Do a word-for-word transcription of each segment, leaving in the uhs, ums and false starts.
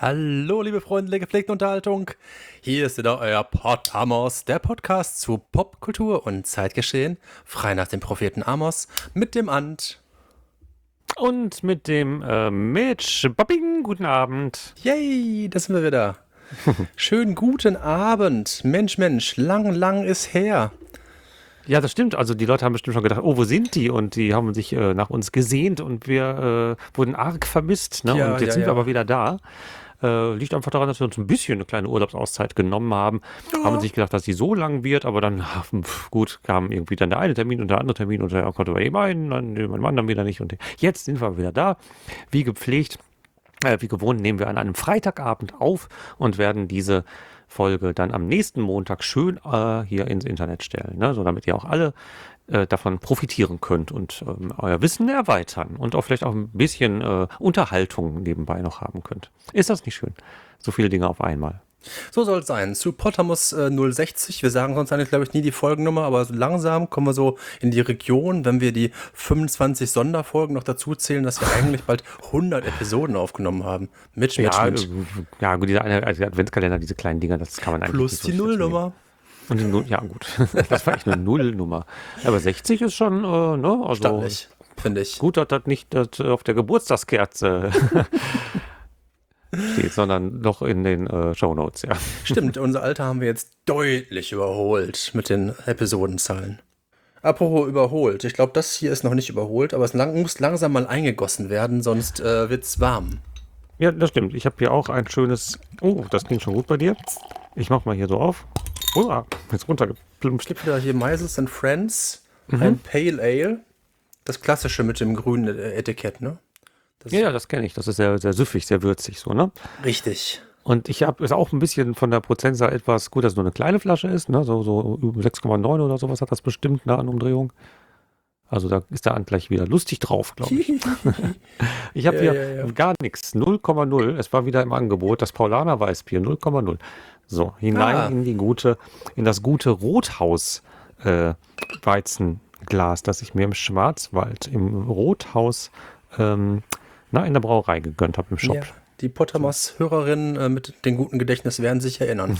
Hallo, liebe Freunde der gepflegten Unterhaltung. Hier ist wieder euer Pod Amos, der Podcast zu Popkultur und Zeitgeschehen, frei nach dem Propheten Amos, mit dem Ant. Und mit dem äh, Mitch. Bobbing, guten Abend. Yay, da sind wir wieder. Schönen guten Abend. Mensch, Mensch, lang, lang ist her. Ja, das stimmt. Also die Leute haben bestimmt schon gedacht, oh, wo sind die? Und die haben sich äh, nach uns gesehnt und wir äh, wurden arg vermisst. Ne? Ja, und jetzt ja, sind ja. wir aber wieder da. Äh, liegt einfach daran, dass wir uns ein bisschen eine kleine Urlaubsauszeit genommen haben. Ja. Haben uns nicht gedacht, dass die so lang wird, aber dann, ach, pf, gut, kam irgendwie dann der eine Termin und der andere Termin und der konnte bei ihm einen, dann mein Mann dann wieder nicht. Und jetzt sind wir wieder da, wie gepflegt. Äh, wie gewohnt nehmen wir an einem Freitagabend auf und werden diese Folge dann am nächsten Montag schön äh, hier ins Internet stellen, ne? So damit ihr auch alle äh, davon profitieren könnt und ähm, euer Wissen erweitern und auch vielleicht auch ein bisschen äh, Unterhaltung nebenbei noch haben könnt. Ist das nicht schön? So viele Dinge auf einmal. So soll es sein. Zu Pottamus äh, null sechzig. Wir sagen sonst eigentlich, glaube ich, nie die Folgennummer, aber so langsam kommen wir so in die Region, wenn wir die fünfundzwanzig Sonderfolgen noch dazu zählen, dass wir eigentlich bald hundert Episoden aufgenommen haben. Mitch, Mitch, Ja, Mitch. äh, ja, gut, dieser eine also Adventskalender, diese kleinen Dinger, das kann man eigentlich Plus nicht so die schätzen. Nullnummer. Und die Null, ja gut, das war echt eine Nullnummer. Aber sechzig ist schon, äh, ne, also Stattlich, finde ich. gut, dass das nicht das auf der Geburtstagskerze steht, sondern noch in den äh, Shownotes, ja. Stimmt, unser Alter haben wir jetzt deutlich überholt mit den Episodenzahlen. Apropos überholt, ich glaube, das hier ist noch nicht überholt, aber es lang, muss langsam mal eingegossen werden, sonst äh, wird es warm. Ja, das stimmt. Ich habe hier auch ein schönes, oh, das klingt schon gut bei dir. Ich mach mal hier so auf. Oh, ah, jetzt Es runtergeplumpst. gibt wieder hier Meisels and Friends, ein Pale Ale, das klassische mit dem grünen äh, Etikett, ne? Das Ja, ja, das kenne ich. Das ist sehr, sehr süffig, sehr würzig so, ne? Richtig. Und ich habe ist auch ein bisschen von der Prozentzahl etwas, gut, dass es nur eine kleine Flasche ist, ne? So, so sechs Komma neun oder sowas hat das bestimmt, ne, an Umdrehung. Also da ist der Ant gleich wieder lustig drauf, glaube ich. Ich habe Ja, hier ja, ja. gar nichts, null Komma null. Es war wieder im Angebot, das Paulaner Weißbier, null Komma null. So, hinein Ah. in die gute, in das gute Rothaus äh, Weizenglas, das ich mir im Schwarzwald, im Rothaus, ähm, na, in der Brauerei gegönnt habe im Shop. Ja, die Pottamas-Hörerinnen äh, mit dem guten Gedächtnis werden sich erinnern.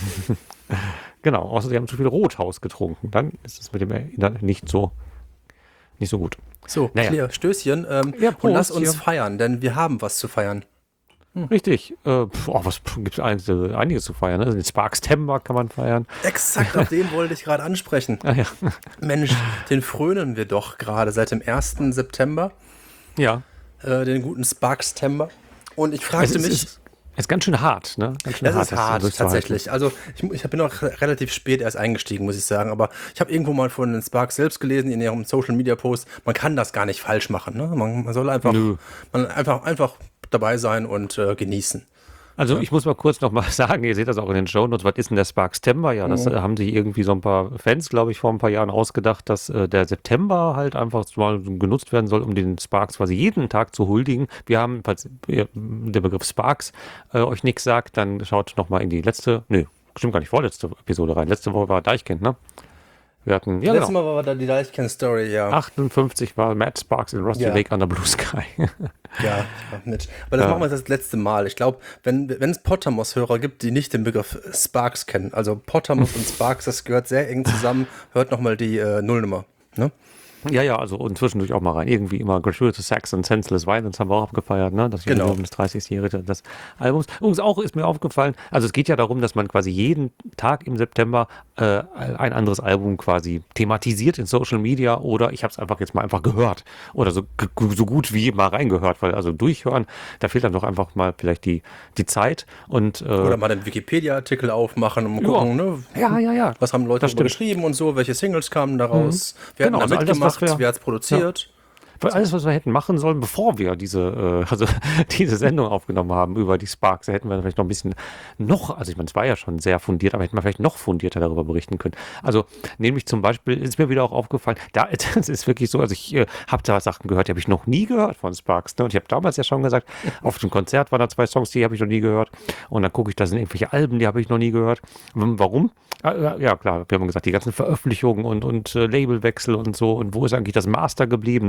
Genau, außer sie haben zu viel Rothaus getrunken. Dann ist es mit dem Erinnern nicht so, nicht so gut. So, Naja. Claire, Stößchen. Ähm, Ja, und Prost lass uns hier. feiern, denn wir haben was zu feiern. Richtig. Äh, pf, oh, was gibt es einiges zu feiern? Ne? Den Sparks-Tember kann man feiern. Exakt, auf den wollte ich gerade ansprechen. Ah, ja. Mensch, den frönen wir doch gerade seit dem ersten September, Ja. äh, den guten Sparks-Tember. Und ich fragte Es ist, mich, ist, ist ganz schön hart, ne? Ganz schön das ist das hart, durchzuhalten. tatsächlich. Also ich, ich bin auch relativ spät erst eingestiegen, muss ich sagen. Aber ich habe irgendwo mal von den Sparks selbst gelesen in ihrem Social-Media-Post, man kann das gar nicht falsch machen. Ne? Man, man soll einfach, Nö. man einfach, einfach dabei sein und äh, genießen. Also ich muss mal kurz noch mal sagen, ihr seht das auch in den Shownotes, was ist denn der Sparks-Tember? Ja, das äh, haben sich irgendwie so ein paar Fans, glaube ich, vor ein paar Jahren ausgedacht, dass äh, der September halt einfach mal genutzt werden soll, um den Sparks quasi jeden Tag zu huldigen. Wir haben, falls ihr, der Begriff Sparks äh, euch nichts sagt, dann schaut noch mal in die letzte, nee, stimmt gar nicht, vorletzte Episode rein. Letzte Woche war Deichkind, ne? Wir hatten, ja Letztes genau, Mal war da die Deichkind-Story, ja. achtundfünfzig war Matt Sparks in Rusty Ja. Lake under Blue Sky. Ja, ja, mit. Aber das Ja. machen wir das letzte Mal. Ich glaube, wenn wenn es Pottamos-Hörer gibt, die nicht den Begriff Sparks kennen, also Pottamos und Sparks, das gehört sehr eng zusammen, hört nochmal die äh, Nullnummer. Ne? Ja, ja, also und zwischendurch auch mal rein. Irgendwie immer Gratuitous Sex und Senseless Violence haben wir auch abgefeiert, ne? Das Genau. Jubiläum des dreißigjährigen des Albums. Übrigens auch ist mir aufgefallen, also es geht ja darum, dass man quasi jeden Tag im September äh, ein anderes Album quasi thematisiert in Social Media oder ich habe es einfach jetzt mal einfach gehört oder so, g- so gut wie mal reingehört, weil also durchhören, da fehlt dann doch einfach mal vielleicht die, die Zeit und äh, Oder mal den Wikipedia-Artikel aufmachen und gucken, ne? ja, ja, ja. Was haben Leute Das darüber stimmt. geschrieben und so, welche Singles kamen daraus, wer Genau, hat da also all das, mitgemacht, was wir- wer hat es produziert. Weil alles, was wir hätten machen sollen, bevor wir diese, äh, also diese Sendung aufgenommen haben über die Sparks, da hätten wir vielleicht noch ein bisschen noch, also ich meine, es war ja schon sehr fundiert, aber hätten wir vielleicht noch fundierter darüber berichten können. Also nämlich zum Beispiel ist mir wieder auch aufgefallen, da das ist wirklich so, also ich äh, habe da Sachen gehört, die habe ich noch nie gehört von Sparks. Ne? Und ich habe damals ja schon gesagt, auf dem Konzert waren da zwei Songs, die habe ich noch nie gehört. Und dann gucke ich, da sind irgendwelche Alben, die habe ich noch nie gehört. W- Warum? Ah, Ja, klar, wir haben gesagt, die ganzen Veröffentlichungen und, und äh, Labelwechsel und so. Und wo ist eigentlich das Master geblieben? Nö, haben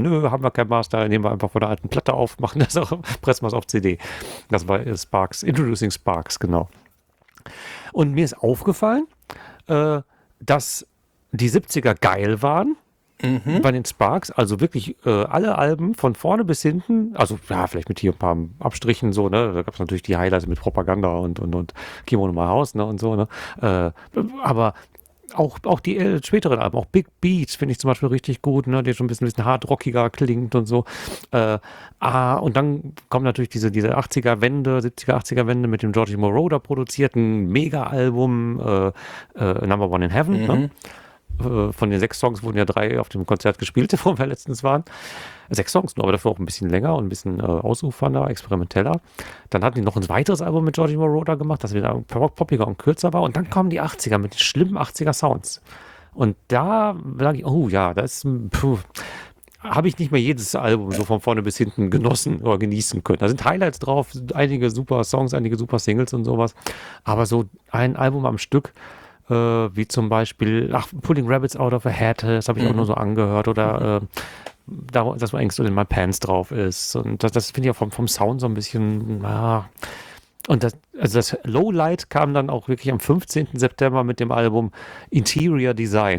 wir kein Master, nehmen wir einfach von der alten Platte auf, machen das auch, pressen wir es auf C D. Das war äh, Sparks, Introducing Sparks, genau. Und mir ist aufgefallen, äh, dass die siebziger geil waren. Mhm. Bei den Sparks, also wirklich äh, alle Alben von vorne bis hinten, also ja, vielleicht mit hier ein paar Abstrichen so, ne, da gab es natürlich die Highlights mit Propaganda und, und, und Kimono My House, ne, und so, ne, äh, aber auch, auch die äh, späteren Alben, auch Big Beats finde ich zum Beispiel richtig gut, ne, der schon ein bisschen, ein bisschen hard-rockiger klingt und so, äh, ah, und dann kommt natürlich diese, diese achtziger-Wende, siebziger, achtziger-Wende mit dem Giorgio Moroder produzierten Mega-Album, äh, äh, Number One in Heaven, mhm. ne? Von den sechs Songs wurden ja drei auf dem Konzert gespielt, wo wir letztens waren. Sechs Songs nur, aber dafür auch ein bisschen länger und ein bisschen äh, ausufernder, experimenteller. Dann hatten die noch ein weiteres Album mit Giorgio Moroder gemacht, das wieder poppiger und kürzer war. Und dann kommen die achtziger mit den schlimmen achtziger-Sounds. Und da sage ich, oh ja, das habe ich nicht mehr jedes Album so von vorne bis hinten genossen oder genießen können. Da sind Highlights drauf, einige super Songs, einige super Singles und sowas. Aber so ein Album am Stück, Äh, wie zum Beispiel, ach, Pulling Rabbits Out of a Hat, das habe ich mhm. auch nur so angehört, oder äh, da, dass man eigentlich so in My Pants drauf ist. Und das, das finde ich auch vom, vom Sound so ein bisschen, ah. Und das, also das Lowlight kam dann auch wirklich am fünfzehnten September mit dem Album Interior Design.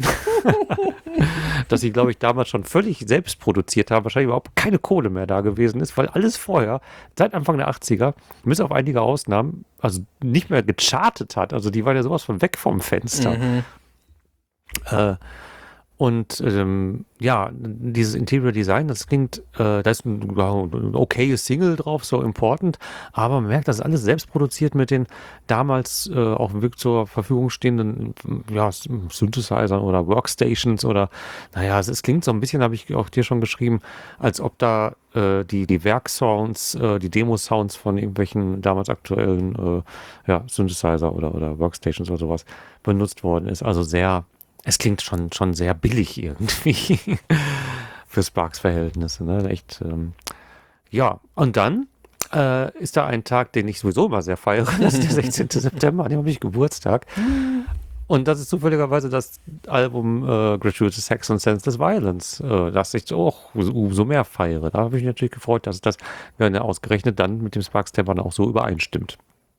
Das sie, glaube ich, damals schon völlig selbst produziert haben, wahrscheinlich überhaupt keine Kohle mehr da gewesen ist, weil alles vorher, seit Anfang der achtziger, bis auf einige Ausnahmen, also nicht mehr gechartet hat. Also die waren ja sowas von weg vom Fenster. Mhm. Äh, Und ähm, ja, dieses Interior Design, das klingt, äh, da ist ein, ein okayes Single drauf, so Important, aber man merkt, das ist alles selbst produziert mit den damals äh, auch wirklich zur Verfügung stehenden ja, Synthesizern oder Workstations oder, naja, es, es klingt so ein bisschen, habe ich auch dir schon geschrieben, als ob da äh, die, die Werksounds, äh, die Demo-Sounds von irgendwelchen damals aktuellen äh, ja, Synthesizer oder, oder Workstations oder sowas benutzt worden ist. Also sehr Es klingt schon, schon sehr billig irgendwie für Sparks-Verhältnisse. Ne? Echt, ähm, ja, und dann äh, ist da ein Tag, den ich sowieso immer sehr feiere. Das ist der sechzehnten September, an dem habe ich Geburtstag. Und das ist zufälligerweise das Album äh, Gratuitous Sex and Senseless Violence, äh, das ich auch umso mehr feiere. Da habe ich mich natürlich gefreut, dass das wenn er ausgerechnet dann mit dem Sparks-Thema auch so übereinstimmt.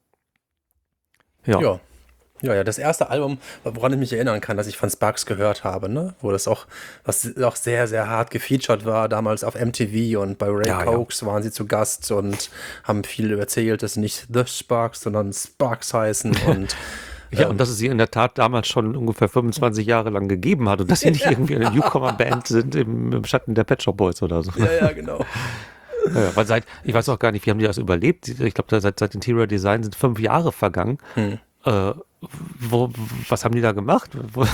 Ja. ja. Ja, ja, das erste Album, woran ich mich erinnern kann, dass ich von Sparks gehört habe, ne? Wo das auch, was auch sehr, sehr hart gefeatured war, damals auf M T V und bei Ray Ja, ja. Cokes waren sie zu Gast und haben viel erzählt, dass sie nicht The Sparks, sondern Sparks heißen und Ja, und dass es sie in der Tat damals schon ungefähr fünfundzwanzig Jahre lang gegeben hat und dass sie nicht irgendwie eine Newcomer-Band sind im, im Schatten der Pet Shop Boys oder so. ja, ja, genau. Ja, weil seit, ich weiß auch gar nicht, wie haben die das überlebt? Ich glaube, seit, seit Interior Design sind fünf Jahre vergangen. Hm. Äh, wo, was haben die da gemacht?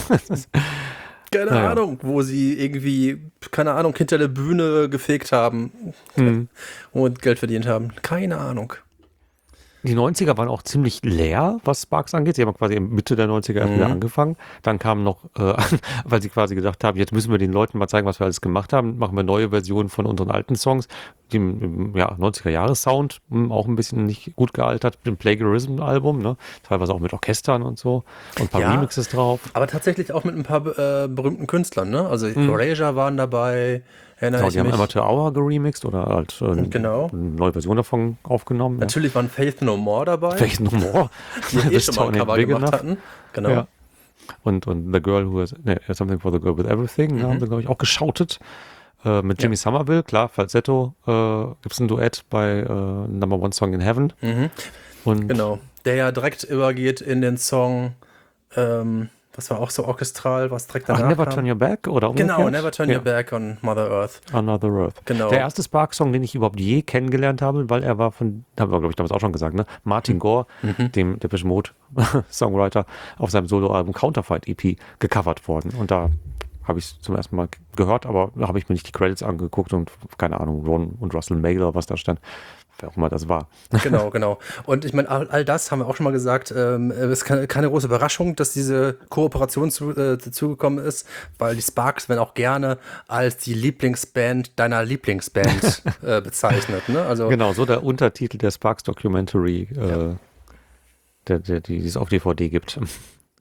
Keine naja. Ahnung, wo sie irgendwie, keine Ahnung, hinter der Bühne gefegt haben hm. und Geld verdient haben. Keine Ahnung. Die neunziger waren auch ziemlich leer, was Sparks angeht. Sie haben quasi Mitte der neunziger erst mhm. wieder angefangen. Dann kam noch, äh, weil sie quasi gedacht haben, jetzt müssen wir den Leuten mal zeigen, was wir alles gemacht haben, machen wir neue Versionen von unseren alten Songs. Dem ja, neunziger-Jahres-Sound, auch ein bisschen nicht gut gealtert, mit dem Plagiarism-Album, ne? Teilweise auch mit Orchestern und so und ein paar ja, Remixes drauf. Aber tatsächlich auch mit ein paar äh, berühmten Künstlern, ne? Also mhm. Erasure waren dabei. Genau, die haben Amateur Hour geremixed oder halt äh, genau. eine neue Version davon aufgenommen. Natürlich ja. waren Faith No More dabei. Faith No More. Die eh schon mal ein Cover gemacht hatten. Genau. Ja. Und, und The Girl Who Has, ne, Something for the Girl with Everything, mhm. haben sie, glaube ich, auch geschautet. Äh, mit Jimmy ja. Somerville, klar, Falsetto, äh, gibt es ein Duett bei äh, Number One Song in Heaven. Mhm. Und genau, der ja direkt übergeht in den Song, ähm, was war auch so orchestral, was direkt danach Ach, Never kam. Turn Your Back oder umgekehrt? Genau, Never Turn ja. Your Back on Mother Earth. On Mother Earth. Genau. Der erste Sparks-Song, den ich überhaupt je kennengelernt habe, weil er war von, haben wir, glaube ich, damals auch schon gesagt, ne? Martin Gore, mhm. dem Depeche Mode Songwriter, auf seinem Soloalbum Counterfeit E P gecovert worden. Und da habe ich es zum ersten Mal gehört, aber da habe ich mir nicht die Credits angeguckt und keine Ahnung, Ron und Russell Mailer, was da stand. Wer auch immer das war. Genau, genau. Und ich meine, all, all das haben wir auch schon mal gesagt, ähm, es ist keine, keine große Überraschung, dass diese Kooperation zu, äh, dazugekommen ist, weil die Sparks werden auch gerne als die Lieblingsband deiner Lieblingsband äh, bezeichnet. Ne? Also, genau, so der Untertitel der Sparks Documentary, äh, ja. der, der, die es auf D V D gibt.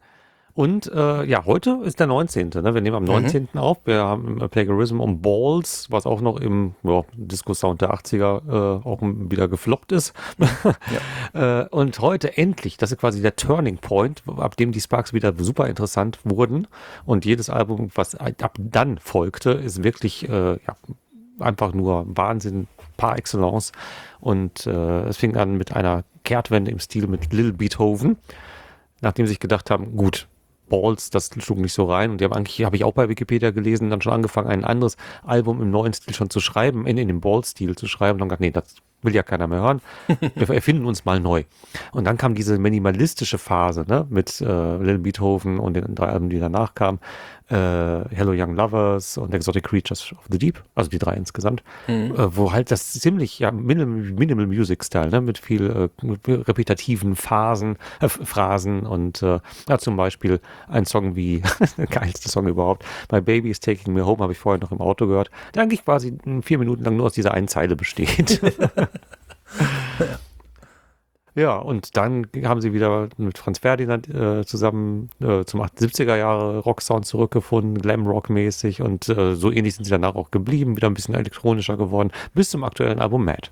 Und äh, ja, heute ist der neunzehnte. Ne? Wir nehmen am neunzehnten auf. Wir haben äh, Plagiarism on Balls, was auch noch im ja, Disco-Sound der achtziger äh, auch wieder gefloppt ist. Ja. äh, und heute endlich, das ist quasi der Turning Point, ab dem die Sparks wieder super interessant wurden. Und jedes Album, was ab dann folgte, ist wirklich äh, ja, einfach nur Wahnsinn par excellence. Und äh, es fing an mit einer Kehrtwende im Stil mit Lil Beethoven, nachdem sie sich gedacht haben, gut, Balls, das schlug nicht so rein. Und die haben eigentlich, habe ich auch bei Wikipedia gelesen, dann schon angefangen, ein anderes Album im neuen Stil schon zu schreiben, in, in dem Ball-Stil zu schreiben. Und dann gedacht, nee, das will ja keiner mehr hören. Wir erfinden uns mal neu. Und dann kam diese minimalistische Phase, ne, mit äh, Lil Beethoven und den drei Alben, die danach kamen. Äh, Hello Young Lovers und Exotic Creatures of the Deep, also die drei insgesamt, mhm. äh, wo halt das ziemlich ja, Minimal, Minimal Music Style, ne, mit viel äh, repetitiven Phasen, äh, Phrasen und äh, ja, zum Beispiel ein Song wie, der geilste Song überhaupt, My Baby is Taking Me Home, habe ich vorher noch im Auto gehört, der eigentlich quasi vier Minuten lang nur aus dieser einen Zeile besteht. ja. Ja, und dann haben sie wieder mit Franz Ferdinand äh, zusammen äh, zum achtundsiebziger Jahre Rocksound zurückgefunden, Glam-Rock-mäßig und äh, so ähnlich sind sie danach auch geblieben, wieder ein bisschen elektronischer geworden, bis zum aktuellen Album Mad.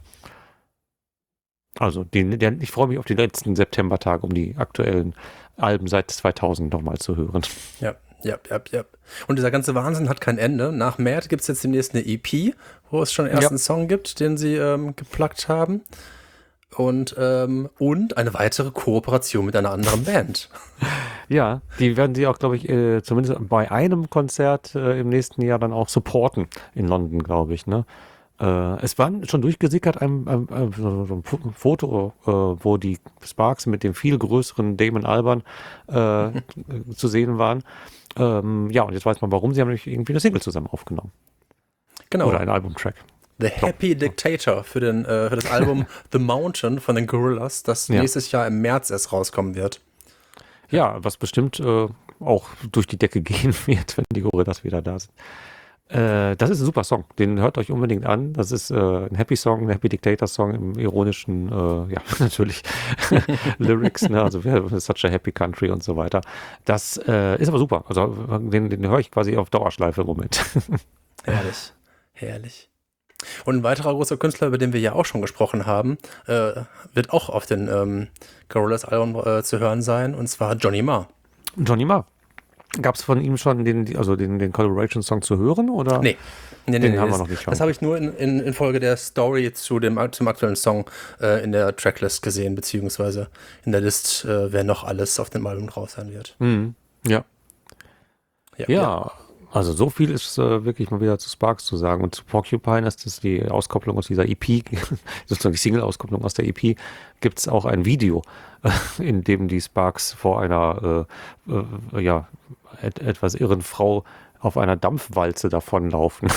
Also, die, die, ich freue mich auf die letzten Septembertage, um die aktuellen Alben seit zweitausend nochmal zu hören. Ja, ja, ja, ja. Und dieser ganze Wahnsinn hat kein Ende. Nach Mad gibt es jetzt demnächst eine E P, wo es schon einen ersten ja. Song gibt, den sie ähm, gepluggt haben. Und, ähm, und eine weitere Kooperation mit einer anderen Band. Ja, die werden sie auch, glaube ich, äh, zumindest bei einem Konzert äh, im nächsten Jahr dann auch supporten in London, glaube ich. Ne? Äh, es war schon durchgesickert ein, ein, ein, so ein Foto, äh, wo die Sparks mit dem viel größeren Damon Albarn äh, zu sehen waren. Ähm, ja, und jetzt weiß man, warum. Sie haben nämlich irgendwie eine Single zusammen aufgenommen. Genau. Oder ein Albumtrack. The Happy so. Dictator für, den, äh, für das Album The Mountain von den Gorillaz, das ja. nächstes Jahr im März erst rauskommen wird. Ja, was bestimmt äh, auch durch die Decke gehen wird, wenn die Gorillaz wieder da sind. Äh, das ist ein super Song, den hört euch unbedingt an. Das ist äh, ein Happy Song, ein Happy Dictator Song im ironischen, äh, ja, natürlich Lyrics, ne? Also such a happy country und so weiter. Das äh, ist aber super. Also den, den höre ich quasi auf Dauerschleife im Moment. Herrlich, herrlich. Und ein weiterer großer Künstler, über den wir ja auch schon gesprochen haben, äh, wird auch auf den ähm, Gorillaz-Album äh, zu hören sein, und zwar Johnny Marr. Johnny Marr. Gab es von ihm schon den, also den, den Collaboration-Song zu hören? Oder? Nee. nee, nee den nee, haben das, wir noch nicht schon. Das habe ich nur in, in, in Folge der Story zu dem, zum aktuellen Song äh, in der Tracklist gesehen, beziehungsweise in der List, äh, wer noch alles auf dem Album drauf sein wird. Mhm. Ja. Ja. ja. ja. Also so viel ist äh, wirklich mal wieder zu Sparks zu sagen. Und zu Porcupine ist das die Auskopplung aus dieser E P, sozusagen die Single-Auskopplung aus der E P, gibt es auch ein Video, äh, in dem die Sparks vor einer äh, äh, ja, et etwas irren Frau auf einer Dampfwalze davonlaufen.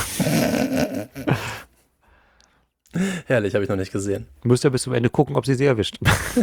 Herrlich, habe ich noch nicht gesehen. Müsst ihr bis zum Ende gucken, ob sie sie erwischt.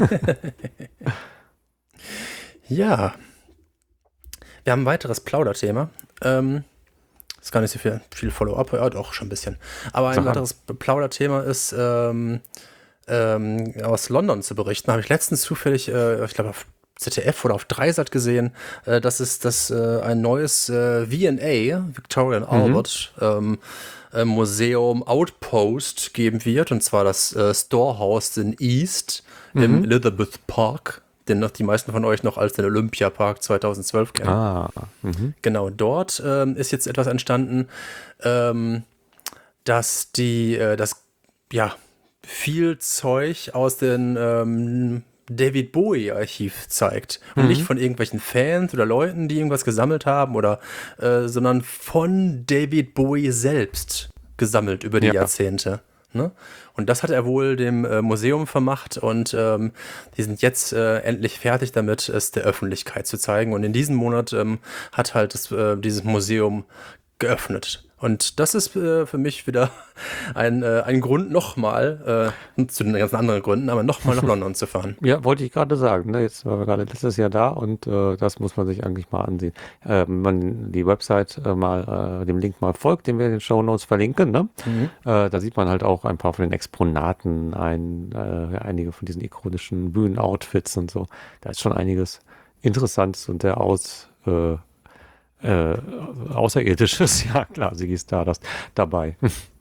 Ja. Wir haben ein weiteres Plauderthema. Ähm, ist gar nicht so viel, viel Follow-up, ja doch, schon ein bisschen. Aber ein Sag weiteres Plauderthema ist, ähm, ähm, aus London zu berichten. Habe ich letztens zufällig, äh, ich glaube auf Z D F oder auf Dreisat gesehen, äh, dass es das, äh, ein neues äh, V and A, Victoria and Albert, mhm. ähm, äh, Museum Outpost geben wird. Und zwar das äh, Storehouse in East mhm. im Elizabeth Park, den noch die meisten von euch noch als den Olympiapark zweitausendzwölf kennen. Ah, mh. Genau, dort ähm, ist jetzt etwas entstanden, ähm, dass die, äh, das, ja, viel Zeug aus dem ähm, David Bowie-Archiv zeigt. Und mhm. nicht von irgendwelchen Fans oder Leuten, die irgendwas gesammelt haben, oder, äh, sondern von David Bowie selbst gesammelt über die ja. Jahrzehnte. Ne? Und das hat er wohl dem äh, Museum vermacht, und ähm, die sind jetzt äh, endlich fertig damit, es der Öffentlichkeit zu zeigen. Und in diesem Monat ähm, hat halt das, äh, dieses Museum geöffnet. Und das ist äh, für mich wieder ein, äh, ein Grund nochmal, äh, zu den ganzen anderen Gründen, aber nochmal nach London zu fahren. Ja, wollte ich gerade sagen. Ne? Jetzt waren wir gerade letztes Jahr da, und äh, das muss man sich eigentlich mal ansehen. Äh, man die Website äh, mal, äh, dem Link mal folgt, den wir in den Shownotes verlinken. Ne? Mhm. Äh, da sieht man halt auch ein paar von den Exponaten, ein, äh, einige von diesen ikonischen Bühnenoutfits und so. Da ist schon einiges Interessantes und der Aus äh, äh, Außerirdisches. Ja, klar, Ziggy Stardust dabei.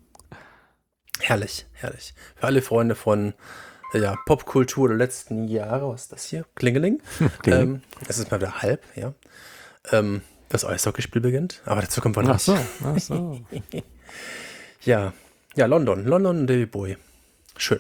Herrlich, herrlich. Für alle Freunde von äh, ja, Popkultur der letzten Jahre, was ist das hier? Klingeling. ähm, es ist mal wieder halb, ja. Ähm, das Eishockeyspiel beginnt, aber dazu kommen wir noch. Ach so, ach so. ja, ja, London, London und David Bowie. Schön.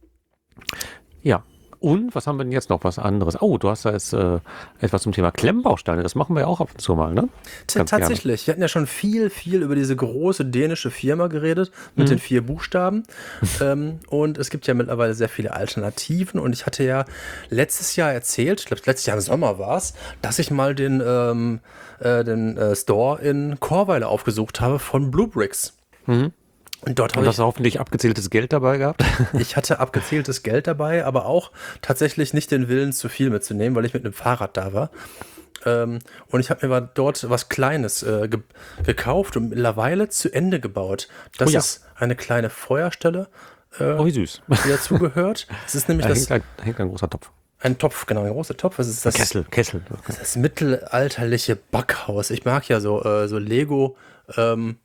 Ja. Und was haben wir denn jetzt noch? Was anderes? Oh, du hast da jetzt äh, etwas zum Thema Klemmbausteine. Das machen wir ja auch ab und zu mal, ne? T- Tatsächlich. Gerne. Wir hatten ja schon viel, viel über diese große dänische Firma geredet mit mhm. den vier Buchstaben. ähm, und es gibt ja mittlerweile sehr viele Alternativen. Und ich hatte ja letztes Jahr erzählt, ich glaube, letztes Jahr im Sommer war es, dass ich mal den, ähm, äh, den äh, Store in Chorweiler aufgesucht habe von Blue Bricks. Mhm. Und dort habe Und ich hast du hoffentlich abgezähltes Geld dabei gehabt? Ich hatte abgezähltes Geld dabei, aber auch tatsächlich nicht den Willen, zu viel mitzunehmen, weil ich mit einem Fahrrad da war. Ähm, und ich habe mir dort was Kleines äh, ge- gekauft und mittlerweile zu Ende gebaut. Das oh ja. ist eine kleine Feuerstelle, äh, oh, wie süß. die dazugehört. Es ist nämlich da das, hängt ein, da hängt ein großer Topf. Ein Topf, genau, ein großer Topf. Es ist das, Kessel, Kessel. Das, das mittelalterliche Backhaus. Ich mag ja so, äh, so Lego ähm,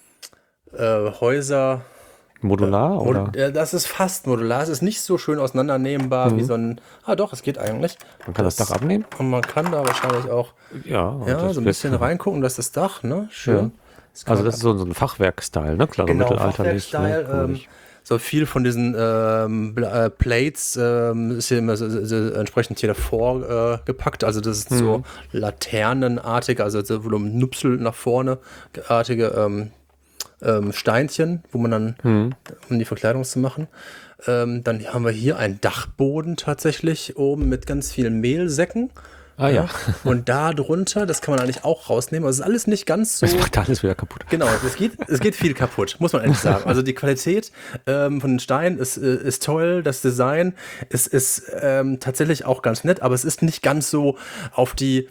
äh, Häuser. Modular, äh, oder? Mod- äh, das ist fast modular. Es ist nicht so schön auseinandernehmbar Mhm. wie so ein. Ah, doch, es geht eigentlich. Man kann das, das Dach abnehmen? Und man kann da wahrscheinlich auch ja, ja, so ein bisschen wird, reingucken. Das ist das Dach, ne? Schön. Ja. Das also, das ist so, so ein Fachwerk-Style, ne? Klar, genau, mittelalterlich. Fachwerk-Style. Ne? Ähm, so viel von diesen ähm, Bla- äh, Plates ähm, ist hier immer so, so, so entsprechend hier davor äh, gepackt. Also das ist Mhm. so laternenartig, also so Nupsel nach vorne artige ähm, ähm, Steinchen, wo man dann, Mhm. um die Verkleidung zu machen. Ähm, dann haben wir hier einen Dachboden tatsächlich oben mit ganz vielen Mehlsäcken. Ah ja. Und da drunter, das kann man eigentlich auch rausnehmen. Also es ist alles nicht ganz so. Das macht alles wieder kaputt. Genau, es geht, es geht viel kaputt, muss man ehrlich sagen. Also die Qualität ähm, von den Steinen ist, äh, ist toll, das Design ist, ist ähm, tatsächlich auch ganz nett, aber es ist nicht ganz so auf die,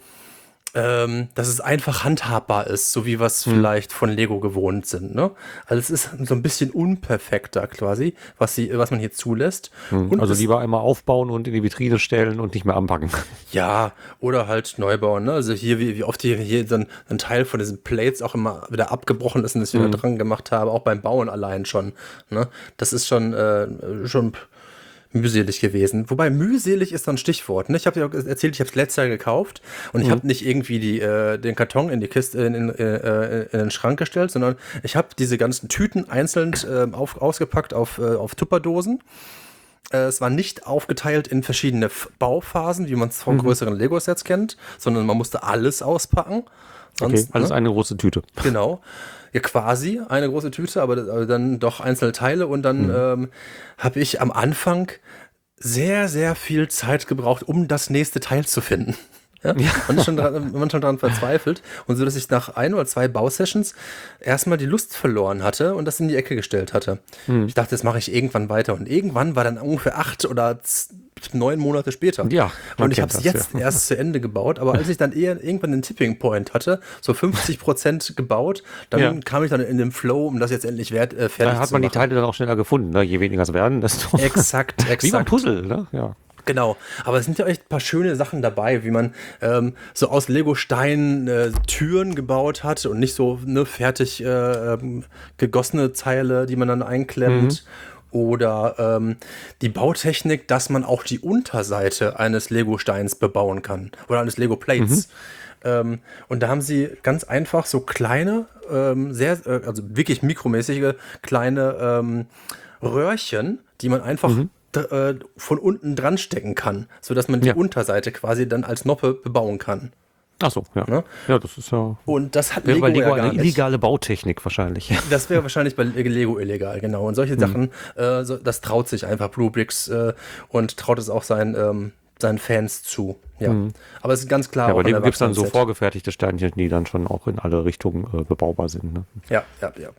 ähm, dass es einfach handhabbar ist, so wie wir es Hm. vielleicht von Lego gewohnt sind. Ne? Also es ist so ein bisschen unperfekter quasi, was, sie, was man hier zulässt. Hm. Und Also es- lieber einmal aufbauen und in die Vitrine stellen und nicht mehr anpacken. Ja, oder halt neu bauen. Ne? Also hier, wie, wie oft hier, hier so ein, ein Teil von diesen Plates auch immer wieder abgebrochen ist und das wieder Mhm. dran gemacht habe, auch beim Bauen allein schon. Ne? Das ist schon, äh, schon mühselig gewesen. Wobei mühselig ist so ein Stichwort. Ne? Ich habe ja auch erzählt, ich habe es letztes Jahr gekauft und ich Mhm. habe nicht irgendwie die, äh, den Karton in die Kiste, in, in, äh, in den Schrank gestellt, sondern ich habe diese ganzen Tüten einzeln äh, auf, ausgepackt auf, äh, auf Tupperdosen. Äh, Es war nicht aufgeteilt in verschiedene F- Bauphasen, wie man es von Mhm. größeren Lego-Sets kennt, sondern man musste alles auspacken. Okay, Sonst, alles ne? eine große Tüte. Genau. Ja, quasi eine große Tüte, aber, aber dann doch einzelne Teile. Und dann Mhm. ähm, habe ich am Anfang sehr, sehr viel Zeit gebraucht, um das nächste Teil zu finden. Ja? Man ist schon dran, man ist schon dran verzweifelt. Und so, dass ich nach ein oder zwei Bausessions erstmal die Lust verloren hatte und das in die Ecke gestellt hatte. Mhm. Ich dachte, das mache ich irgendwann weiter. Und irgendwann war dann ungefähr acht oder z- neun Monate später. Ja, man Und ich kennt habe es das, jetzt ja. erst zu Ende gebaut. Aber als ich dann eher irgendwann den Tipping Point hatte, so fünfzig Prozent gebaut, dann Ja. kam ich dann in den Flow, um das jetzt endlich wert, äh, fertig Da hat zu man die machen. Teile dann auch schneller gefunden. Ne? Je weniger es werden, desto. Exakt, Wie beim exakt. Puzzle, ne? Ja. Genau, aber es sind ja echt ein paar schöne Sachen dabei, wie man ähm, so aus Lego-Steinen äh, Türen gebaut hat und nicht so ne, fertig äh, ähm, gegossene Teile, die man dann einklemmt. Oder ähm, die Bautechnik, dass man auch die Unterseite eines Lego-Steins bebauen kann oder eines Lego-Plates. Ähm, und da haben sie ganz einfach so kleine, ähm, sehr, äh, also wirklich mikromäßige kleine ähm, Röhrchen, die man einfach d- äh, von unten dran stecken kann, sodass man die Ja. Unterseite quasi dann als Noppe bebauen kann. Ach so, ja. Ne? Ja, das ist ja. Und das hat Wäre Lego, bei Lego ja gar eine nicht. illegale Bautechnik wahrscheinlich. Das wäre wahrscheinlich bei Lego illegal, genau. Und solche Sachen, äh, so, das traut sich einfach Blue Bricks äh, und traut es auch seinen, ähm, seinen Fans zu. Ja. Aber es ist ganz klar. Ja, bei auch ein Lego gibt es dann so Erwachsenen-Set. vorgefertigte Steinchen, die dann schon auch in alle Richtungen äh, bebaubar sind. Ne? Ja, ja, ja.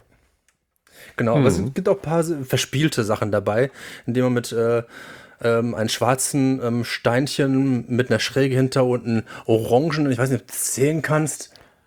Genau, aber es gibt auch ein paar verspielte Sachen dabei, indem man mit äh, ähm, einem schwarzen ähm, Steinchen mit einer Schräge hinter und einem orangen, ich weiß nicht, ob du das sehen kannst.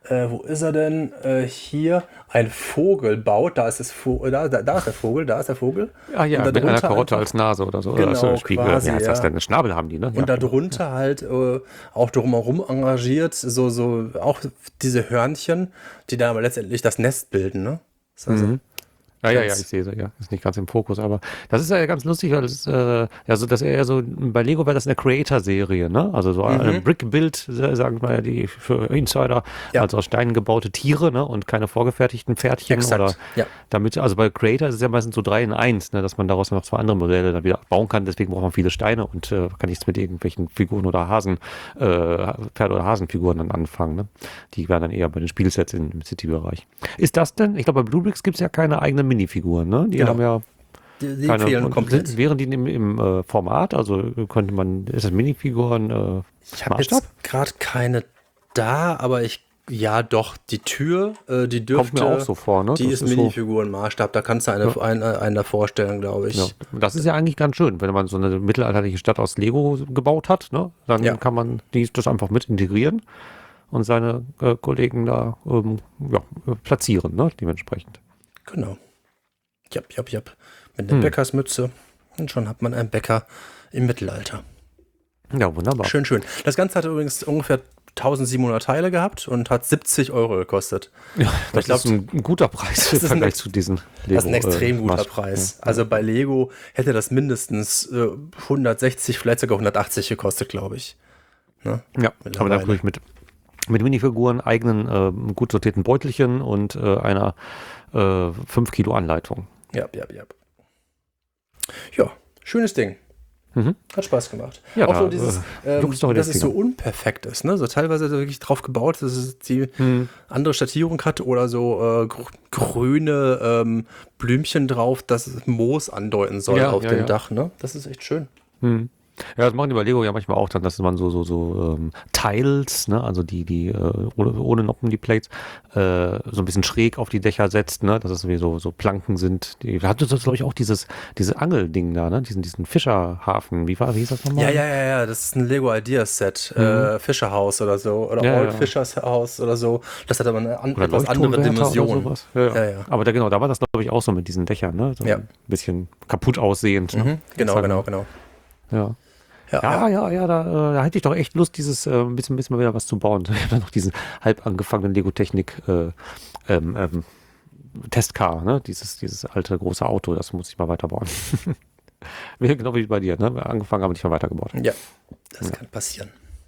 Äh, wo ist er denn? Äh, hier ein Vogel baut. Da ist, das Vo da, da, da ist der Vogel, da ist der Vogel. Ah ja, und mit einer Karotte einfach, als Nase oder so. Genau, oder so Spiegel. quasi, Wie heißt das ja. denn? Eine Schnabel haben die, ne? Und ja, darunter genau. halt äh, auch drumherum engagiert, so, so auch diese Hörnchen, die dann aber letztendlich das Nest bilden, ne? Das ist also Mhm. Ja, ja, ja, ich sehe sie, ja. Ist nicht ganz im Fokus, aber das ist ja ganz lustig, weil das, äh, ja, so, dass er ja so, bei Lego wäre das eine Creator-Serie, ne? Also so eine Mhm. Brick-Build, sagen wir ja, die für Insider, Ja. also aus Steinen gebaute Tiere, ne? Und keine vorgefertigten Pferdchen Exakt, oder ja. damit, also bei Creator ist es ja meistens so drei in eins, ne? Dass man daraus noch zwei andere Modelle dann wieder bauen kann, deswegen braucht man viele Steine und äh, kann nichts mit irgendwelchen Figuren oder Hasen, äh, Pferde- oder Hasenfiguren dann anfangen, ne? Die werden dann eher bei den Spielsets im, im City-Bereich. Ist das denn, ich glaube bei Bluebricks gibt es ja keine eigenen Minifiguren, ne? Die Genau. haben ja Die, die keine, fehlen und komplett. sind- Wären die im, im äh, Format, also könnte man, ist das Minifiguren äh, Ich habe Maßstab? jetzt gerade keine da, aber ich, ja doch, die Tür, äh, die dürfte, Kommt mir auch so vor, ne? die Das ist ist so- Minifiguren-Maßstab, da kannst du eine, Ja. eine, eine vorstellen, glaube ich. Ja, das ist ja eigentlich ganz schön, wenn man so eine mittelalterliche Stadt aus Lego gebaut hat, ne? Dann Ja. kann man die, das einfach mit integrieren und seine äh, Kollegen da ähm, ja, äh, platzieren, ne? Dementsprechend. Genau. Jap, jap, jap. Mit einer Hm. Bäckersmütze. Und schon hat man einen Bäcker im Mittelalter. Ja, wunderbar. Schön, schön. Das Ganze hat übrigens ungefähr tausendsiebenhundert Teile gehabt und hat siebzig Euro gekostet. Ja, das glaub, ist ein, ein guter Preis im ist ein Vergleich ex- zu diesen Lego. Das ist ein extrem äh, guter Maß- Preis. Ja. Also bei Lego hätte das mindestens äh, hundertsechzig, vielleicht sogar hundertachtzig gekostet, glaube ich. Ne? Ja, aber Mittlerweile. natürlich mit, mit Minifiguren, eigenen äh, gut sortierten Beutelchen und äh, einer äh, fünf Kilo Anleitung. Ja, ja, ja. Ja, schönes Ding. Mhm. Hat Spaß gemacht. Ja, auch da, so dieses, äh, ähm, juckst doch in dass den es so Fingern. unperfekt ist, ne? So teilweise wirklich drauf gebaut, dass es die Hm. andere Schattierung hat oder so äh, gr grüne ähm, Blümchen drauf, das Moos andeuten soll Ja, auf ja, dem ja. Dach, ne? Das ist echt schön. Hm. Ja, das machen die bei Lego ja manchmal auch dann, dass man so so so ähm, Tiles, ne, also die die äh, ohne, ohne Noppen die Plates äh, so ein bisschen schräg auf die Dächer setzt, ne, dass es wie so so Planken sind. Die hat das glaube ich auch dieses diese Angelding da, ne, diesen diesen Fischerhafen. Wie war wie hieß das nochmal? Ja, ja, ja, ja, das ist ein Lego Ideas Set, Mhm. äh, Fischerhaus oder so, oder Ja, Old ja. Fishers House oder so. Das hat aber eine an Oder etwas andere Leuchtturmwärter Dimension. oder sowas. Ja, ja. Ja, ja. Aber da genau, da war das glaube ich auch so mit diesen Dächern, ne, so Ja. ein bisschen kaputt aussehend. Ne? Mhm, genau, Das genau, hat- genau. Ja. Ja, Ja, ja, ja, da, äh, da hätte ich doch echt Lust, dieses äh, ein bisschen, bisschen mal wieder was zu bauen. Ich habe da noch diesen halb angefangenen Lego-Technik äh, ähm, ähm, Testcar, ne? Dieses, dieses alte große Auto, das muss ich mal weiterbauen. Genau wie bei dir, ne? Angefangen, aber nicht mehr weitergebaut. ja, das kann passieren.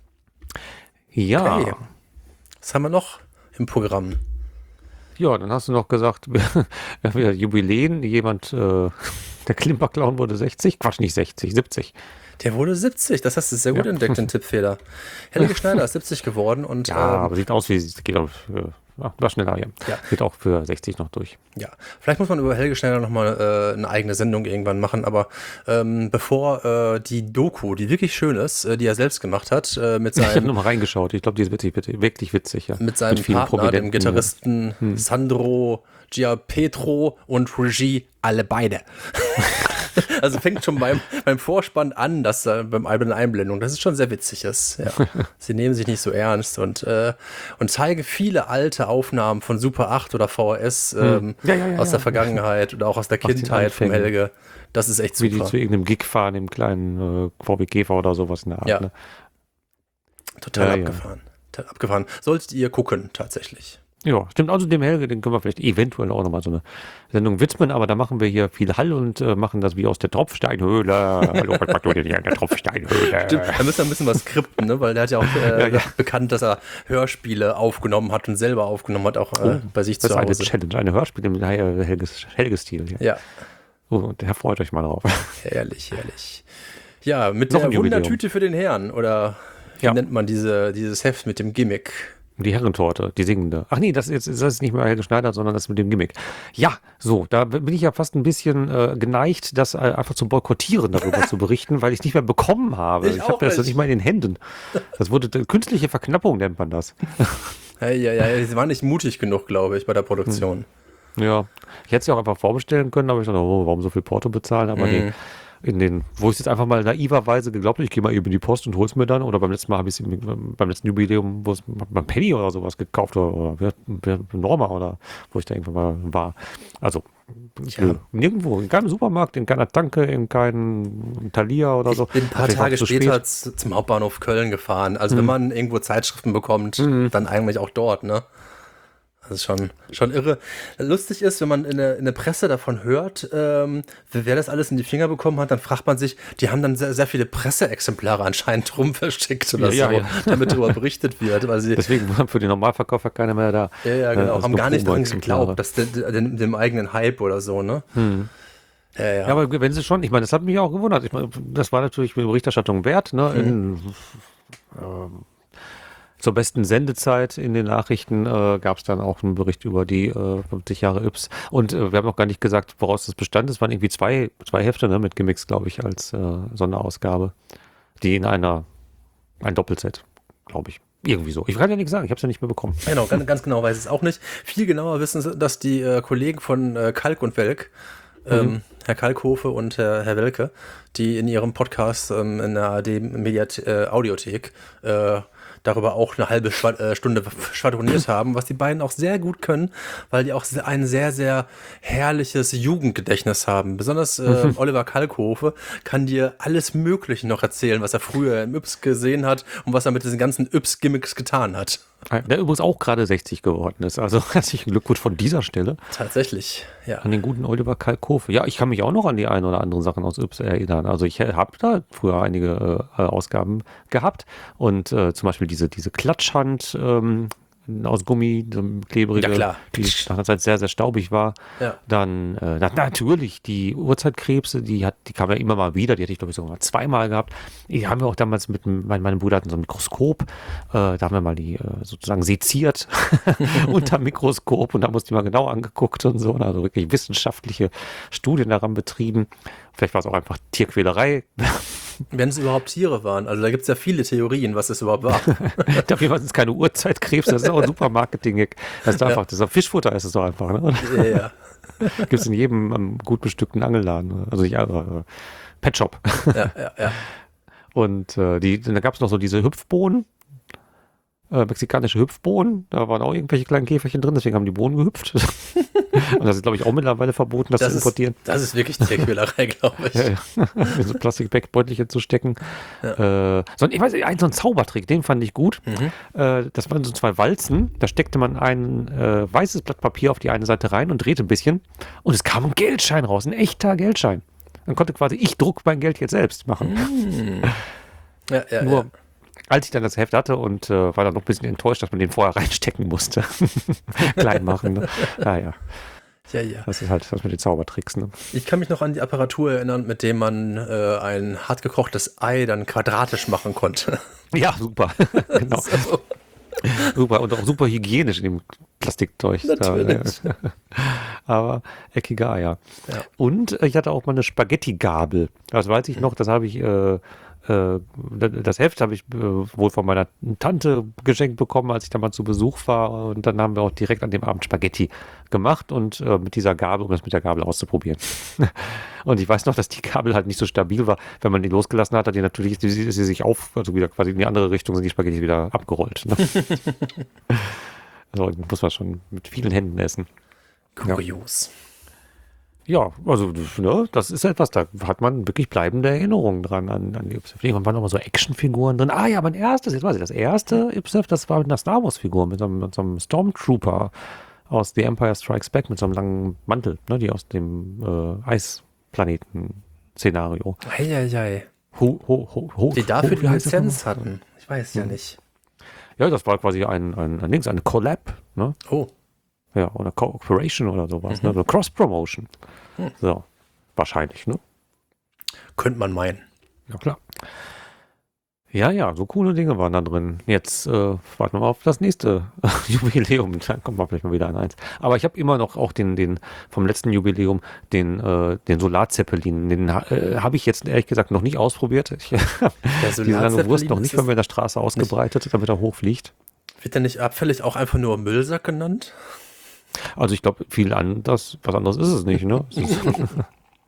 Ja, Okay. Was haben wir noch im Programm? ja, dann hast du noch gesagt, wir haben wieder Jubiläen, jemand, äh, der Klimperclown wurde sechzig, Quatsch, nicht sechzig, siebzig. Der wurde siebzig, das hast du sehr gut Ja. entdeckt, den Tippfehler. Helge Schneider ist siebzig geworden und Ja, ähm, aber sieht aus wie, geht auch, für, ja, war schneller, ja. Ja. Geht auch für sechzig noch durch. ja, vielleicht muss man über Helge Schneider nochmal äh, eine eigene Sendung irgendwann machen, aber ähm, bevor äh, die Doku, die wirklich schön ist, äh, die er selbst gemacht hat, äh, mit Ich habe seinem, nur mal reingeschaut. Ich glaube, die ist witzig, witzig, wirklich witzig, ja. mit seinem vielen Partner, dem Prominenten, Gitarristen Hm. Sandro Giapietro und Regie, alle beide. Also fängt schon beim, beim Vorspann an, dass äh, beim bei der Einblendung, das ist schon sehr witzig ist. Ja. Sie nehmen sich nicht so ernst und, äh, und zeigen viele alte Aufnahmen von Super acht oder V H S ähm, Ja, ja, ja, aus der ja. Vergangenheit oder auch aus der Aus den Kindheit vom Anfängen. Helge. Das ist echt Wie die super. zu irgendeinem Gig fahren, im kleinen äh, V W Käfer oder sowas in der Art. Ja. Ne? Total Ja, ja. abgefahren. Total abgefahren. Solltet ihr gucken, tatsächlich. Ja, stimmt. Also dem Helge, den können wir vielleicht eventuell auch nochmal so eine Sendung widmen, aber da machen wir hier viel Hall und äh, machen das wie aus der Tropfsteinhöhle. Hallo, was macht ihr denn hier in der Tropfsteinhöhle? Stimmt, da müssen wir ein bisschen was skripten, ne? Weil der hat ja auch äh, Ja, ja. bekannt, dass er Hörspiele aufgenommen hat und selber aufgenommen hat, auch äh, bei sich Das ist zu eine Hause. Challenge, eine Hörspiel im Helges, Helge-Stil. Hier. Ja, Oh, und der freut euch mal drauf. herrlich, herrlich. Ja, mit Noch der ein Jubiläum. Wundertüte für den Herrn, oder wie Ja. nennt man diese, dieses Heft mit dem Gimmick? Die Herrentorte, die singende. Ach nee, das ist, jetzt, das ist nicht mehr Helge Schneider, sondern das mit dem Gimmick. Ja, so, da bin ich ja fast ein bisschen äh, geneigt, das äh, einfach zu boykottieren, darüber zu berichten, weil ich es nicht mehr bekommen habe. Ich Ich, auch habe das nicht. nicht mal in den Händen. Das wurde äh, künstliche Verknappung, nennt man das. Ja, ja, ja, sie waren nicht mutig genug, glaube ich, bei der Produktion. Ja, ich hätte es ja auch einfach vorbestellen können, aber ich dachte, oh, warum so viel Porto bezahlen? Aber nee. in den, wo ich jetzt einfach mal naiverweise geglaubt habe, ich gehe mal eben in die Post und hol's mir dann. Oder beim letzten Mal habe ich es beim letzten Jubiläum, wo es beim Penny oder sowas gekauft oder, oder Norma oder wo ich da irgendwann mal war. Also ja. nirgendwo, in keinem Supermarkt, in keiner Tanke, in keinem Thalia oder ich so. Ich bin ein paar Tage später spät. zum Hauptbahnhof Köln gefahren. Also mhm. wenn man irgendwo Zeitschriften bekommt, mhm. dann eigentlich auch dort, ne? Das ist schon, schon irre. Lustig ist, wenn man in der, in der Presse davon hört, ähm, wer das alles in die Finger bekommen hat, dann fragt man sich, die haben dann sehr, sehr viele Presseexemplare anscheinend rum verschickt oder ja, so, ja, ja. damit darüber berichtet wird. Weil sie Deswegen waren für den Normalverkäufer keiner mehr da. Ja, ja, genau. Also haben gar nicht dran geglaubt, dass de, de, dem, dem eigenen Hype oder so, ne? Hm. Ja, ja. ja, aber wenn sie schon, ich meine, das hat mich auch gewundert. Ich meine, das war natürlich eine Berichterstattung wert, ne? Hm. In, ähm, Zur besten Sendezeit in den Nachrichten äh, gab es dann auch einen Bericht über die äh, fünfzig Jahre Yps. Und äh, wir haben noch gar nicht gesagt, woraus das bestand. Es waren irgendwie zwei, zwei Hefte, ne, mit gemixt, glaube ich, als äh, Sonderausgabe. Die in einer, ein Doppelset, glaube ich. Irgendwie so. Ich kann ja nichts sagen, ich habe es ja nicht mehr bekommen. Genau, ganz, ganz genau weiß ich es auch nicht. Viel genauer wissen sie, dass die äh, Kollegen von äh, Kalk und Welk, ähm, mhm. Herr Kalkhofe und Herr, Herr Welke, die in ihrem Podcast ähm, in der A R D-Audiothek äh, darüber auch eine halbe Schwa- äh, Stunde schwadroniert haben, was die beiden auch sehr gut können, weil die auch ein sehr, sehr herrliches Jugendgedächtnis haben. Besonders äh, Oliver Kalkhofe kann dir alles Mögliche noch erzählen, was er früher im Yps gesehen hat und was er mit diesen ganzen Yps-Gimmicks getan hat. Der übrigens auch gerade sechzig geworden ist. Also herzlichen Glückwunsch von dieser Stelle. Tatsächlich, ja. An den guten Oliver Kalkhofe. Ja, ich kann mich auch noch an die ein oder anderen Sachen aus Yps erinnern. Also ich habe da früher einige äh, Ausgaben gehabt und äh, zum Beispiel diese, diese Klatschhand ähm, aus Gummi, so klebrige, ja, klar. die nach einer Zeit sehr, sehr staubig war. Ja. Dann äh, na, natürlich die Urzeitkrebse, die hat, die kam ja immer mal wieder, die hatte ich glaube ich sogar mal zweimal gehabt. Die haben wir auch damals mit, mein, meinem Bruder hatten so ein Mikroskop, äh, da haben wir mal die äh, sozusagen seziert unter Mikroskop und da musste die mal genau angeguckt und so, also wirklich wissenschaftliche Studien daran betrieben. Vielleicht war es auch einfach Tierquälerei. Wenn es überhaupt Tiere waren. Also da gibt es ja viele Theorien, was es überhaupt war. Dafür waren es keine Urzeitkrebs, das ist auch ein super Marketing-Gag. Das ist einfach, ja. das ist Fischfutter ist es doch einfach. Ne? Ja, ja. Gibt es in jedem um, gut bestückten Angelladen. Also nicht äh, Pet Shop. Ja, ja, ja. Und äh, die, da gab es noch so diese Hüpfbohnen. Äh, mexikanische Hüpfbohnen, da waren auch irgendwelche kleinen Käferchen drin, deswegen haben die Bohnen gehüpft. Und das ist, glaube ich, auch mittlerweile verboten, das, das zu importieren. Ist, das ist wirklich Tierquälerei, glaube ich. Ja, ja. In so Plastikbeutelchen zu stecken. Ja. Äh, so, ich weiß nicht, ein, so ein Zaubertrick, den fand ich gut. Mhm. Äh, das waren so zwei Walzen, da steckte man ein äh, weißes Blatt Papier auf die eine Seite rein und drehte ein bisschen und es kam ein Geldschein raus, ein echter Geldschein. Dann konnte quasi ich Druck mein Geld jetzt selbst machen. Mhm. Ja, ja, Nur, ja. Als ich dann das Heft hatte und äh, war dann noch ein bisschen enttäuscht, dass man den vorher reinstecken musste. Klein machen. Ne? Ah, ja. Ja, ja. Das ist halt das mit den Zaubertricks. Ne? Ich kann mich noch an die Apparatur erinnern, mit dem man äh, ein hartgekochtes Ei dann quadratisch machen konnte. Ja, super. Genau. So. Super und auch super hygienisch in dem Plastikzeug. Natürlich. Da, ja. Aber eckige Eier. Ja. Und ich hatte auch mal eine Spaghetti-Gabel. Das weiß ich noch, das habe ich... Äh, das Heft habe ich wohl von meiner Tante geschenkt bekommen, als ich da mal zu Besuch war. Und dann haben wir auch direkt an dem Abend Spaghetti gemacht und äh, mit dieser Gabel, um das mit der Gabel auszuprobieren. Und ich weiß noch, dass die Gabel halt nicht so stabil war. Wenn man die losgelassen hat, hat die natürlich, die, sie sich auf, also wieder quasi in die andere Richtung sind die Spaghetti wieder abgerollt. Ne? Also muss man schon mit vielen Händen essen. Kurios. Ja. Ja, also ne, das ist etwas, da hat man wirklich bleibende Erinnerungen dran an, an die Yps-Heft. Irgendwann waren noch mal so Actionfiguren drin. Ah ja, mein erstes, jetzt weiß ich, das erste Yps-Heft, das war mit einer Star Wars-Figur, mit, so mit so einem Stormtrooper aus The Empire Strikes Back, mit so einem langen Mantel, ne, die aus dem äh, Eisplaneten-Szenario. Eieiei. Ho, ho, ho, ho, die dafür ho, die Lizenz hatten. Ich weiß ja, ja nicht. Ja, das war quasi ein, ein, ein Dings, eine Collab, ne? Oh. Ja, oder Cooperation oder sowas, mhm. ne? Oder Cross-Promotion. Hm. So, wahrscheinlich, ne? Könnte man meinen. Ja, klar. Ja, ja, so coole Dinge waren da drin. Jetzt äh, warten wir mal auf das nächste Jubiläum. Dann kommt man vielleicht mal wieder an eins. Aber ich habe immer noch auch den, den vom letzten Jubiläum, den, äh, den Solarzeppelin. Den äh, habe ich jetzt ehrlich gesagt noch nicht ausprobiert. Ich habe diese lange Wurst noch nicht bei mir in der Straße ausgebreitet, damit er hochfliegt. Wird der nicht abfällig auch einfach nur Müllsack genannt? Also ich glaube, viel anders, was anderes ist es nicht, ne? Es ist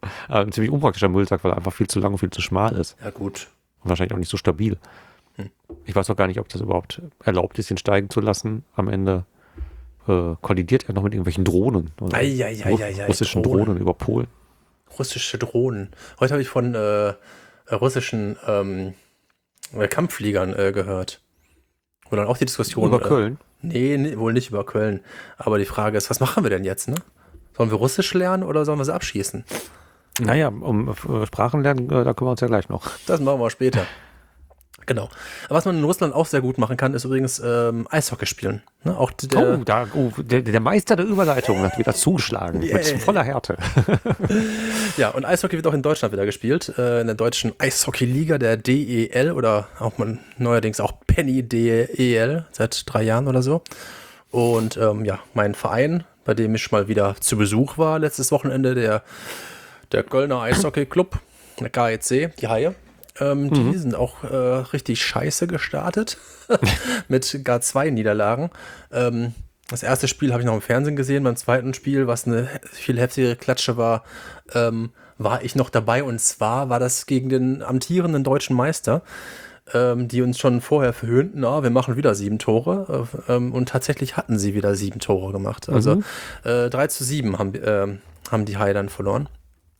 Äh, ein ziemlich unpraktischer Müllsack, weil er einfach viel zu lang und viel zu schmal ist. Ja, gut. Und wahrscheinlich auch nicht so stabil. Hm. Ich weiß auch gar nicht, ob das überhaupt erlaubt ist, ihn steigen zu lassen. Am Ende äh, kollidiert er noch mit irgendwelchen Drohnen. Oder Eieieiei, russischen Drohnen. Drohnen über Polen. Russische Drohnen. Heute habe ich von äh, russischen ähm, Kampffliegern äh, gehört. Wo dann auch die Diskussion... Über äh, Köln? Nee, nee, wohl nicht über Köln. Aber die Frage ist, was machen wir denn jetzt, ne? Sollen wir Russisch lernen oder sollen wir sie abschießen? Naja, um äh, Sprachen lernen, äh, da kümmern wir uns ja gleich noch. Das machen wir später. Genau. Aber was man in Russland auch sehr gut machen kann, ist übrigens ähm, Eishockey spielen. Ne? Auch der, oh, da, oh der, der Meister der Überleitung hat wieder zugeschlagen. Yeah. Mit voller Härte. Ja, und Eishockey wird auch in Deutschland wieder gespielt. Äh, in der deutschen Eishockey-Liga, der D E L oder auch man neuerdings auch Penny D E L, seit drei Jahren oder so. Und ähm, ja, mein Verein, bei dem ich mal wieder zu Besuch war letztes Wochenende, der, der Kölner Eishockey-Club, der K E C, die Haie. Ähm, die mhm. sind auch äh, richtig scheiße gestartet mit gar zwei Niederlagen. Ähm, das erste Spiel habe ich noch im Fernsehen gesehen. Beim zweiten Spiel, was eine viel heftigere Klatsche war, ähm, war ich noch dabei. Und zwar war das gegen den amtierenden deutschen Meister, ähm, die uns schon vorher verhöhnten, na, wir machen wieder sieben Tore. Äh, ähm, und tatsächlich hatten sie wieder sieben Tore gemacht. Also mhm. äh, drei zu sieben haben, äh, haben die Haie dann verloren.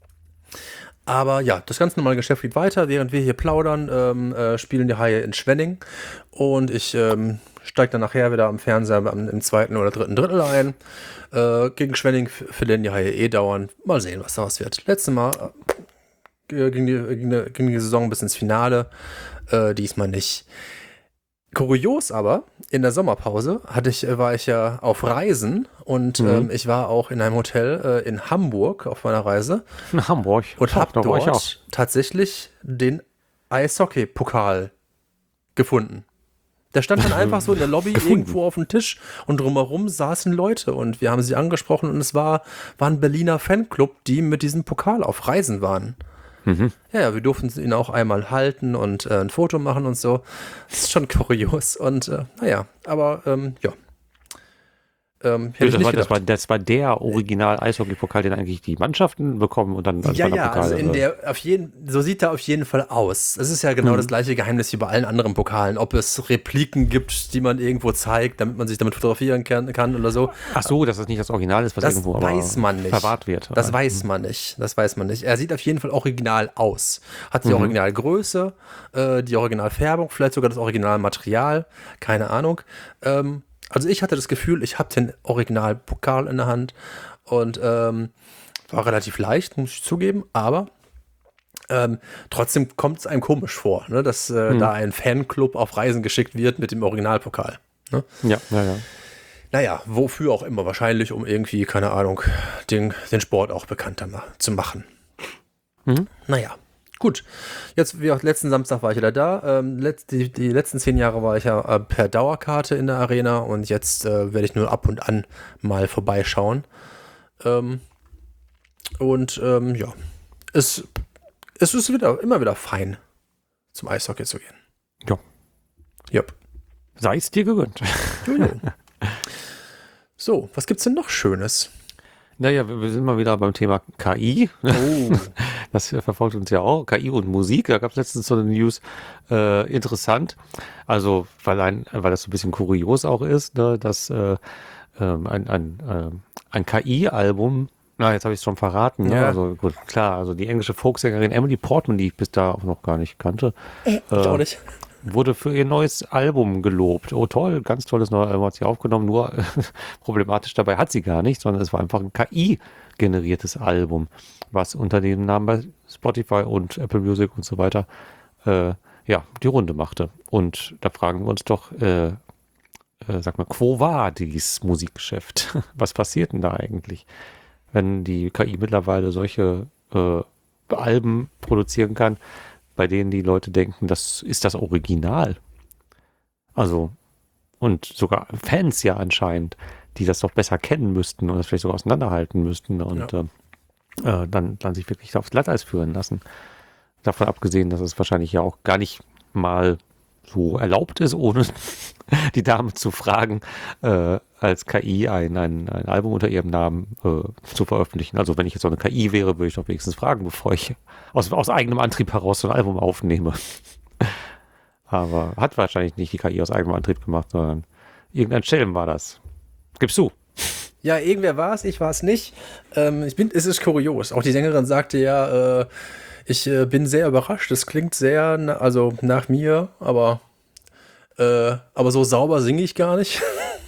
Aber ja, das ganz normale Geschäft geht weiter. Während wir hier plaudern, ähm, äh, spielen die Haie in Schwenning. Und ich ähm, steige dann nachher wieder am Fernseher am, im zweiten oder dritten Drittel ein. Äh, gegen Schwenning verlieren die Haie eh dauernd. Mal sehen, was daraus wird. Letztes Mal äh, ging, die, ging, die, ging die Saison bis ins Finale. Äh, diesmal nicht. Kurios aber, in der Sommerpause hatte ich, war ich ja auf Reisen und mhm. ähm, ich war auch in einem Hotel äh, in Hamburg auf meiner Reise. In Hamburg. Und habe dort tatsächlich den Eishockey-Pokal gefunden. Der stand dann einfach so in der Lobby irgendwo auf dem Tisch und drumherum saßen Leute und wir haben sie angesprochen und es war, war ein Berliner Fanclub, die mit diesem Pokal auf Reisen waren. Mhm. Ja, ja, wir durften ihn auch einmal halten und äh, ein Foto machen und so. Das ist schon kurios und äh, naja, aber ähm, ja. Ähm, das, war, das, war, das war der Original-Eishockey-Pokal, den eigentlich die Mannschaften bekommen und dann als ja, ja, Pokal, also in der, auf jeden, so sieht er auf jeden Fall aus. Es ist ja genau mhm. das gleiche Geheimnis wie bei allen anderen Pokalen, ob es Repliken gibt, die man irgendwo zeigt, damit man sich damit fotografieren kann, kann oder so. Ach so, dass das nicht das Original ist, was das irgendwo weiß man nicht. verwahrt wird. Das weiß man nicht. Das weiß man nicht. Er sieht auf jeden Fall original aus. Hat die mhm. Originalgröße, äh, die Originalfärbung, vielleicht sogar das Originalmaterial, keine Ahnung. Ähm, Also ich hatte das Gefühl, ich habe den Originalpokal in der Hand und ähm, war relativ leicht, muss ich zugeben, aber ähm, trotzdem kommt es einem komisch vor, ne, dass äh, hm. da ein Fanclub auf Reisen geschickt wird mit dem Originalpokal. Ne? Ja, ja, ja. Naja, wofür auch immer, wahrscheinlich um irgendwie, keine Ahnung, den, den Sport auch bekannter ma- zu machen. Mhm. Naja. Gut, jetzt wie auch letzten Samstag war ich wieder da. Ähm, letzt, die, die letzten zehn Jahre war ich ja äh, per Dauerkarte in der Arena und jetzt äh, werde ich nur ab und an mal vorbeischauen. Ähm, und ähm, ja, es, es ist wieder, immer wieder fein, zum Eishockey zu gehen. Ja. Yep. Sei es dir gegönnt. Jojo. So, was gibt's denn noch Schönes? Naja, wir sind mal wieder beim Thema K I. Oh. Das verfolgt uns ja auch. K I und Musik. Da gab es letztens so eine News. Äh, interessant. Also, weil, ein, weil das so ein bisschen kurios auch ist, ne, dass äh, ein, ein, äh, ein K I-Album, na, jetzt habe ich es schon verraten. Ja. Ne? Also, gut, klar. Also, die englische Folksängerin Emily Portman, die ich bis da auch noch gar nicht kannte. Äh, ich auch nicht. Wurde für ihr neues Album gelobt. Oh toll, ganz tolles neues Album hat sie aufgenommen, nur problematisch dabei hat sie gar nicht, sondern es war einfach ein K I-generiertes Album, was unter dem Namen bei Spotify und Apple Music und so weiter äh, ja, die Runde machte. Und da fragen wir uns doch, äh, äh, sag mal, quo war dieses Musikgeschäft? Was passiert denn da eigentlich, wenn die K I mittlerweile solche äh, Alben produzieren kann, bei denen die Leute denken, das ist das Original. Also, und sogar Fans ja anscheinend, die das doch besser kennen müssten und das vielleicht sogar auseinanderhalten müssten und ja. äh, äh, dann, dann sich wirklich aufs Glatteis führen lassen. Davon abgesehen, dass es wahrscheinlich ja auch gar nicht mal so erlaubt ist, ohne die Dame zu fragen, äh, als K I ein, ein, ein Album unter ihrem Namen äh, zu veröffentlichen. Also wenn ich jetzt so eine K I wäre, würde ich doch wenigstens fragen, bevor ich aus, aus eigenem Antrieb heraus so ein Album aufnehme. Aber hat wahrscheinlich nicht die K I aus eigenem Antrieb gemacht, sondern irgendein Schelm war das. Gibst du? Ja, irgendwer war es, ich war es nicht. Ähm, ich bin, es ist kurios. Auch die Sängerin sagte ja, äh, ich äh, bin sehr überrascht. Es klingt sehr, na, also nach mir, aber, äh, aber so sauber singe ich gar nicht.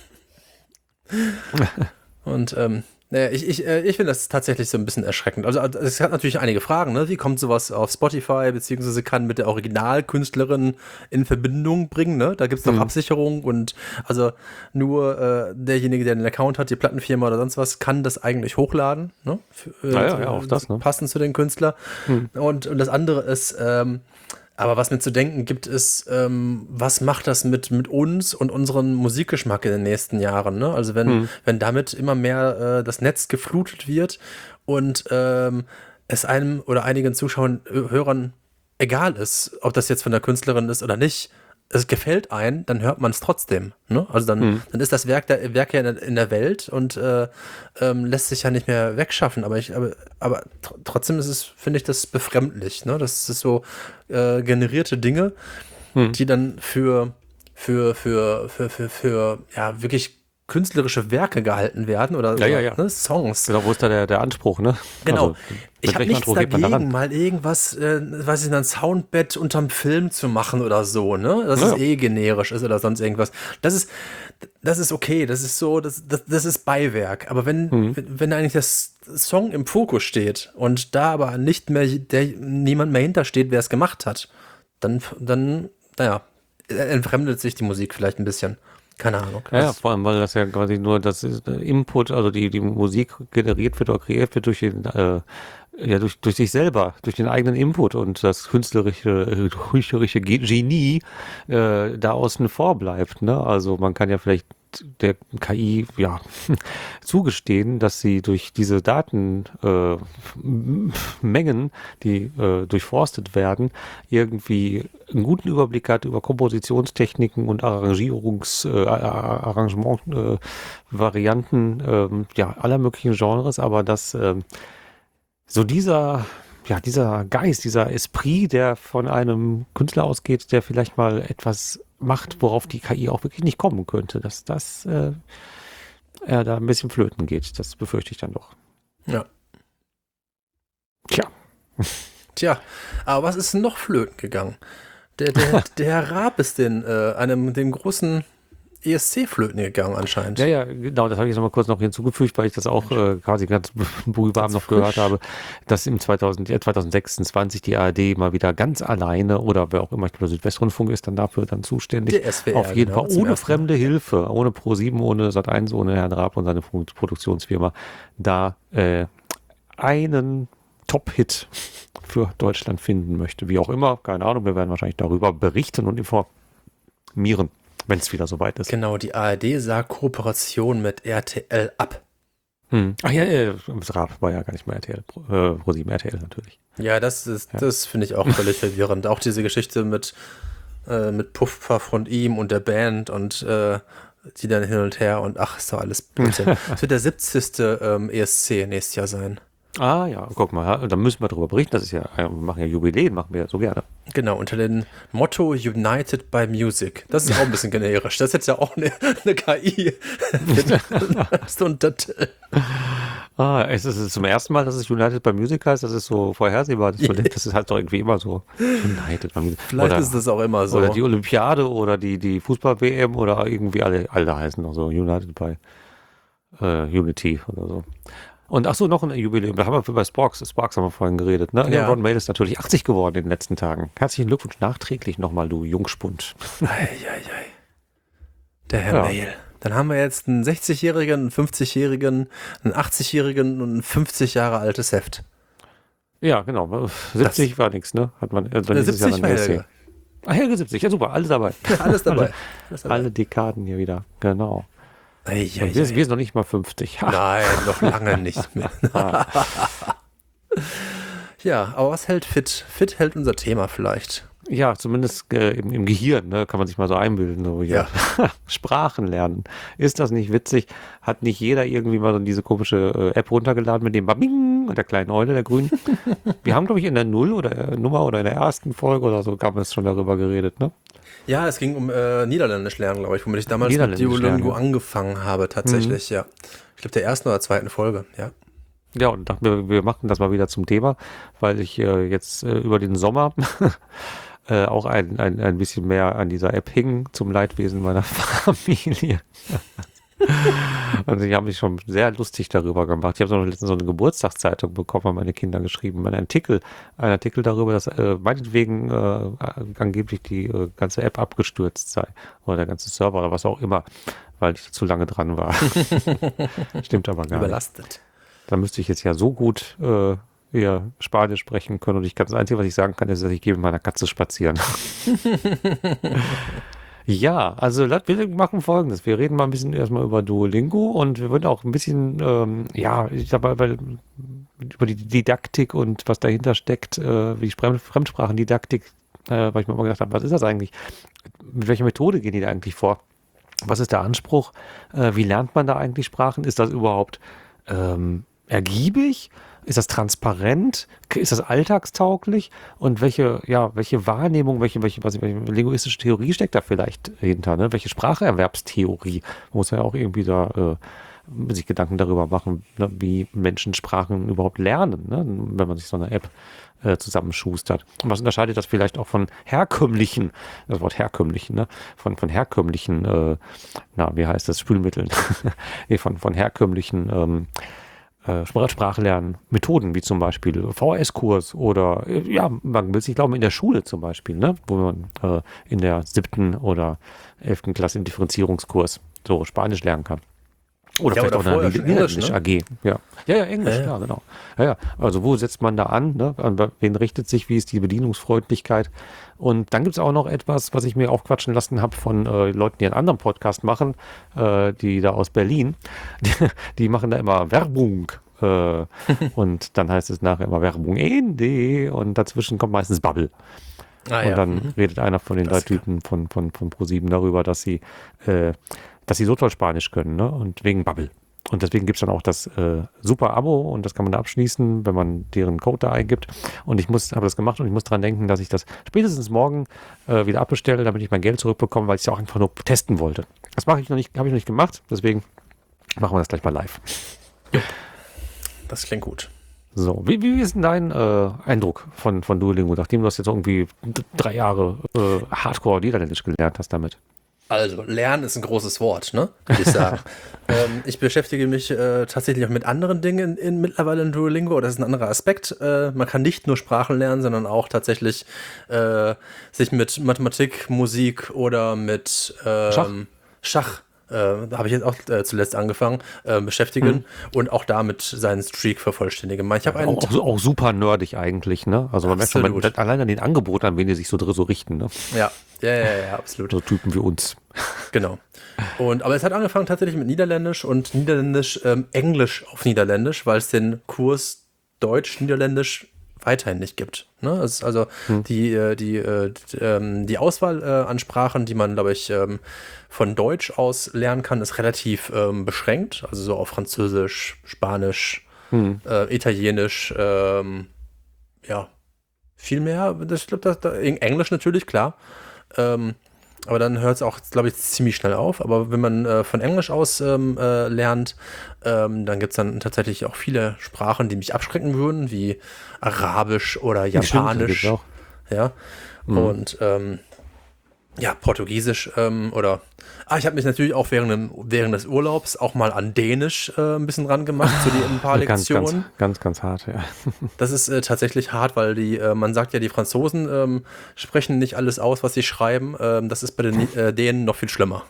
Und ähm, naja, ich, ich, äh, ich finde das tatsächlich so ein bisschen erschreckend. Also es hat natürlich einige Fragen, ne? Wie kommt sowas auf Spotify, beziehungsweise kann mit der Originalkünstlerin in Verbindung bringen, ne? Da gibt es doch Mhm. Absicherung und also nur äh, derjenige, der einen Account hat, die Plattenfirma oder sonst was, kann das eigentlich hochladen, ne? Für, äh, Ja, ja, auch das, ne? Passend zu den Künstler. Mhm. Und, und das andere ist, ähm, aber was mir zu denken gibt, ist, ähm, was macht das mit, mit uns und unserem Musikgeschmack in den nächsten Jahren? Ne? Also wenn, Mhm. wenn damit immer mehr äh, das Netz geflutet wird und ähm, es einem oder einigen Zuschauern, äh, Hörern egal ist, ob das jetzt von der Künstlerin ist oder nicht, es gefällt einem, dann hört man es trotzdem. Ne? Also dann, Mhm. dann ist das Werk, der, Werk ja in der, in der Welt und äh, ähm, lässt sich ja nicht mehr wegschaffen. Aber, ich, aber, aber tr trotzdem ist es, finde ich, das befremdlich. Ne? Das ist so äh, generierte Dinge, Mhm. die dann für, für, für, für, für, für ja, wirklich künstlerische Werke gehalten werden oder Ja, ja, ja. Ne? Songs. Genau, wo ist da der, der Anspruch, ne? Genau. Also, Ich mit habe welchem nichts Anspruch geht man dagegen, daran? mal irgendwas, äh, weiß ich, ein Soundbett unterm Film zu machen oder so, ne? Dass Ja. es eh generisch ist oder sonst irgendwas. Das ist, das ist okay, das ist so, das, das, das ist Beiwerk. Aber wenn, Mhm. wenn, wenn eigentlich das Song im Fokus steht und da aber nicht mehr, der, niemand mehr hintersteht, wer es gemacht hat, dann, dann, naja, entfremdet sich die Musik vielleicht ein bisschen. Keine Ahnung. Ja, ja, Das- vor allem, weil das ja quasi nur das ist, äh, Input, also die, die Musik generiert wird oder kreiert wird durch den, äh, ja, durch, durch sich selber, durch den eigenen Input und das künstlerische, äh, künstlerische Ge- Genie äh, da außen vor bleibt, ne? Also man kann ja vielleicht der K I ja zugestehen, dass sie durch diese Datenmengen, äh, Mengen, die äh, durchforstet werden, irgendwie einen guten Überblick hat über Kompositionstechniken und Arrangierungs, äh, Arrangement, äh, Varianten, ähm, ja, aller möglichen Genres, aber dass ähm, so dieser, ja, dieser Geist, dieser Esprit, der von einem Künstler ausgeht, der vielleicht mal etwas macht, worauf die K I auch wirklich nicht kommen könnte, dass das äh, äh, da ein bisschen flöten geht. Das befürchte ich dann doch. Ja. Tja. Tja, aber was ist denn noch flöten gegangen? Der, der, der Herr Raab ist den, äh, einem, dem großen E S C flöten gegangen anscheinend. Ja, ja, genau, das habe ich jetzt noch mal kurz noch hinzugefügt, weil ich das auch äh, quasi ganz brühwarm noch gehört frisch. habe, dass im zweitausend, ja, zwanzig sechsundzwanzig die A R D mal wieder ganz alleine oder wer auch immer, ich glaube, der Südwestrundfunk ist dann dafür dann zuständig, Der S W R, auf jeden genau, Fall zum ohne ersten Mal. fremde Hilfe, ohne ProSieben, ohne Sat eins, ohne Herrn Raab und seine Pro- Produktionsfirma, da äh, einen Top-Hit für Deutschland finden möchte. Wie auch immer, keine Ahnung, wir werden wahrscheinlich darüber berichten und informieren, wenn es wieder soweit ist. Genau, die A R D sah Kooperation mit R T L ab. Hm. Ach ja, äh, Raab war ja gar nicht mehr R T L, äh, ProSieben R T L natürlich. Ja, das ist, Ja. das finde ich auch völlig verwirrend. Auch diese Geschichte mit, äh, mit Puffpuff und ihm und der Band und äh, die dann hin und her und ach, ist doch alles Blödsinn. Es wird der siebzigste Ähm, E S C nächstes Jahr sein. Ah ja, guck mal, da müssen wir darüber berichten. Das ist ja, wir machen ja Jubiläen, machen wir ja so gerne. Genau, unter dem Motto United by Music. Das ist auch ein bisschen generisch. Das ist jetzt ja auch eine, eine K I. Als Untertitel. Ah, es ist zum ersten Mal, dass es United by Music heißt. Das ist so vorhersehbar. Das, das ist halt doch irgendwie immer so. United by Music. Vielleicht oder, ist das auch immer so. Oder die Olympiade oder die, die Fußball-W M oder irgendwie alle, alle heißen noch so United by äh, Unity oder so. Und ach so, noch ein Jubiläum. Da haben wir bei Sparks, Sparks haben wir vorhin geredet. Ne? Ja. Ja. Ron Mail ist natürlich achtzig geworden in den letzten Tagen. Herzlichen Glückwunsch nachträglich nochmal, du Jungspund. Ei, ei, ei. Der Herr Ja. Mail. Dann haben wir jetzt einen sechzigjährigen, einen fünfzigjährigen, einen achtzigjährigen und ein fünfzig Jahre altes Heft. Ja, genau. siebzig war nichts, ne? Hat man äh, dann Äh, dieses Jahr siebzig dann war L C. Helge. Ach, Helge siebzig, ja super, alles dabei. Alles dabei. alle, Alles dabei. alle Dekaden hier wieder, genau. Ei, ei, Und wir, ei. wir sind noch nicht mal fünfzig. Ha. Nein, noch lange nicht mehr. Ja, aber was hält fit? Fit hält unser Thema vielleicht. Ja, zumindest äh, im, im Gehirn, ne, kann man sich mal so einbilden. So, ja. Sprachen lernen. Ist das nicht witzig? Hat nicht jeder irgendwie mal so diese komische äh, App runtergeladen mit dem Babing und der kleinen Eule, der grünen? Wir haben, glaube ich, in der Null oder äh, Nummer oder in der ersten Folge oder so, haben wir es schon darüber geredet, ne? Ja, es ging um äh, Niederländisch lernen, glaube ich, womit ich damals mit Niederländisch Duolingo lernen. angefangen habe, tatsächlich, ja. Ich glaube, der ersten oder zweiten Folge, ja. Ja, und dachten wir, wir machen das mal wieder zum Thema, weil ich äh, jetzt äh, über den Sommer äh, auch ein, ein, ein bisschen mehr an dieser App hing, zum Leidwesen meiner Familie. Also ich habe mich schon sehr lustig darüber gemacht. Ich habe noch letztens so eine Geburtstagszeitung bekommen, haben meine Kinder geschrieben, einen Artikel, einen Artikel darüber, dass äh, meinetwegen äh, angeblich die äh, ganze App abgestürzt sei oder der ganze Server oder was auch immer, weil ich zu lange dran war. Stimmt aber gar nicht. Überlastet. Da müsste ich jetzt ja so gut äh, eher Spanisch sprechen können und ich kann, das Einzige, was ich sagen kann, ist, dass ich gehe mit meiner Katze spazieren. Ja, also wir machen Folgendes. Wir reden mal ein bisschen erstmal über Duolingo und wir würden auch ein bisschen, ähm, ja, ich sag mal, über, über die Didaktik und was dahinter steckt, äh, die Fremd Fremdsprachendidaktik, äh, weil ich mir immer gedacht habe, was ist das eigentlich? Mit welcher Methode gehen die da eigentlich vor? Was ist der Anspruch? Äh, wie lernt man da eigentlich Sprachen? Ist das überhaupt ähm, ergiebig? Ist das transparent? Ist das alltagstauglich? Und welche, ja, welche Wahrnehmung, welche, welche, was, welche linguistische Theorie steckt da vielleicht hinter? Ne? Welche Spracherwerbstheorie? Man muss ja auch irgendwie da äh, sich Gedanken darüber machen, ne, wie Menschen Sprachen überhaupt lernen, ne? Wenn man sich so eine App äh, zusammenschustert. Und was unterscheidet das vielleicht auch von herkömmlichen, das Wort herkömmlichen, ne? Von, von herkömmlichen, äh, na, wie heißt das, Spülmitteln? nee, von, von herkömmlichen ähm, Sprachlernen, Methoden, wie zum Beispiel V H S-Kurs oder, ja, man will sich glauben, in der Schule zum Beispiel, ne? Wo man äh, in der siebten oder elften Klasse im Differenzierungskurs so Spanisch lernen kann. Oder ja, vielleicht oder auch eine Niederländisch ne? A G. Ja, ja, ja Englisch, ja, ja. klar, genau. Ja, ja. Also wo setzt man da an? Ne? An wen richtet sich? Wie ist die Bedienungsfreundlichkeit? Und dann gibt es auch noch etwas, was ich mir aufquatschen lassen habe von äh, Leuten, die einen anderen Podcast machen, äh, die da aus Berlin. Die, die machen da immer Werbung. Äh, und dann heißt es nachher immer Werbung Ende und dazwischen kommt meistens Bubble. Ah, und ja. dann mhm. redet einer von den drei Klassiker. Typen von, von, von ProSieben darüber, dass sie, äh, dass sie so toll Spanisch können, ne? Und wegen Bubble. Und deswegen gibt es dann auch das äh, super Abo und das kann man da abschließen, wenn man deren Code da eingibt. Und ich muss, habe das gemacht und ich muss dran denken, dass ich das spätestens morgen äh, wieder abbestelle, damit ich mein Geld zurückbekomme, weil ich es ja auch einfach nur testen wollte. Das mache ich noch nicht, habe ich noch nicht gemacht, deswegen machen wir das gleich mal live. Das klingt gut. So, wie, wie ist denn dein äh, Eindruck von, von Duolingo, nachdem du das jetzt irgendwie d- drei Jahre äh, Hardcore Niederländisch gelernt hast damit? Also, lernen ist ein großes Wort, ne? Würde ich sagen. ähm, ich beschäftige mich äh, tatsächlich auch mit anderen Dingen in, in, mittlerweile in Duolingo. Das ist ein anderer Aspekt. Äh, man kann nicht nur Sprachen lernen, sondern auch tatsächlich äh, sich mit Mathematik, Musik oder mit ähm, Schach? Schach äh, habe ich jetzt auch äh, zuletzt angefangen, äh, beschäftigen Mhm. und auch damit seinen Streak vervollständigen. Ich habe einen Auch, auch, auch super nerdig eigentlich, ne? Also man merkt schon, Absolut. man, allein an den Angeboten, an wen die sich so, dr- so richten, ne? ja, ja, ja, ja, absolut. So Typen wie uns. Genau. Und, aber es hat angefangen tatsächlich mit Niederländisch und Niederländisch, ähm, Englisch auf Niederländisch, weil es den Kurs Deutsch, Niederländisch weiterhin nicht gibt. Ne? Es ist also Hm. die, äh, die, äh, d- ähm, die Auswahl äh, an Sprachen, die man, glaube ich, ähm, von Deutsch aus lernen kann, ist relativ ähm, beschränkt. Also so auf Französisch, Spanisch, Hm. äh, Italienisch, ähm, ja, viel mehr. Das, ich glaube, das, da, Englisch natürlich, klar. Ähm, aber dann hört es auch, glaube ich, ziemlich schnell auf. Aber wenn man äh, von Englisch aus ähm, äh, lernt, ähm, dann gibt es dann tatsächlich auch viele Sprachen, die mich abschrecken würden, wie Arabisch oder Stimmt, Japanisch. gibt's auch. Ja. Mhm. Und ähm, ja, Portugiesisch ähm, oder. Ah, ich habe mich natürlich auch während, dem, während des Urlaubs auch mal an Dänisch äh, ein bisschen ran gemacht, so die ein paar Ganz, Lektionen. ganz, ganz, ganz hart, ja. Das ist äh, tatsächlich hart, weil die, äh, man sagt ja, die Franzosen ähm, sprechen nicht alles aus, was sie schreiben. Ähm, das ist bei den äh, Dänen noch viel schlimmer.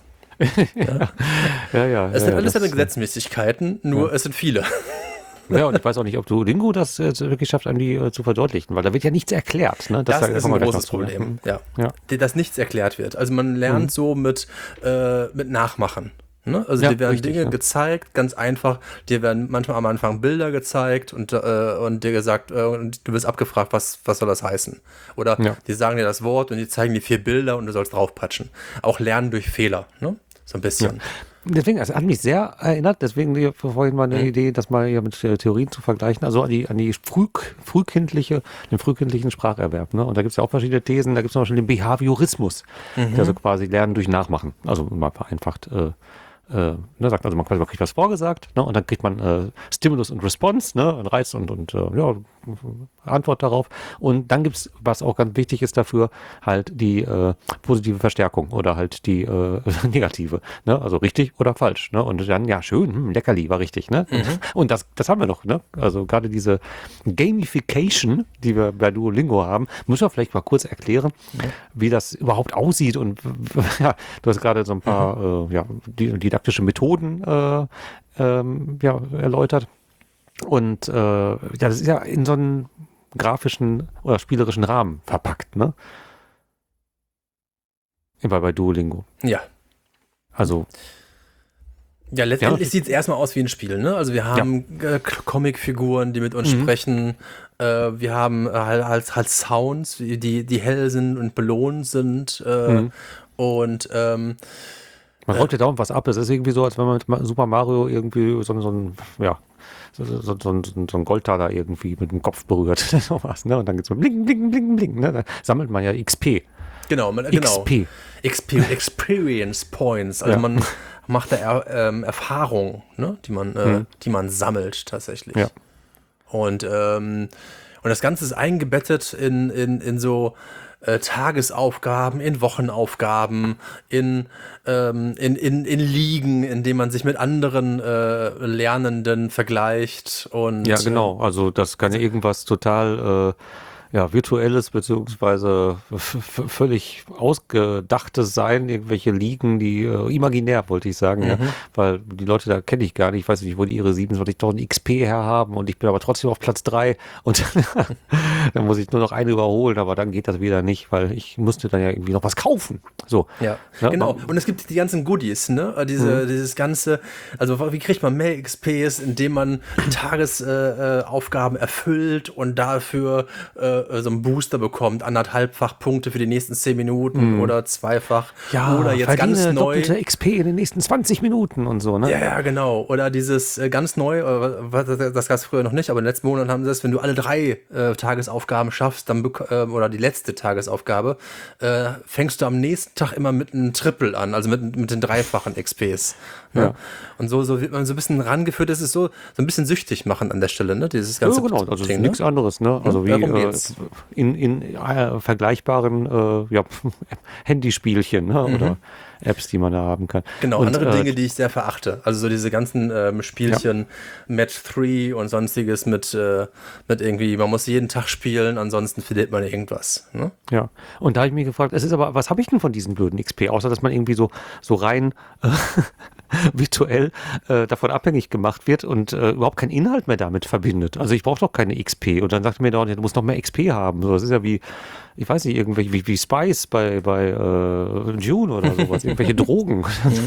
Ja, ja. Es ja, sind ja, alles das- seine Gesetzmäßigkeiten, nur es sind viele. Ja, und ich weiß auch nicht, ob Duolingo das äh, wirklich schafft, einem die äh, zu verdeutlichen, weil da wird ja nichts erklärt. Ne? Das, da ist kommen ein wir gleich großes noch zu, Problem, ja. Ja. Die- Dass nichts erklärt wird. Also man lernt Mhm. so mit, äh, mit Nachmachen. Ne? Also Ja, dir werden richtig, Dinge ja. gezeigt, ganz einfach. Dir werden manchmal am Anfang Bilder gezeigt und, äh, und dir gesagt, äh, und du wirst abgefragt, was, was soll das heißen? Oder Ja. die sagen dir das Wort und die zeigen dir vier Bilder und du sollst draufpatschen. Auch lernen durch Fehler, ne? So ein Ja. bisschen. Deswegen, also hat mich sehr erinnert, deswegen die- vorhin mal eine Mhm. Idee, das mal hier mit äh, Theorien zu vergleichen, also an die, an die früh, frühkindliche, den frühkindlichen Spracherwerb. Ne? Und da gibt es ja auch verschiedene Thesen, da gibt es zum Beispiel den Behaviorismus, der so quasi Lernen durch Nachmachen, also mal vereinfacht äh, äh, ne, sagt, also man, quasi, man kriegt was vorgesagt, ne, und dann kriegt man äh, Stimulus und Response, ne, ein Reiz und, und äh, ja, Antwort darauf. Und dann gibt es, was auch ganz wichtig ist dafür, halt die äh, positive Verstärkung oder halt die äh, negative, ne, also richtig oder falsch, ne, und dann, ja, schön, hm, Leckerli war richtig, ne, und das, das haben wir noch, ne, also gerade diese Gamification, die wir bei Duolingo haben, müssen wir vielleicht mal kurz erklären, wie das überhaupt aussieht und ja, du hast gerade so ein paar äh, ja, die, didaktische Methoden äh, ähm, ja, erläutert. Und äh, ja, das ist ja in so einen grafischen oder spielerischen Rahmen verpackt, ne? Bei, bei Duolingo. Ja. Also, Ja, letztendlich Ja. sieht es erstmal aus wie ein Spiel, ne? Also wir haben äh, Comicfiguren, die mit uns Mhm. sprechen. Äh, wir haben äh, halt, halt, halt Sounds, die, die hell sind und belohnt sind. Äh, Mhm. Und ähm, man räumt ja dauernd was ab. Es ist irgendwie so, als wenn man mit Ma- Super Mario irgendwie so, so ein, ja, so, so, so, so, so so ein Goldtaler irgendwie mit dem Kopf berührt. Sowas, ne? Und dann geht's mit Bling, Bling, Bling, Bling, ne? Da sammelt man ja X P. genau, man, genau. X P. Exper Experience Points. Also Ja. man macht da er, ähm, Erfahrungen, ne? die, man, äh, Mhm. die man sammelt tatsächlich. Ja. Und, ähm, und das Ganze ist eingebettet in, in, in so äh, Tagesaufgaben, in Wochenaufgaben, in, ähm, in, in, in Ligen, in denen man sich mit anderen äh, Lernenden vergleicht. Und, Ja, genau. Also das kann ja irgendwas total äh, ja, virtuelles beziehungsweise f- f- völlig ausgedachtes sein, irgendwelche Ligen, die äh, imaginär, wollte ich sagen, ja, weil die Leute da kenne ich gar nicht, ich weiß nicht, wo die ihre siebenundzwanzigtausend X P herhaben und ich bin aber trotzdem auf Platz drei und dann muss ich nur noch eine überholen, aber dann geht das wieder nicht, weil ich musste dann ja irgendwie noch was kaufen. So. Ja, Ne? genau. Man- Und es gibt die ganzen Goodies, ne? Diese, dieses ganze, also wie kriegt man mehr X Ps, indem man Tagesaufgaben äh, Aufgaben erfüllt und dafür äh, so einen Booster bekommt, anderthalbfach Punkte für die nächsten zehn Minuten oder zweifach. Ja, oder jetzt verdiene ganz neu. doppelte X P in den nächsten zwanzig Minuten und so, ne? Ja, ja, genau. Oder dieses äh, ganz neu, äh, was- das das gab es früher noch nicht, aber in den letzten Monaten haben sie das, wenn du alle drei äh, Tagesaufgaben schaffst, dann bek- äh, oder die letzte Tagesaufgabe, äh, fängst du am nächsten Tag immer mit einem Triple an, also mit, mit den dreifachen X Ps. Ne? Ja. Und so, so wird man so ein bisschen rangeführt, das ist so, so ein bisschen süchtig machen an der Stelle, ne? Dieses ganze Ja, genau, also Ding, nichts ne? anderes, ne? Also wie darum äh, geht's. in, in äh, vergleichbaren äh, ja, Handyspielchen, ne? Oder Apps, die man da haben kann. Genau, und, andere äh, Dinge, die ich sehr verachte. Also so diese ganzen ähm, Spielchen, Match drei und sonstiges mit, äh, mit irgendwie, man muss jeden Tag spielen, ansonsten verliert man irgendwas. Ne? Ja, und da habe ich mich gefragt, es ist aber, was habe ich denn von diesen blöden X P, außer dass man irgendwie so, so rein äh, virtuell äh, davon abhängig gemacht wird und äh, überhaupt keinen Inhalt mehr damit verbindet. Also ich brauche doch keine X P. Und dann sagt mir doch, du musst noch mehr X P haben. So, das ist ja wie, ich weiß nicht, irgendwelche, wie, wie Spice bei, bei äh, June oder sowas, irgendwelche Drogen.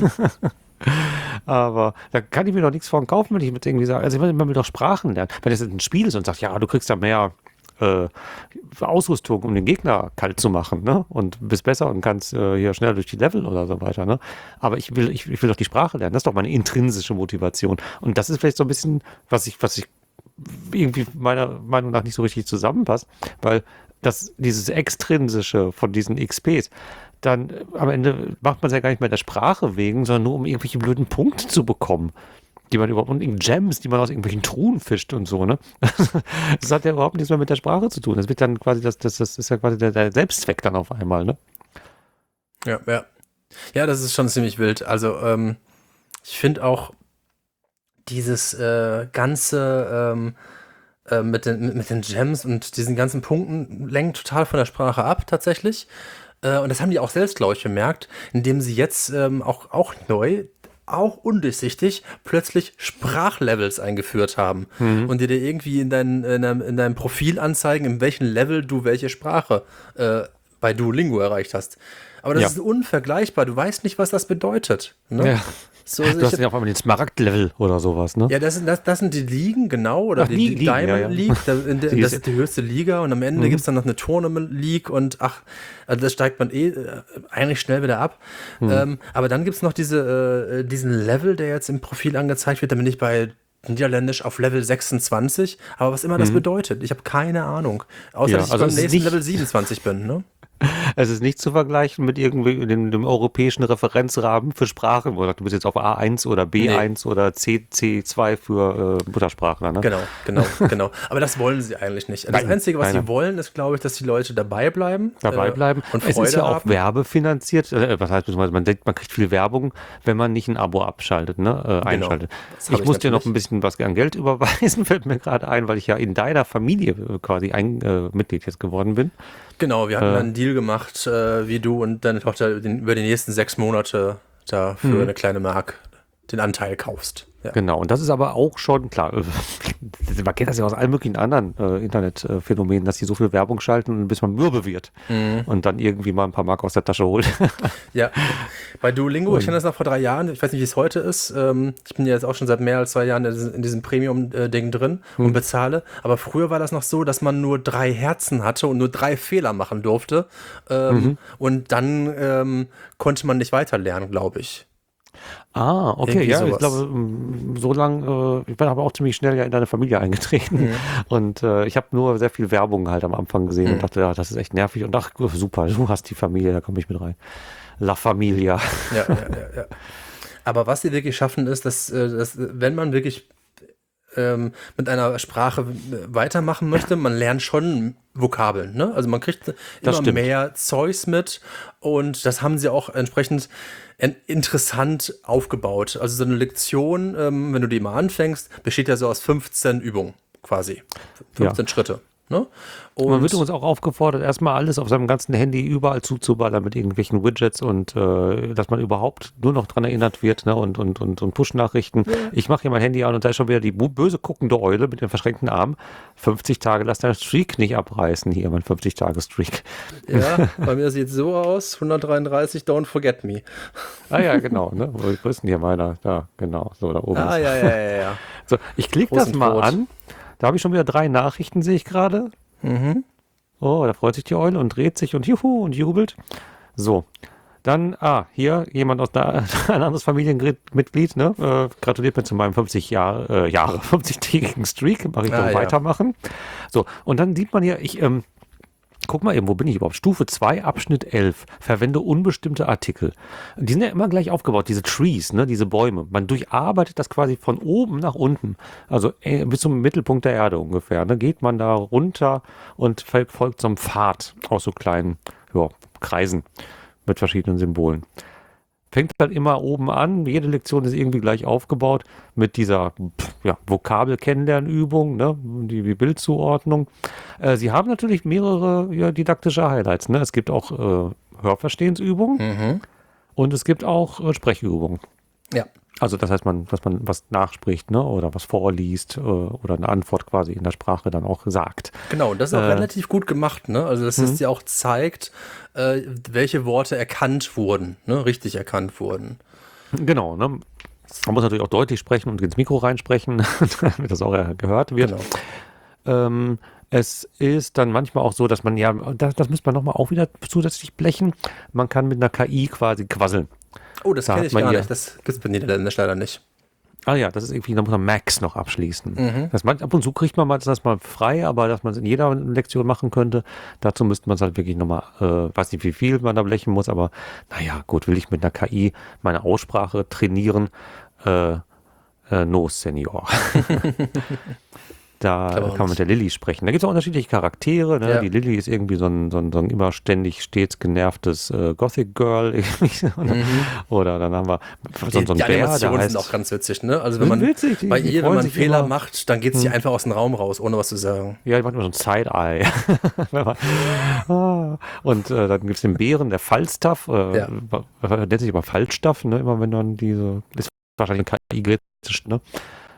Aber da kann ich mir doch nichts von kaufen, wenn ich mit irgendwie sage, also wenn man doch Sprachen lernt. Wenn das jetzt ein Spiel ist und sagt, ja, du kriegst da mehr äh, Ausrüstung, um den Gegner kalt zu machen, ne? Und bist besser und kannst äh, hier schneller durch die Level oder so weiter, ne? Aber ich will, ich, ich will doch die Sprache lernen. Das ist doch meine intrinsische Motivation. Und das ist vielleicht so ein bisschen, was ich, was ich irgendwie meiner Meinung nach nicht so richtig zusammenpasst, weil das, dieses Extrinsische von diesen X Ps, dann äh, am Ende macht man es ja gar nicht mehr der Sprache wegen, sondern nur um irgendwelche blöden Punkte zu bekommen, die man überhaupt, und Gems, die man aus irgendwelchen Truhen fischt und so, ne? Das hat ja überhaupt nichts mehr mit der Sprache zu tun. Das wird dann quasi, das, das, das ist ja quasi der, der Selbstzweck dann auf einmal, ne? Ja, ja. Ja, das ist schon ziemlich wild. Also, ähm, ich finde auch dieses äh, ganze ähm, äh, mit, den, mit, mit den Gems und diesen ganzen Punkten lenkt total von der Sprache ab, tatsächlich. Äh, und das haben die auch selbst, glaube ich, bemerkt, indem sie jetzt ähm, auch, auch neu, auch undurchsichtig, plötzlich Sprachlevels eingeführt haben. Und die dir irgendwie in, dein, in, deinem, in deinem Profil anzeigen, in welchem Level du welche Sprache äh, bei Duolingo erreicht hast. Aber das Ja. ist unvergleichbar. Du weißt nicht, was das bedeutet. Ne? Ja. So, also Du hast ich, ja auf einmal den Smaragd-Level oder sowas, ne? ja, das sind, das, das sind die Ligen, genau, oder Ach, die, die die Ligen, Diamond ja, ja. League, da, in der, Die das ist- ist die höchste Liga und am Ende Mhm. gibt es dann noch eine Tournament League und ach, also das steigt man eh äh, eigentlich schnell wieder ab. Mhm. Ähm, aber dann gibt es noch diese, äh, diesen Level, der jetzt im Profil angezeigt wird, da bin ich bei Niederländisch auf Level sechsundzwanzig, aber was immer das bedeutet, ich habe keine Ahnung. Außer, Mhm. Ja, dass ich also beim es ist nächsten nicht- Level siebenundzwanzig bin, ne? Es ist nicht zu vergleichen mit irgendwie dem, dem europäischen Referenzrahmen für Sprachen, wo du bist jetzt auf A eins oder B eins oder C, C2 für äh, Muttersprachler, ne? Genau, genau, genau. Aber das wollen sie eigentlich nicht. Das Nein, Einzige, was nein, sie nein. wollen, ist, glaube ich, dass die Leute dabei bleiben. Dabei äh, bleiben. Und Es Freude ist ja auch haben. werbefinanziert. Äh, was heißt, beziehungsweise man denkt, man kriegt viel Werbung, wenn man nicht ein Abo abschaltet, ne? Äh, einschaltet. Das hab Ich ich muss dir noch natürlich. ein bisschen was an Geld überweisen, fällt mir gerade ein, weil ich ja in deiner Familie äh, quasi ein äh, Mitglied jetzt geworden bin. Genau, wir hatten Äh. dann einen Deal gemacht, äh, wie du und deine Tochter den, über die nächsten sechs Monate da für Mhm. eine kleine Mark den Anteil kaufst. Ja. Genau, und das ist aber auch schon klar. äh, Man kennt das ja aus allen möglichen anderen äh, Internetphänomenen, dass die so viel Werbung schalten, bis man mürbe wird Mhm. und dann irgendwie mal ein paar Mark aus der Tasche holt. Ja, bei Duolingo, ich kenne das noch vor drei Jahren, ich weiß nicht, wie es heute ist. Ähm, ich bin ja jetzt auch schon seit mehr als zwei Jahren in diesem- in diesem Premium-Ding drin und bezahle. Aber früher war das noch so, dass man nur drei Herzen hatte und nur drei Fehler machen durfte. Ähm, Und dann ähm, konnte man nicht weiter lernen, glaube ich. Ah, okay, Irgendwie ja, ich sowas. glaube, m, so lang, äh, ich bin aber auch ziemlich schnell ja in deine Familie eingetreten Mhm. und äh, ich habe nur sehr viel Werbung halt am Anfang gesehen und dachte, ja, das ist echt nervig und ach, super, du hast die Familie, da komme ich mit rein. La Familia. Ja, ja, ja, ja. Aber was sie wirklich schaffen, ist, dass, äh, dass äh, wenn man wirklich ähm, mit einer Sprache äh, weitermachen möchte, man lernt schon Vokabeln. Ne? Also man kriegt Das immer stimmt. mehr Zeugs mit und das haben sie auch entsprechend en- interessant aufgebaut. Also so eine Lektion, ähm, wenn du die mal anfängst, besteht ja so aus fünfzehn Übungen quasi. fünfzehn Schritte. Ne? Und Man wird uns auch aufgefordert, erstmal alles auf seinem ganzen Handy überall zuzuballern mit irgendwelchen Widgets und äh, dass man überhaupt nur noch dran erinnert wird, ne? und, und, und, und Push-Nachrichten. Ich mache hier mein Handy an und da ist schon wieder die bu- böse guckende Eule mit den verschränkten Armen. fünfzig Tage, lass deinen Streak nicht abreißen hier, mein fünfzig-Tage-Streak. ja, bei mir sieht es so aus, hundertdreiunddreißig, don't forget me. Ah ja, genau, ne? Wo wo ist denn hier meiner? Da, genau, so da oben. Ah, ist- ja, ja, ja, ja. So, ich klicke Groß das und mal rot. an. Da habe ich schon wieder drei Nachrichten, sehe ich gerade. Mhm. Oh, da freut sich die Eule und dreht sich und juhu und jubelt. So, dann, ah, hier jemand aus einer, ein anderes Familienmitglied, ne? Äh, gratuliert mir zu meinem fünfzig Jahre, äh, Jahre, fünfzig-tägigen Streak. Mache ich Ah, dann ja. weitermachen. So, und dann sieht man hier, ich, ähm, guck mal eben, wo bin ich überhaupt? Stufe zwei, Abschnitt elf. Verwende unbestimmte Artikel. Die sind ja immer gleich aufgebaut, diese Trees, ne, diese Bäume. Man durcharbeitet das quasi von oben nach unten. Also äh, bis zum Mittelpunkt der Erde ungefähr. Ne, geht man da runter und folgt, folgt so einem Pfad aus so kleinen ja, Kreisen mit verschiedenen Symbolen. Fängt halt immer oben an. Jede Lektion ist irgendwie gleich aufgebaut mit dieser pff, ja, Vokabel-Kennenlernübung, ne? die, die Bildzuordnung. Äh, sie haben natürlich mehrere ja, didaktische Highlights. Ne? Es gibt auch äh, Hörverstehensübungen Mhm. und es gibt auch äh, Sprechübungen. Ja. Also das heißt, man, dass man was nachspricht, ne? oder was vorliest äh, oder eine Antwort quasi in der Sprache dann auch sagt. Genau, und das ist auch Äh, relativ gut gemacht, ne? Also, dass es ja auch zeigt, äh, welche Worte erkannt wurden, ne? Richtig erkannt wurden. Genau, ne? Man muss natürlich auch deutlich sprechen und ins Mikro reinsprechen, damit das auch äh, gehört wird. Genau. Ähm, es ist dann manchmal auch so, dass man ja, das, das müsste man nochmal auch wieder zusätzlich blechen, man kann mit einer K I quasi quasseln. Oh, das Da kenne hat ich man gar hier- nicht. Das gibt es bei Niederländisch leider nicht. Ah ja, das ist irgendwie, da muss man Max noch abschließen. Mhm. Das man, ab und zu kriegt man mal das mal frei, aber dass man es in jeder Lektion machen könnte, dazu müsste man es halt wirklich nochmal, äh, weiß nicht, wie viel man da blechen muss, aber naja, gut, will ich mit einer K I meine Aussprache trainieren, äh, äh, no, Senior. Da Kann man kann man mit nicht. der Lilly sprechen. Da gibt es auch unterschiedliche Charaktere. Ne? Ja. Die Lilly ist irgendwie so ein, so ein, so ein immer ständig stets genervtes äh, Gothic Girl. irgendwie. Oder dann haben wir so, Die, so einen die Bär, der Animationen heißt... sind auch ganz witzig, ne? Also, Sind wenn man witzig, die- bei die ihr, wenn freuen man einen sich Fehler immer. macht, dann geht sie einfach aus dem Raum raus, ohne was zu sagen. Ja, die macht immer so ein Side-Eye. Wenn man- Ah. Und äh, dann gibt es den Bären, der Falstaff. Äh, Ja. äh, nennt sich aber Falstaff, ne? Immer wenn dann diese... Ist wahrscheinlich ein K I-Gerät, ne?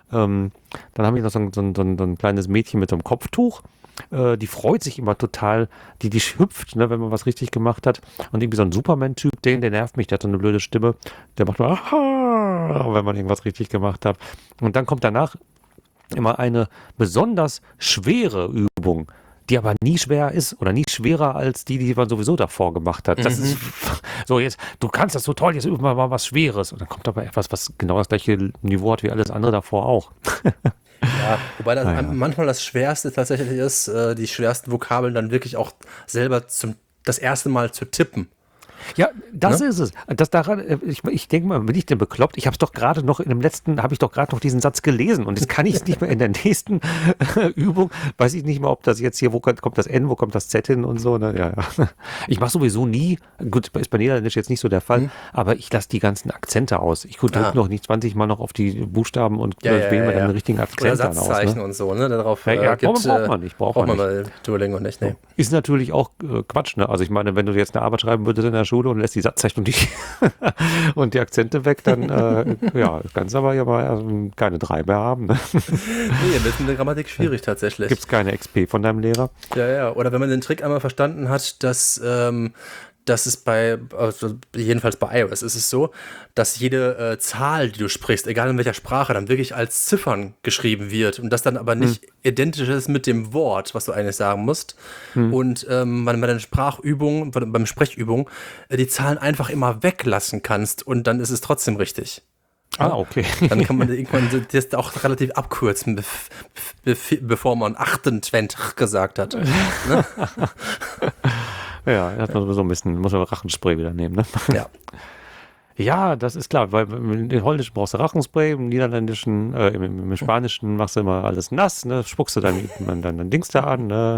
Ähm, dann habe ich noch so ein, so, ein, so ein kleines Mädchen mit so einem Kopftuch. Äh, die freut sich immer total, die, die hüpft, ne, wenn man was richtig gemacht hat. Und irgendwie so ein Superman-Typ, den, der nervt mich, der hat so eine blöde Stimme. Der macht mal, aha, wenn man irgendwas richtig gemacht hat. Und dann kommt danach immer eine besonders schwere Übung, die aber nie schwer ist oder nie schwerer als die, die man sowieso davor gemacht hat. Das Mhm. ist so jetzt, du kannst das so toll, jetzt üben wir mal was Schweres. Und dann kommt aber etwas, was genau das gleiche Niveau hat wie alles andere davor auch. Ja, wobei das Naja. manchmal das Schwerste tatsächlich ist, äh, die schwersten Vokabeln dann wirklich auch selber zum das erste Mal zu tippen. Ja, das Ne? ist es. Das daran, äh, ich, ich denke mal, bin ich denn bekloppt? Ich habe es doch gerade noch in dem letzten, habe ich doch gerade noch diesen Satz gelesen und jetzt kann ich es nicht mehr in der nächsten äh, Übung. Weiß ich nicht mehr, ob das jetzt hier, wo kommt, kommt das N, wo kommt das Z hin und so. Ne? Ja, ja. Ich mache sowieso nie, gut, ist bei Niederländisch jetzt nicht so der Fall, Hm. aber ich lasse die ganzen Akzente aus. Ich drücke Ah. noch nicht zwanzig Mal noch auf die Buchstaben und Ja, äh, ja, wähle ja, mir dann ja. den richtigen Oder Akzent dann aus. Satzzeichen Ne? und so, ne? Darauf Ja, äh, ja, gibt, braucht äh, man nicht, braucht braucht man man bei Duolingo nicht, nee. Ist natürlich auch äh, Quatsch, ne? Also ich meine, wenn du jetzt eine Arbeit schreiben würdest in der Schule und lässt die Satzzeichen und die, und die Akzente weg, dann äh, ja, kannst du aber ja mal ähm, keine drei mehr haben. Ne? Nee, das ist in der Grammatik schwierig tatsächlich. Gibt es keine X P von deinem Lehrer? Ja, ja. Oder wenn man den Trick einmal verstanden hat, dass, ähm, dass es bei, also jedenfalls bei iOS ist es so, dass jede äh, Zahl, die du sprichst, egal in welcher Sprache, dann wirklich als Ziffern geschrieben wird und das dann aber nicht Hm. identisch ist mit dem Wort, was du eigentlich sagen musst. Hm. Und ähm, man bei den Sprachübungen, bei- beim Sprechübungen, äh, die Zahlen einfach immer weglassen kannst und dann ist es trotzdem richtig. Ah, okay. Dann kann man irgendwann so das auch relativ abkürzen, bef- bef- bevor man achtundzwanzig gesagt hat. Ne? Ja, er hat man so ein bisschen, muss man Rachenspray wieder nehmen, ne? Ja. Ja, das ist klar, weil im im Holländischen brauchst du Rachenspray, im Niederländischen, äh, im, im, im Spanischen machst du immer alles nass, ne? Spuckst du dann, dann, dann, dann Dings da an, ne?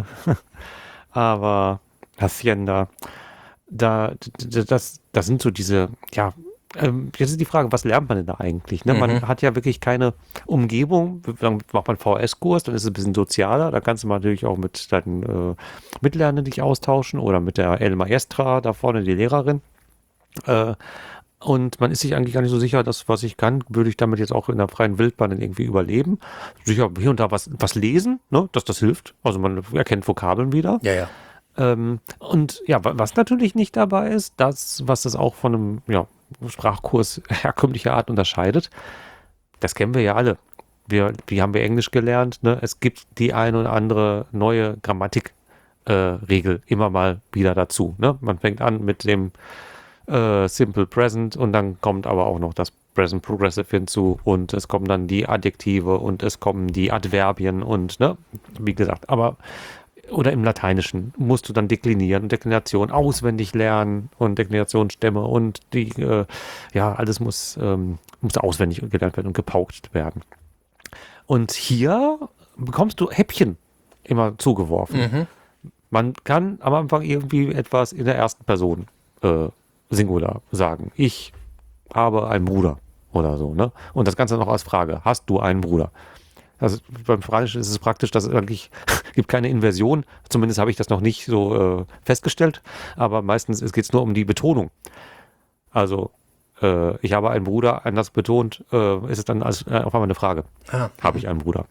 Aber Hacienda, da, d- d- das, das sind so diese, ja, ähm, jetzt ist die Frage, was lernt man denn da eigentlich? Ne? Man Mhm. hat ja wirklich keine Umgebung, dann macht man einen V S-Kurs, dann ist es ein bisschen sozialer, da kannst du mal natürlich auch mit deinen äh, Mitlernenden dich austauschen oder mit der El Maestra, da vorne die Lehrerin. Äh, und man ist sich eigentlich gar nicht so sicher, dass was ich kann, würde ich damit jetzt auch in der freien Wildbahn dann irgendwie überleben. Sicher hier und da was, was lesen, ne? Dass das hilft. Also man erkennt Vokabeln wieder. Ja, ja. Ähm, und ja, wa- was natürlich nicht dabei ist, das, was das auch von einem ja, Sprachkurs herkömmlicher Art unterscheidet, das kennen wir ja alle. Wir, wie haben wir Englisch gelernt? Ne? Es gibt die eine oder andere neue Grammatikregel äh, Regel immer mal wieder dazu. Ne? Man fängt an mit dem äh, Simple Present und dann kommt aber auch noch das Present Progressive hinzu und es kommen dann die Adjektive und es kommen die Adverbien und, ne, wie gesagt, aber oder im Lateinischen musst du dann deklinieren und Deklination auswendig lernen und Deklinationsstämme und die, äh, ja, alles muss, ähm, muss auswendig gelernt werden und gepaukt werden. Und hier bekommst du Häppchen immer zugeworfen. Mhm. Man kann am Anfang irgendwie etwas in der ersten Person äh, Singular sagen. Ich habe einen Bruder oder so, ne? Und das Ganze noch als Frage. Hast du einen Bruder? Also beim Spanischen ist es praktisch, dass es eigentlich gibt keine Inversion. Zumindest habe ich das noch nicht so äh, festgestellt. Aber meistens geht es nur um die Betonung. Also äh, ich habe einen Bruder, anders betont, äh, ist es dann als, äh, auf einmal eine Frage. Ah. Habe ich einen Bruder?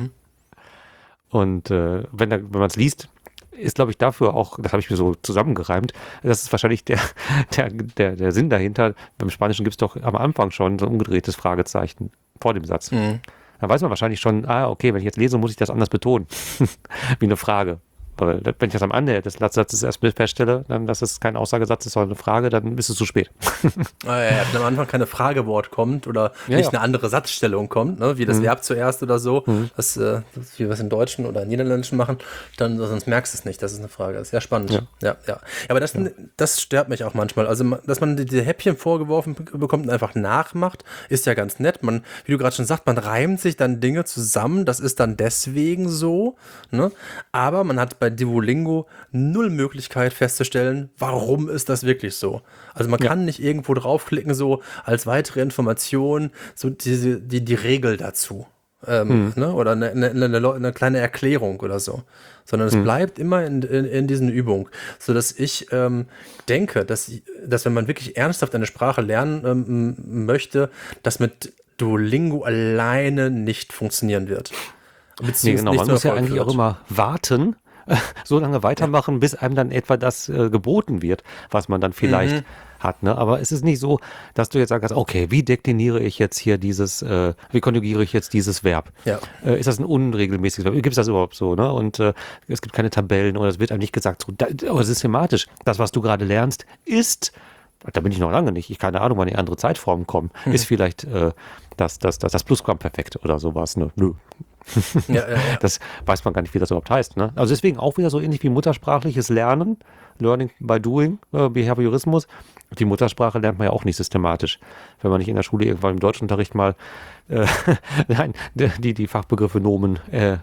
Und äh, wenn, da, wenn man es liest, ist, glaube ich, dafür auch, das habe ich mir so zusammengereimt, das ist wahrscheinlich der, der, der, der Sinn dahinter. Beim Spanischen gibt es doch am Anfang schon so ein umgedrehtes Fragezeichen vor dem Satz. Mhm. Dann weiß man wahrscheinlich schon, ah, okay, wenn ich jetzt lese, muss ich das anders betonen. Wie eine Frage. Weil wenn ich das am Ende des Satzes erst feststelle, dann, dass es kein Aussagesatz ist, sondern eine Frage, dann ist es zu spät. Ah, ja, ja, wenn am Anfang keine Fragewort kommt oder Ja, nicht ja. eine andere Satzstellung kommt, ne, wie das Mhm. Verb zuerst oder so, Mhm. das, äh, das, wie wir es im Deutschen oder Niederländischen machen, dann sonst merkst du es nicht, das ist eine Frage. Das ist ja spannend. Ja. Ja, ja. Ja, aber das, das stört mich auch manchmal. Also, ma- dass man die, die Häppchen vorgeworfen be- bekommt und einfach nachmacht, ist ja ganz nett. Man, wie du gerade schon sagst, man reimt sich dann Dinge zusammen, das ist dann deswegen so, ne? Aber man hat bei Duolingo null Möglichkeit festzustellen, warum ist das wirklich so. Also man Ja. kann nicht irgendwo draufklicken, so als weitere Information, so diese, die, die Regel dazu. Ähm, ne? Oder eine, eine, eine, eine kleine Erklärung oder so. Sondern es bleibt immer in, in, in diesen Übungen. Sodass ich ähm, denke, dass, dass wenn man wirklich ernsthaft eine Sprache lernen ähm, möchte, das mit Duolingo alleine nicht funktionieren wird. Nee, genau, man muss ja eigentlich wird. auch immer warten, so lange weitermachen, ja. bis einem dann etwa das äh, geboten wird, was man dann vielleicht mhm. hat. Ne? Aber es ist nicht so, dass du jetzt sagst, okay, wie dekliniere ich jetzt hier dieses, äh, wie konjugiere ich jetzt dieses Verb? Ja. Äh, ist das ein unregelmäßiges Verb? Gibt es das überhaupt so? Ne? Und äh, es gibt keine Tabellen oder es wird einem nicht gesagt, so, da, aber systematisch, das, was du gerade lernst, ist, da bin ich noch lange nicht, ich keine Ahnung, wann die andere Zeitformen kommen, mhm. ist vielleicht äh, das, das, das, das Plusquamperfekt oder sowas. Ne? Nö. Ja, ja, ja. Das weiß man gar nicht, wie das überhaupt heißt. Ne? Also deswegen auch wieder so ähnlich wie muttersprachliches Lernen, Learning by Doing, äh, Behaviorismus. Die Muttersprache lernt man ja auch nicht systematisch. Wenn man nicht in der Schule irgendwann im Deutschunterricht mal äh, nein, die, die Fachbegriffe Nomen äh,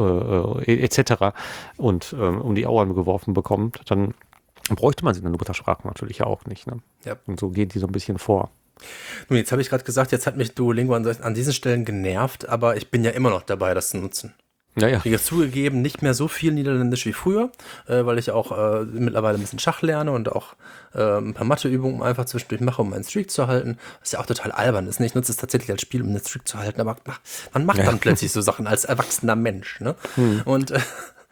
äh, et cetera und äh, um die Augen geworfen bekommt, dann bräuchte man sie in der Muttersprache natürlich auch nicht. Ne? Ja. Und so geht die so ein bisschen vor. Nun, jetzt habe ich gerade gesagt, jetzt hat mich Duolingo an, an diesen Stellen genervt, aber ich bin ja immer noch dabei, das zu nutzen. Ja, ja. Ich habe zugegeben, nicht mehr so viel Niederländisch wie früher, äh, weil ich auch äh, mittlerweile ein bisschen Schach lerne und auch äh, ein paar Matheübungen einfach zwischendurch mache, um meinen Streak zu halten. Was ja auch total albern ist. Ne? Ich nutze es tatsächlich als Spiel, um einen Streak zu halten, aber ach, man macht ja. dann plötzlich so Sachen als erwachsener Mensch. Ne? Hm. Und äh,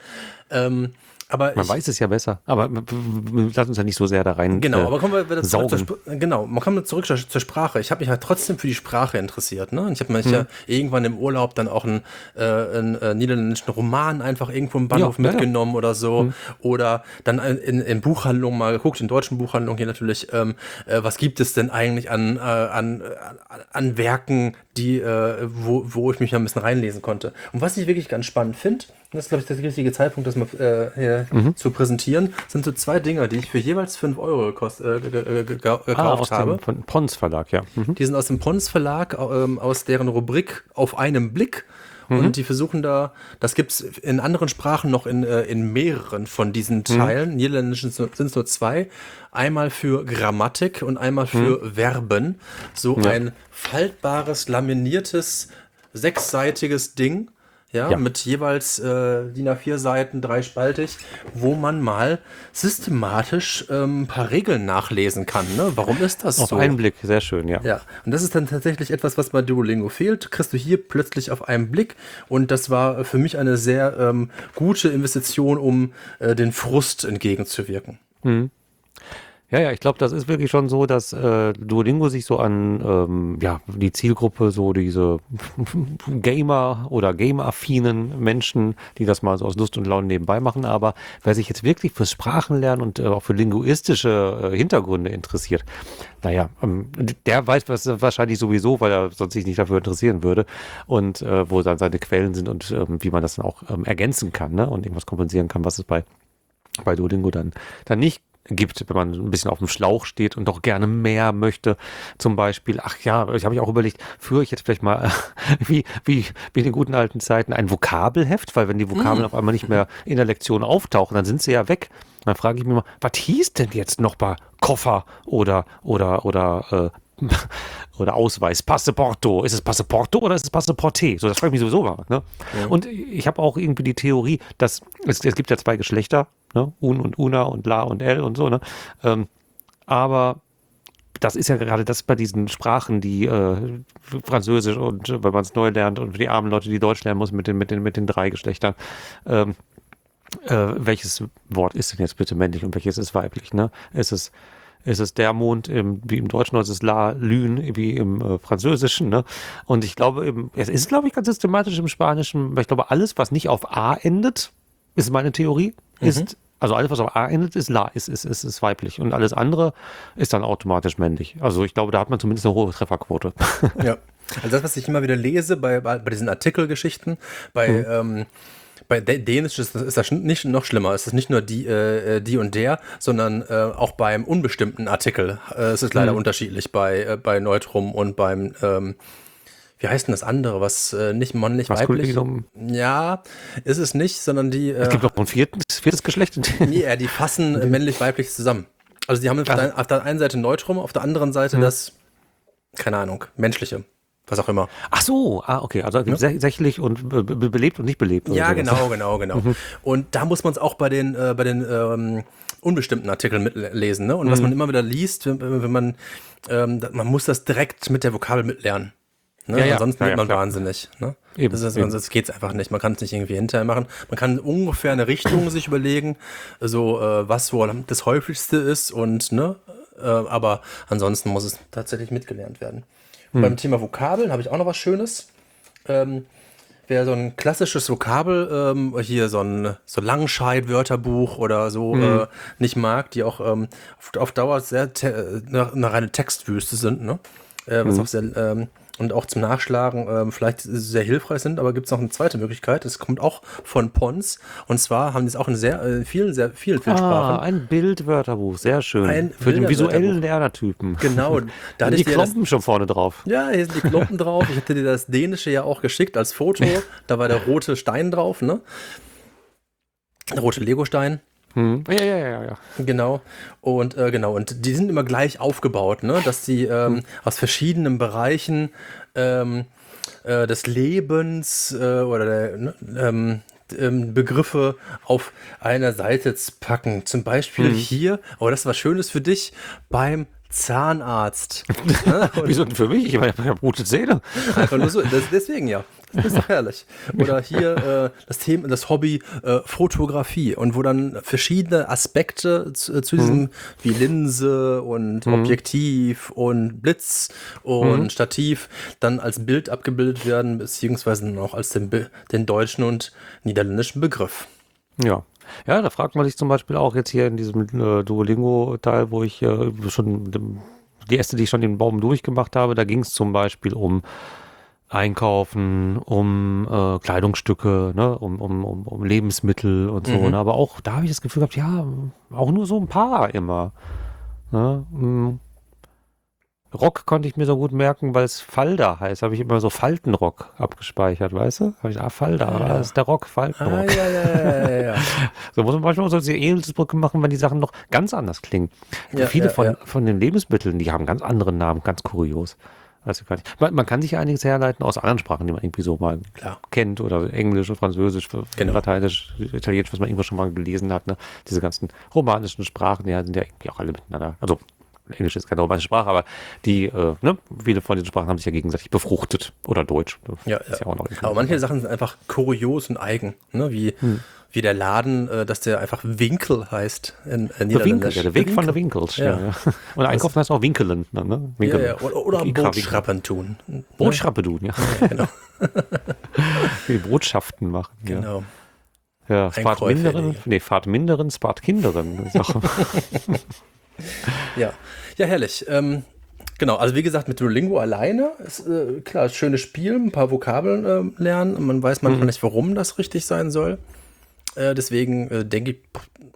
ähm, Aber man ich, weiß es ja besser, aber lass uns ja nicht so sehr da rein Genau, äh, aber kommen wir wieder zurück saugen. zur, genau, man kommt zurück zur, zur Sprache. Ich habe mich halt trotzdem für die Sprache interessiert. Ne? Ich habe mich Hm. ja irgendwann im Urlaub dann auch einen, äh, einen äh, niederländischen Roman einfach irgendwo im Bahnhof ja, mitgenommen ja. oder so. Hm. Oder dann in, in Buchhandlungen mal geguckt, in deutschen Buchhandlungen hier natürlich, ähm, äh, was gibt es denn eigentlich an, äh, an, an Werken, die, äh, wo, wo ich mich ein bisschen reinlesen konnte. Und was ich wirklich ganz spannend finde, das ist, glaube ich, der richtige Zeitpunkt, das mal äh, hier mhm. zu präsentieren, sind so zwei Dinge, die ich für jeweils fünf Euro gekost, äh, ge- ge- ge- gekauft ah, aus habe. Dem Pons Verlag, ja. Mhm. Die sind aus dem Pons Verlag, ähm, aus deren Rubrik Auf einen Blick. Mhm. Und die versuchen da, das gibt es in anderen Sprachen noch in, äh, in mehreren von diesen Teilen. Mhm. Niederländisch sind es nur zwei. Einmal für Grammatik und einmal für mhm. Verben. So ja. ein faltbares, laminiertes, sechsseitiges Ding. Ja, ja, mit jeweils äh, D I N A vier Seiten, dreispaltig, wo man mal systematisch ähm, ein paar Regeln nachlesen kann. Ne? Warum ist das auf so? Auf einen Blick, sehr schön, ja. Ja, und das ist dann tatsächlich etwas, was bei Duolingo fehlt. Kriegst du hier plötzlich auf einen Blick. Und das war für mich eine sehr ähm, gute Investition, um äh, den Frust entgegenzuwirken. Mhm. Ja, ja, ich glaube, das ist wirklich schon so, dass äh, Duolingo sich so an ähm, ja, die Zielgruppe, so diese Gamer- oder Game-affinen Menschen, die das mal so aus Lust und Laune nebenbei machen, aber wer sich jetzt wirklich fürs Sprachenlernen und äh, auch für linguistische äh, Hintergründe interessiert, naja, ähm, der weiß was wahrscheinlich sowieso, weil er sonst sich nicht dafür interessieren würde und äh, wo dann seine Quellen sind und ähm, wie man das dann auch ähm, ergänzen kann, ne? Und irgendwas kompensieren kann, was es bei, bei Duolingo dann, dann nicht gibt, wenn man ein bisschen auf dem Schlauch steht und doch gerne mehr möchte. Zum Beispiel, ach ja, ich habe mich auch überlegt, führe ich jetzt vielleicht mal, wie, wie, wie in den guten alten Zeiten, ein Vokabelheft, weil wenn die Vokabeln mm. auf einmal nicht mehr in der Lektion auftauchen, dann sind sie ja weg. Dann frage ich mich mal, was hieß denn jetzt noch bei Koffer oder, oder, oder, äh, oder Ausweis, Passaporto. Ist es Passaporto oder ist es Passaporté? So, das frage ich mich sowieso mal. Ne? Ja. Und ich habe auch irgendwie die Theorie, dass es, es gibt ja zwei Geschlechter, ne? Un und Una und La und L und so. Ne? Ähm, aber das ist ja gerade das bei diesen Sprachen, die äh, Französisch und äh, wenn man es neu lernt und für die armen Leute, die Deutsch lernen muss mit den, mit den, mit den drei Geschlechtern. Ähm, äh, welches Wort ist denn jetzt bitte männlich und welches ist weiblich? Ne? Ist es Ist es der Mond im, wie im Deutschen, oder ist es La Lune wie im äh, Französischen, ne? Und ich glaube eben, es ist, glaube ich, ganz systematisch im Spanischen, weil ich glaube, alles, was nicht auf A endet, ist meine Theorie, mhm. ist, also alles, was auf A endet, ist La, ist, ist, ist, ist weiblich. Und alles andere ist dann automatisch männlich. Also ich glaube, da hat man zumindest eine hohe Trefferquote. Ja, also das, was ich immer wieder lese bei, bei, bei diesen Artikelgeschichten, bei, mhm. ähm, Bei Dänisch ist das, ist das nicht noch schlimmer. Es ist nicht nur die, äh, die und der, sondern äh, auch beim unbestimmten Artikel. Äh, es ist leider mhm. unterschiedlich bei, äh, bei Neutrum und beim, ähm, wie heißt denn das andere, was äh, nicht männlich-weiblich? Ja, ist es nicht, sondern die... Äh, es gibt noch ein viertes, viertes Geschlecht. Nee, äh, die fassen äh, männlich-weiblich zusammen. Also die haben auf der, auf der einen Seite Neutrum, auf der anderen Seite mhm. das, keine Ahnung, menschliche. Was auch immer. Ach so, ah, okay. Also ja. sächlich und be- be- belebt und nicht belebt. Ja, genau, genau, genau. Mhm. Und da muss man es auch bei den, äh, bei den ähm, unbestimmten Artikeln mitlesen. Ne? Und mhm. was man immer wieder liest, wenn, wenn man, ähm, man muss das direkt mit der Vokabel mitlernen. Ne? Ja, ja. Ansonsten Ja, wird ja, man klar. wahnsinnig. Ne? Eben, Das ist, eben. sonst geht es einfach nicht. Man kann es nicht irgendwie hinterher machen. Man kann ungefähr eine Richtung sich überlegen, so äh, was wohl das häufigste ist und ne, äh, aber ansonsten muss es tatsächlich mitgelernt werden. Hm. Beim Thema Vokabeln habe ich auch noch was Schönes. Ähm, wer so ein klassisches Vokabel, ähm, hier so ein so Langscheid-Wörterbuch oder so Hm. äh, nicht mag, die auch ähm, auf, auf Dauer sehr te- eine, eine reine Textwüste sind, ne? Äh, was Hm. auch sehr ähm, und auch zum Nachschlagen ähm, vielleicht sehr hilfreich sind, aber gibt es noch eine zweite Möglichkeit. Es kommt auch von Pons und zwar haben die es auch in sehr äh, vielen, sehr vielen, vielen Ah, Sprachen. ein Bildwörterbuch, sehr schön. Ein Für den visuellen Bilderwörterbuch. Lernertypen. Genau, da Da hatte die ich dir das, Klompen schon vorne drauf. ja, hier sind die Klumpen drauf. Ich hatte dir das Dänische ja auch geschickt als Foto. Da war der rote Stein drauf, ne? Der rote Legostein. Hm. Ja, ja, ja, ja. Genau. Und äh, genau, und die sind immer gleich aufgebaut, ne? Dass die ähm, aus verschiedenen Bereichen ähm, äh, des Lebens äh, oder der, ne, ähm, ähm, Begriffe auf einer Seite zu packen. Zum Beispiel hier, oh, das ist was Schönes für dich, beim Zahnarzt. Ne? Und Wieso denn für mich? Ich meine, ich habe gute Zähne. einfach nur so, das, deswegen ja. Das ist doch herrlich. Oder hier äh, das Thema, das Hobby äh, Fotografie und wo dann verschiedene Aspekte zu, zu diesem, wie Linse und Objektiv und Blitz und Stativ dann als Bild abgebildet werden, beziehungsweise dann auch als den, Be- den deutschen und niederländischen Begriff. Ja. Ja, da fragt man sich zum Beispiel auch jetzt hier in diesem äh, Duolingo-Teil, wo ich äh, schon dem, die erste, die ich schon den Baum durchgemacht habe, da ging es zum Beispiel um Einkaufen, um äh, Kleidungsstücke, ne, um, um, um, um Lebensmittel und so. Mhm. Ne? Aber auch da habe ich das Gefühl gehabt, ja, auch nur so ein paar immer. Ne? Mm. Rock konnte ich mir so gut merken, weil es Falda heißt. Habe ich immer so Faltenrock abgespeichert, weißt du? Habe ich, ah, Falda, Ah, ja. das ist der Rock, Ah, Faltenrock. ja, ja, ja, ja, ja. So muss man manchmal so diese Eselsbrücke machen, wenn die Sachen noch ganz anders klingen. Ja, Viele ja, von, ja. von den Lebensmitteln, die haben ganz andere Namen, ganz kurios. Weiß ich gar nicht. Man, man kann sich ja einiges herleiten aus anderen Sprachen, die man irgendwie so mal Klar. kennt, oder Englisch, Französisch, Genau. Lateinisch, Italienisch, was man irgendwo schon mal gelesen hat. Ne? Diese ganzen romanischen Sprachen, die sind ja irgendwie auch alle miteinander. Also Englisch ist keine romanische Sprache, aber die, äh, ne, viele von diesen Sprachen haben sich ja gegenseitig befruchtet. Oder Deutsch. Ja, ist ja. ja auch noch Aber manche Sachen sind einfach kurios und eigen, ne? Wie, wie der Laden, äh, dass der einfach Winkel heißt in, in Der Winkel, Niederländisch. ja, der Weg von der Winkels. Ja. Ja. Ja. Und Einkaufen heißt auch Winkelen. Ne? Ja, Winkelen. ja. Oder, oder Die Ikra- Brotschrappen tun. Ne? Brotschrappe tun, ja. Ja, genau. Die Brotschaften machen. Ja. genau. Ja, Spart Einkäufe, minderen, nee. nee, Fahrt minderen, spart kinderen. Das ist auch, Ja, ja, herrlich. Ähm, genau, also wie gesagt, mit Duolingo alleine ist äh, klar, schönes Spiel, ein paar Vokabeln äh, lernen. Man weiß manchmal nicht, warum das richtig sein soll. Äh, deswegen äh, denke ich,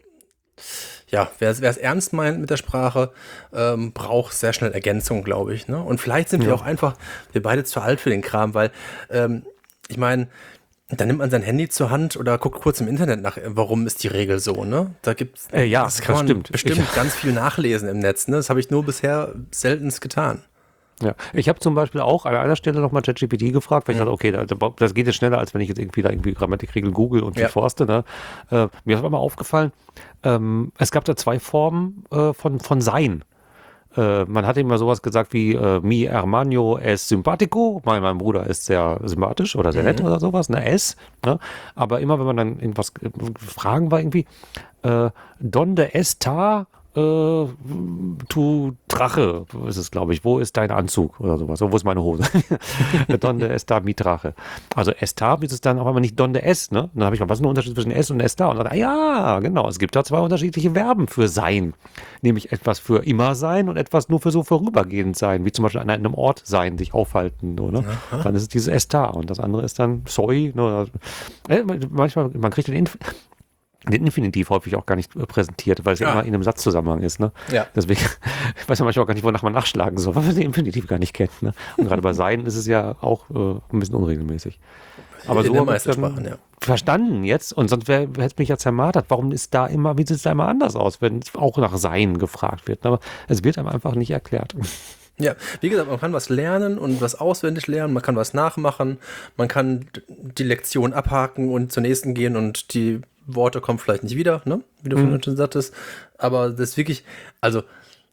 ja, wer es ernst meint mit der Sprache, ähm, braucht sehr schnell Ergänzung, glaube ich. Ne? Und vielleicht sind wir Ja. auch einfach, wir beide zu alt für den Kram, weil ähm, ich meine, dann nimmt man sein Handy zur Hand oder guckt kurz im Internet nach, warum ist die Regel so, ne? Da gibt's, Äh, ja, das kann das man stimmt. bestimmt Ich- ganz viel nachlesen im Netz, ne? Das habe ich nur bisher seltenst getan. ja. Ich habe zum Beispiel auch an einer Stelle nochmal ChatGPT gefragt, weil ich dachte, okay, da- da- das geht jetzt schneller, als wenn ich jetzt irgendwie da irgendwie Grammatikregeln google und Ja. durchforste. Ne? Äh, mir ist aber mal aufgefallen, ähm, es gab da zwei Formen äh, von, von Sein. Äh, man hat immer sowas gesagt wie äh, mi hermano es simpatico, mein, mein Bruder ist sehr sympathisch oder sehr nett oder sowas, ne, es. Ne? Aber immer wenn man dann irgendwas äh, fragen war irgendwie, äh, donde está äh, tu Drache, ist es glaube ich, wo ist dein Anzug oder sowas, wo ist meine Hose? Donde está mi Drache. Also está ist es dann auch immer nicht donde es, ne? Dann habe ich mal, was ist der Unterschied zwischen es und está? Und dann, ah, ja, genau, es gibt da zwei unterschiedliche Verben für sein. Nämlich etwas für immer sein und etwas nur für so vorübergehend sein, wie zum Beispiel an einem Ort sein, sich aufhalten, oder? Dann ist es dieses está und das andere ist dann soy, ne? Oder, äh, manchmal, man kriegt den Inf den Infinitiv häufig auch gar nicht äh, präsentiert, weil es ja Ja. immer in einem Satzzusammenhang ist. Ne? Ja. Deswegen ich weiß ja manchmal auch gar nicht, wonach man nachschlagen soll, weil man den Infinitiv gar nicht kennt. Ne? Und gerade bei Sein ist es ja auch äh, ein bisschen unregelmäßig. Aber In so den habe ich meisten dann Sprachen, ja. verstanden jetzt und sonst hätte es mich ja zermartert. Warum ist da immer, wie sieht es da immer anders aus, wenn es auch nach Sein gefragt wird? Aber es wird einem einfach nicht erklärt. Ja, wie gesagt, man kann was lernen und was auswendig lernen, man kann was nachmachen, man kann die Lektion abhaken und zur nächsten gehen und die Worte kommen vielleicht nicht wieder, ne? Wie du vorhin schon sagtest. Aber das ist wirklich, also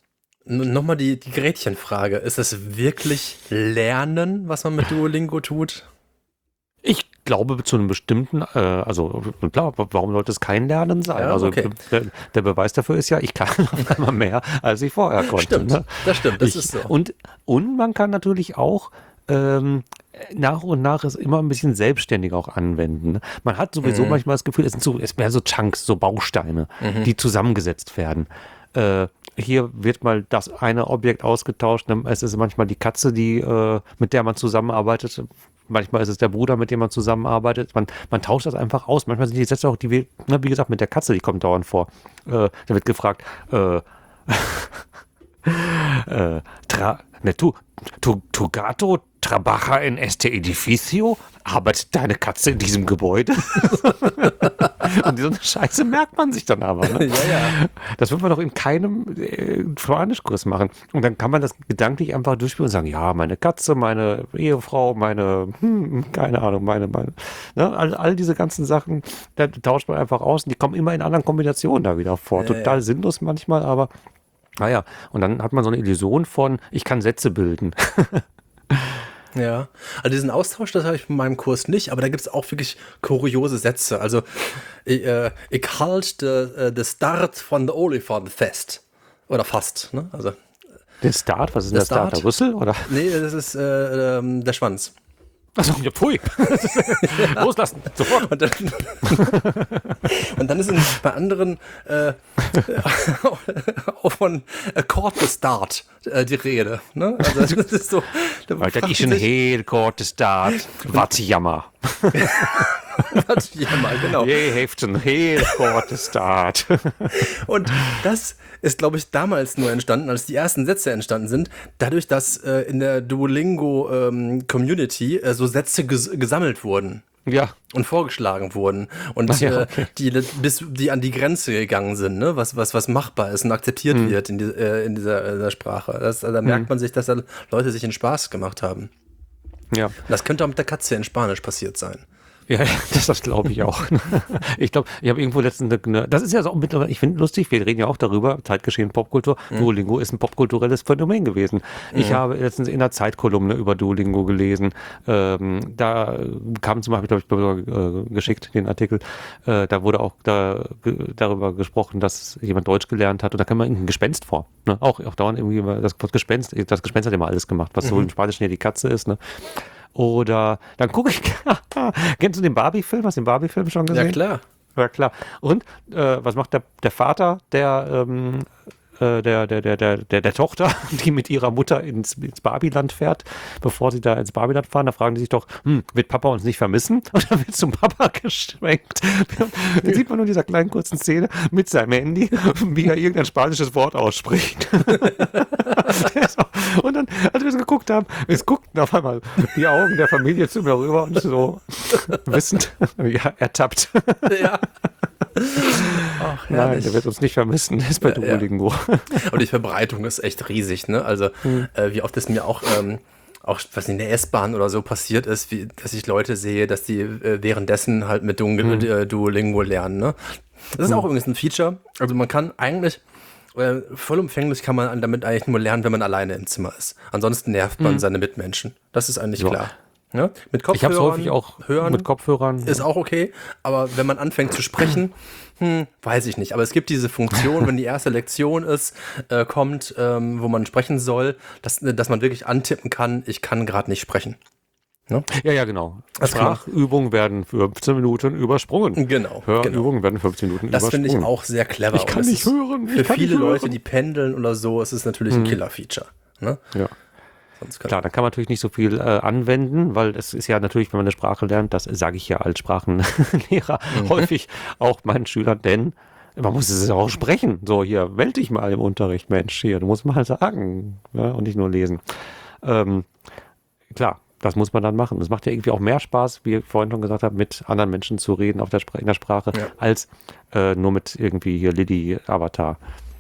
N- Nochmal die, die Gretchenfrage. Ist es wirklich Lernen, was man mit Duolingo tut? Ich glaube zu einem bestimmten, äh, also klar, warum sollte es kein Lernen sein? Ja, also okay. der, der Beweis dafür ist ja, ich kann auf einmal mehr, als ich vorher konnte. Stimmt, Ne? das stimmt, das Ich, ist so. und, und man kann natürlich auch ähm, nach und nach es immer ein bisschen selbstständiger auch anwenden. Ne? Man hat sowieso Mhm. manchmal das Gefühl, es sind so, es mehr so Chunks, so Bausteine, die zusammengesetzt werden. Äh, hier wird mal das eine Objekt ausgetauscht. Ne? Es ist manchmal die Katze, die, äh, mit der man zusammenarbeitet. Manchmal ist es der Bruder, mit dem man zusammenarbeitet. Man, man tauscht das einfach aus. Manchmal sind die Sätze auch, die, wir- ne, wie gesagt, mit der Katze, die kommt dauernd vor. Äh, da wird gefragt, äh, äh, tra, ne, tu, tu, tu gato trabaja en este edificio? Arbeitet deine Katze in diesem Gebäude? Und so eine Scheiße merkt man sich dann aber. Ne? Ja, ja. Das wird man doch in keinem äh, Spanischkurs machen. Und dann kann man das gedanklich einfach durchspielen und sagen, ja, meine Katze, meine Ehefrau, meine, hm, keine Ahnung, meine, meine, ne? all, all diese ganzen Sachen, da tauscht man einfach aus und die kommen immer in anderen Kombinationen da wieder vor. Ja, Total ja. sinnlos manchmal, aber naja, und dann hat man so eine Illusion von, ich kann Sätze bilden. Ja, also diesen Austausch, das habe ich in meinem Kurs nicht, aber da gibt es auch wirklich kuriose Sätze. Also, ich, äh, ich halt de, de Start von der Olifant fest. Oder fast, ne? Also, Der Start, was ist denn Der der Start? Start? Der Rüssel? Oder? nee, das ist äh, ähm, der Schwanz. Achso, ja, pfui. Loslassen, sofort. Und dann, und dann ist in, bei anderen äh, auch von Accord the Start äh, die Rede. Ne? Also das ist so. Da Weil das fragt ist ein man sich- heel korte Start. Was jammer. ja, mal, genau. Je heeft een heel korte Start. Und das ist, glaube ich, damals nur entstanden, als die ersten Sätze entstanden sind, dadurch, dass äh, in der Duolingo-Community äh, so Sätze ges gesammelt wurden Ja, und vorgeschlagen wurden und Ach ja, äh, okay. die bis die an die Grenze gegangen sind, ne? was, was, was machbar ist und akzeptiert Mhm. wird in, die, äh, in dieser, äh, dieser Sprache. Das, da merkt man sich, dass da Leute sich in Spaß gemacht haben. ja. Und das könnte auch mit der Katze in Spanisch passiert sein. Ja, ja, das, das glaube ich auch. Ich glaube, ich habe irgendwo letztens eine, eine, das ist ja so mittlerweile, ich finde lustig, wir reden ja auch darüber, Zeitgeschehen, Popkultur. Mhm. Duolingo ist ein popkulturelles Phänomen gewesen. Ich habe letztens in einer Zeitkolumne über Duolingo gelesen. Ähm, da kam zum Beispiel, glaube ich, äh, geschickt, den Artikel, äh, da wurde auch da, ge, darüber gesprochen, dass jemand Deutsch gelernt hat und da kam man irgendein Gespenst vor. Ne? Auch, auch dauernd irgendwie immer das Wort Gespenst, das Gespenst hat immer alles gemacht, was so im Spanischen ja die Katze ist, ne? Oder dann gucke ich, kennst du den Barbie-Film? Hast du den Barbie-Film schon gesehen? Ja, klar. Ja, klar. Und äh, was macht der, der Vater der, ähm, äh, der, der, der, der, der, der Tochter, die mit ihrer Mutter ins, ins Barbieland fährt, bevor sie da ins Barbieland fahren? Da fragen die sich doch, hm, wird Papa uns nicht vermissen? Und dann wird zum Papa geschwenkt. Da sieht man nur in dieser kleinen kurzen Szene mit seinem Handy, wie er irgendein spanisches Wort ausspricht. Und dann, als wir es geguckt haben, es guckten auf einmal die Augen der Familie zu mir rüber und so wissend, ja, ertappt. Ja. Ach, Nein, herrlich. der wird uns nicht vermissen, der ist bei Ja, ja. Duolingo. Aber die Verbreitung ist echt riesig, ne? Also, äh, wie oft es mir auch, ähm, auch was in der S-Bahn oder so passiert ist, wie, dass ich Leute sehe, dass die äh, währenddessen halt mit Duo äh, Duolingo lernen, ne? Das ist auch übrigens ein Feature. Also man kann eigentlich, äh, vollumfänglich kann man damit eigentlich nur lernen, wenn man alleine im Zimmer ist. Ansonsten nervt man seine Mitmenschen. Das ist eigentlich Ja. klar. Ne? Mit Ich habe es Kopfhörern häufig auch hören mit Kopfhörern. ist auch okay, aber wenn man anfängt zu sprechen, hm, weiß ich nicht. Aber es gibt diese Funktion, wenn die erste Lektion ist, äh, kommt, ähm, wo man sprechen soll, dass, dass man wirklich antippen kann, ich kann gerade nicht sprechen. Ja, ja, genau. Das kann man- Sprachübungen werden für fünfzehn Minuten übersprungen. Genau, Hörübungen werden fünfzehn Minuten Das finde übersprungen. ich auch sehr clever. Ich kann Und es nicht ist hören, ich Für kann viele nicht Leute, hören. die pendeln oder so, ist es natürlich ein Killer-Feature. Ne? Ja. Sonst kann Klar, da kann man natürlich nicht so viel äh, anwenden, weil es ist ja natürlich, wenn man eine Sprache lernt, das sage ich ja als Sprachenlehrer häufig auch meinen Schülern, denn man muss es auch sprechen. So, hier, meld dich mal im Unterricht, Mensch, hier, du musst mal sagen, ja, und nicht nur lesen. Ähm, klar, das muss man dann machen. Es macht ja irgendwie auch mehr Spaß, wie ich vorhin schon gesagt habe, mit anderen Menschen zu reden auf der Spr- in der Sprache, Ja. als äh, nur mit irgendwie hier Lilly-Avatar.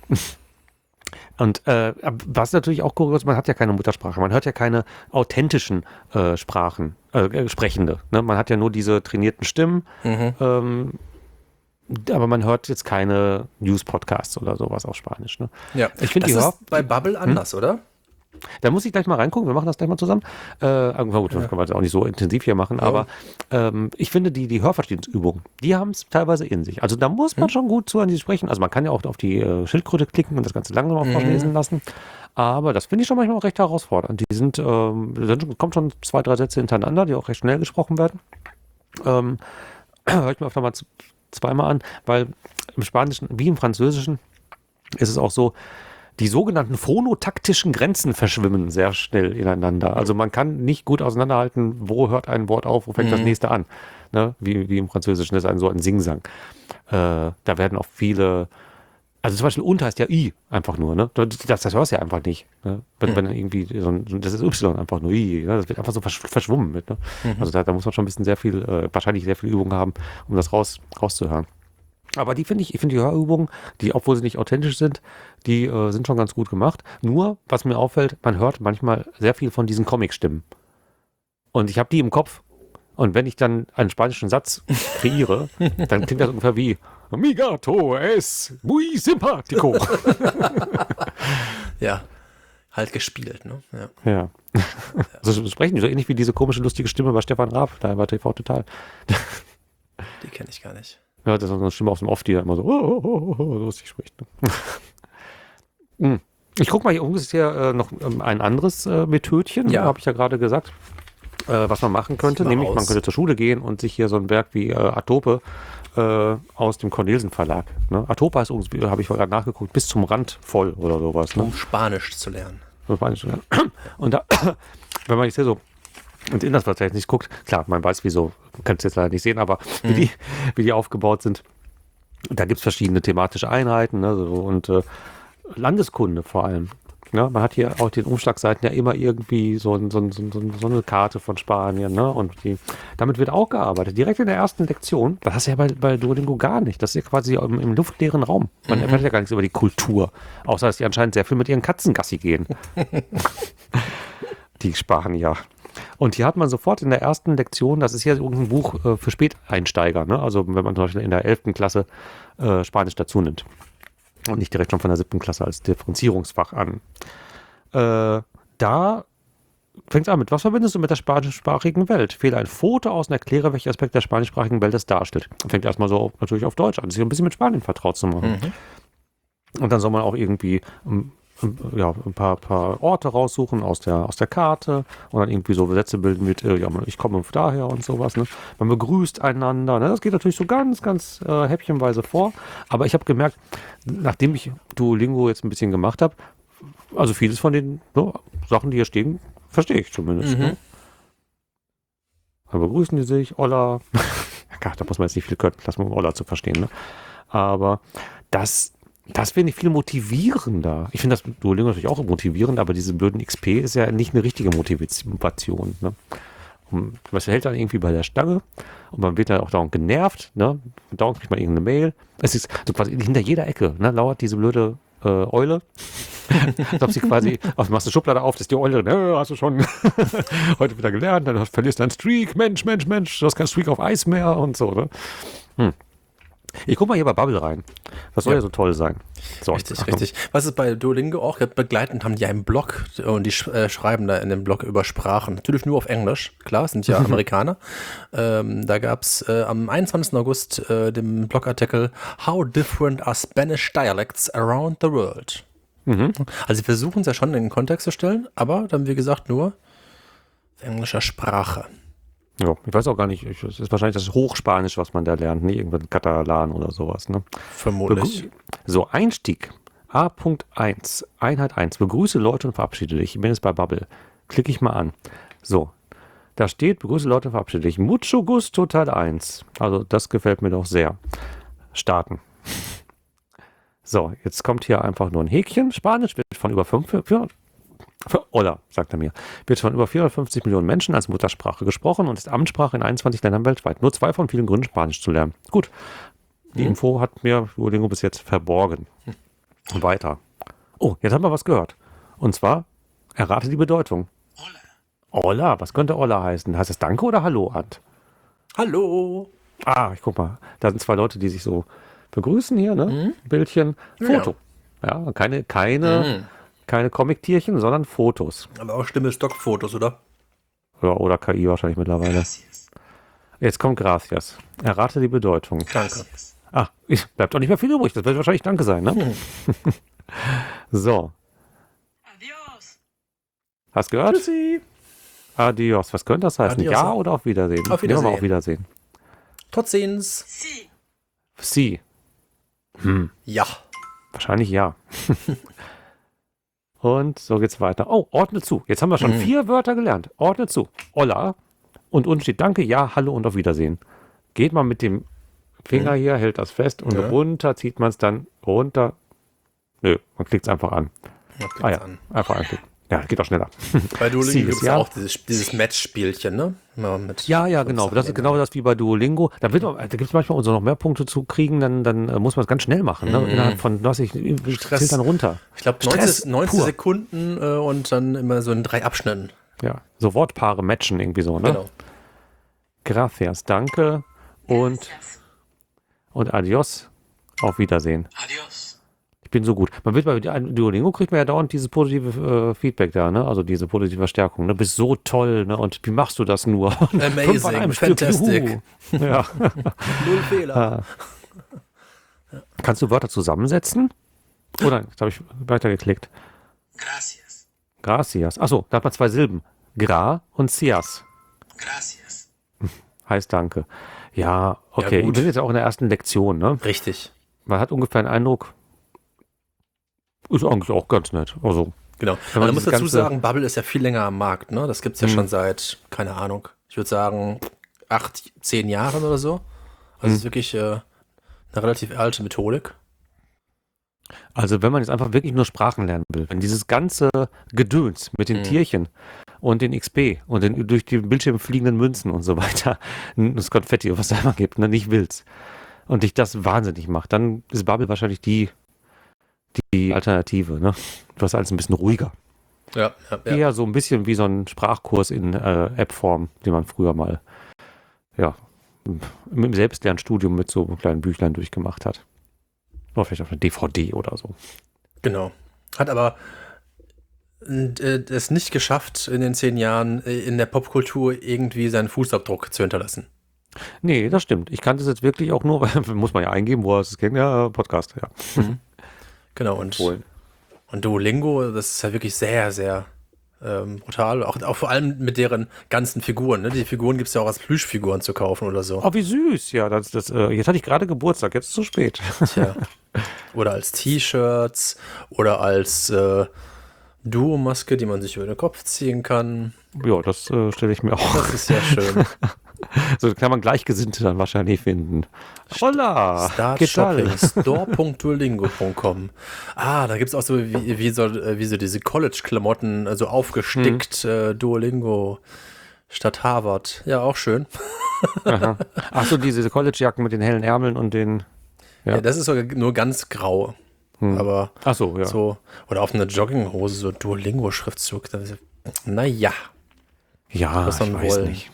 Und äh, was natürlich auch kurios, man hat ja keine Muttersprache, man hört ja keine authentischen äh, Sprachen, äh, äh, Sprechende. Ne? Man hat ja nur diese trainierten Stimmen. Ähm, aber man hört jetzt keine News-Podcasts oder sowas auf Spanisch. Ne? Ja, ich finde das die Hör ist bei Bubble anders, hm? oder? Da muss ich gleich mal reingucken, wir machen das gleich mal zusammen. Äh, gut, das ja. kann man jetzt auch nicht so intensiv hier machen, ja. aber ähm, ich finde, die, die Hörverstehensübungen, die haben es teilweise in sich. Also da muss man hm? schon gut zuhören, die sprechen. Also man kann ja auch auf die äh, Schildkröte klicken und das Ganze langsam auch vorlesen mhm. lassen. Aber das finde ich schon manchmal auch recht herausfordernd. Die sind, ähm, sind, kommt schon zwei, drei Sätze hintereinander, die auch recht schnell gesprochen werden. Ähm, höre ich mir öfter mal z- zweimal an, weil im Spanischen wie im Französischen ist es auch so, die sogenannten phonotaktischen Grenzen verschwimmen sehr schnell ineinander. Also man kann nicht gut auseinanderhalten, wo hört ein Wort auf, wo fängt mhm. das nächste an. Ne? Wie, wie im Französischen, das ist ein, so ein Singsang. Äh, da werden auch viele, also zum Beispiel und heißt ja I einfach nur, ne? Das, das hörst du ja einfach nicht. Ne? Wenn, mhm. wenn irgendwie, so ein, das ist Y einfach nur I, ne? Das wird einfach so versch- verschwommen mit. Ne? Mhm. Also da, da muss man schon ein bisschen sehr viel, äh, wahrscheinlich sehr viel Übung haben, um das raus, rauszuhören. Aber die finde ich, ich finde die Hörübungen, die, obwohl sie nicht authentisch sind, die äh, sind schon ganz gut gemacht. Nur, was mir auffällt, man hört manchmal sehr viel von diesen Comic-Stimmen. Und ich habe die im Kopf. Und wenn ich dann einen spanischen Satz kreiere, dann klingt das ungefähr wie Mi gato es muy simpático. Ja, halt gespielt, ne? Ja. ja. Also sprechen die so ähnlich wie diese komische, lustige Stimme bei Stefan Raab, da bei T V Total. Die kenne ich gar nicht. Ja, das ist eine Stimme aus dem Off, die da immer so oh, oh, oh, oh, lustig spricht. Ne? Ich gucke mal hier ungefähr äh, noch ähm, ein anderes äh, Methodchen, ja. habe ich ja gerade gesagt, äh, was man machen könnte. Nämlich, aus. man könnte zur Schule gehen und sich hier so ein Werk wie äh, Atope äh, aus dem Cornelsen Verlag. Ne? Atope ist, habe ich gerade nachgeguckt, bis zum Rand voll oder sowas. Ne? Um Spanisch zu lernen. Um Spanisch zu lernen. Und da, wenn man jetzt hier so ins Inhaltsverzeichnis guckt, klar, man weiß wieso, man kann es jetzt leider nicht sehen, aber mhm. wie, die, wie die aufgebaut sind, da gibt es verschiedene thematische Einheiten, ne, so, und äh, Landeskunde vor allem. Ja, man hat hier auf den Umschlagseiten ja immer irgendwie so, so, so, so, so eine Karte von Spanien, ne, und die, damit wird auch gearbeitet. Direkt in der ersten Lektion, das hast du ja bei, bei Duolingo gar nicht, das ist ja quasi im, im luftleeren Raum. Man mhm. erfährt ja gar nichts über die Kultur, außer dass die anscheinend sehr viel mit ihren Katzen Gassi gehen. Die Spanier. Und hier hat man sofort in der ersten Lektion, das ist ja irgendein Buch äh, für Späteinsteiger, ne? Also wenn man zum Beispiel in der elften Klasse äh, Spanisch dazu nimmt und nicht direkt schon von der siebten Klasse als Differenzierungsfach an. Äh, da fängt es an mit, was verbindest du mit der spanischsprachigen Welt? Fehle ein Foto aus und erkläre, welcher Aspekt der spanischsprachigen Welt es darstellt. Fängt erstmal so natürlich auf Deutsch an, sich ein bisschen mit Spanien vertraut zu machen. Mhm. Und dann soll man auch irgendwie um, ja, ein paar, paar Orte raussuchen aus der, aus der Karte und dann irgendwie so Sätze bilden mit, äh, ja, ich komme daher und sowas. Ne? Man begrüßt einander. Ne? Das geht natürlich so ganz, ganz äh, häppchenweise vor. Aber ich habe gemerkt, nachdem ich Duolingo jetzt ein bisschen gemacht habe, also vieles von den so, Sachen, die hier stehen, verstehe ich zumindest. Mhm. Ne? Dann begrüßen die sich, Olla. Ja, da muss man jetzt nicht viel können, lassen wir um Olla zu verstehen. Ne? Aber das Das finde ich viel motivierender. Ich finde das Duolingo natürlich auch motivierend, aber diese blöden X P ist ja nicht eine richtige Motivation. Ne? Und was hält dann irgendwie bei der Stange und man wird dann auch dauernd genervt. Ne? Dauernd kriegt man irgendeine Mail. Es ist so quasi hinter jeder Ecke, ne, lauert diese blöde äh, Eule. Als ob sie quasi, also machst du Schublade auf, das ist die Eule, ne, hast du schon heute wieder gelernt, dann verlierst du deinen Streak, Mensch, Mensch, Mensch, du hast keinen Streak auf Eis mehr und so. Ne? Hm. Ich guck mal hier bei Bubble rein. Das soll ja, ja so toll sein. So, richtig, Achtung. richtig. Was ist bei Duolingo auch? Begleitend haben die einen Blog und die sch- äh, schreiben da in dem Blog über Sprachen. Natürlich nur auf Englisch. Klar, sind ja Amerikaner. ähm, da gab es äh, am einundzwanzigsten August äh, den Blogartikel How Different Are Spanish Dialects Around the World. Mhm. Also sie versuchen es ja schon in den Kontext zu stellen, aber dann wie gesagt nur auf englischer Sprache. Ja, ich weiß auch gar nicht, es ist wahrscheinlich das Hochspanisch, was man da lernt, nicht irgendwann Katalan oder sowas. Ne? Vermutlich. Begrü- so, Einstieg. A Punkt eins, Einheit eins. Begrüße Leute und verabschiede dich. Ich bin jetzt bei Bubble. Klicke ich mal an. So, da steht, begrüße Leute und verabschiede dich. Mucho gusto Teil eins. Also das gefällt mir doch sehr. Starten. So, jetzt kommt hier einfach nur ein Häkchen. Spanisch wird von über fünf, Olla, sagt er mir, wird von über vierhundertfünfzig Millionen Menschen als Muttersprache gesprochen und ist Amtssprache in einundzwanzig Ländern weltweit. Nur zwei von vielen Gründen, Spanisch zu lernen. Gut, die hm. Info hat mir Duolingo bis jetzt verborgen. Hm. Weiter. Oh, jetzt haben wir was gehört. Und zwar, errate die Bedeutung. Olla. Olla, was könnte Olla heißen? Heißt das Danke oder Hallo, Ant? Hallo. Ah, ich guck mal. Da sind zwei Leute, die sich so begrüßen hier, ne? Mhm. Bildchen. Ja. Foto. Ja, keine, keine, Mhm. keine Comic-Tierchen, sondern Fotos. Aber auch Stimme Stockfotos, oder? Ja, oder K I wahrscheinlich mittlerweile. Jetzt kommt Gracias. Errate die Bedeutung. Danke. Ah, ich- bleibt doch nicht mehr viel übrig. Das wird wahrscheinlich Danke sein, ne? Hm. So, Adiós. hast gehört? Tschüssi. Adios. Was könnte das heißen? Adios. Ja oder auf Wiedersehen? Auf Nehmen wir mal Wiedersehen. auf Wiedersehen. Trotzdem. Sí. Sie. Hm, Ja. wahrscheinlich ja. Und so geht's weiter. Oh, ordne zu. Jetzt haben wir schon Mhm. vier Wörter gelernt. Ordne zu. Hola. Und unten steht Danke, ja, Hallo und auf Wiedersehen. Geht man mit dem Finger hier, hält das fest und Ja. runter zieht man es dann runter. Nö, man klickt es einfach an. Ja, klick's Ah ja, an. einfach anklicken. Ja, geht auch schneller. Bei Duolingo Sie gibt ist es ja. auch dieses, dieses Match-Spielchen, ne? Ja, mit Ja, ja, fünf genau. Sachen Das ist genau das wie bei Duolingo. Da, wird man- da gibt es manchmal, um so noch mehr Punkte zu kriegen, dann, dann äh, muss man es ganz schnell machen. Ne? Mhm. Innerhalb von, was ich, ich Stress. zähl dann runter. Ich glaube, Stress neunzig, neunzig pur. Sekunden äh, und dann immer so in drei Abschnitten. Ja, so Wortpaare matchen irgendwie so, ne? Genau. Gracias, danke und, Gracias. und adios. Auf Wiedersehen. Adiós. Ich bin so gut. Man wird bei Duolingo kriegt man ja dauernd dieses positive äh, Feedback da, ne? Also diese positive Verstärkung. Ne? Bist so toll, ne? Und wie machst du das nur? Fünf an Amazing, einem Stück, fantastic. juhu. Ja. Null Fehler. Kannst du Wörter zusammensetzen? Oder, jetzt habe ich weitergeklickt. Gracias. Gracias. Achso, da hat man zwei Silben. Gra und cias. Gracias. Heißt Danke. Ja, okay. gut. Wir sind jetzt auch in der ersten Lektion, ne? Richtig. Man hat ungefähr einen Eindruck, ist eigentlich auch ganz nett. Also, Genau. Wenn man Man muss dieses dazu ganze- sagen, Bubble ist ja viel länger am Markt, ne? Das gibt es ja Mhm. schon seit, keine Ahnung, ich würde sagen, acht, zehn Jahren oder so. Also Mhm. es ist wirklich äh, eine relativ alte Methodik. also wenn man jetzt einfach wirklich nur Sprachen lernen will, wenn dieses ganze Gedöns mit den Mhm. Tierchen und den X P und den durch die Bildschirme fliegenden Münzen und so weiter, das Konfetti, was es da immer gibt, ne, nicht willst und dich das wahnsinnig macht, dann ist Bubble wahrscheinlich die, die Alternative. Ne? Du hast alles ein bisschen ruhiger. Ja, ja, ja. Eher so ein bisschen wie so ein Sprachkurs in äh, App-Form, den man früher mal ja, im im Selbstlernstudium mit so kleinen Büchlein durchgemacht hat. Oder vielleicht auf eine D V D oder so. Genau. Hat aber äh, es nicht geschafft, in den zehn Jahren äh, in der Popkultur irgendwie seinen Fußabdruck zu hinterlassen. Nee, das stimmt. Ich kannte es jetzt wirklich auch nur, weil muss man ja eingeben, wo er es kennt. Ja, Podcast, ja. Genau, und, Wohl. und Duolingo, das ist ja wirklich sehr, sehr ähm, brutal. Auch, auch vor allem mit deren ganzen Figuren. Ne? Die Figuren gibt es ja auch als Plüschfiguren zu kaufen oder so. Oh, wie süß. Ja, das, das, äh, jetzt hatte ich gerade Geburtstag, jetzt ist es zu spät. Tja. Oder als T-Shirts oder als äh, Duo-Maske, die man sich über den Kopf ziehen kann. Ja, das äh, stelle ich mir auch. Das ist ja schön. So kann man Gleichgesinnte dann wahrscheinlich finden. Holla! Start ¿qué tal? Shopping, store punkt duolingo punkt com. Ah, da gibt es auch so wie, wie, so äh, wie so diese College-Klamotten, also aufgestickt, Hm. äh, Duolingo statt Harvard. Ja, auch schön. Aha. Ach so, diese College-Jacken mit den hellen Ärmeln und den. Ja. Ja, das ist sogar nur ganz grau. Hm. Aber Ach so, ja. so, oder auf einer Jogginghose, so Duolingo-Schriftzug. Naja. Ja, was ich man weiß wollen. nicht.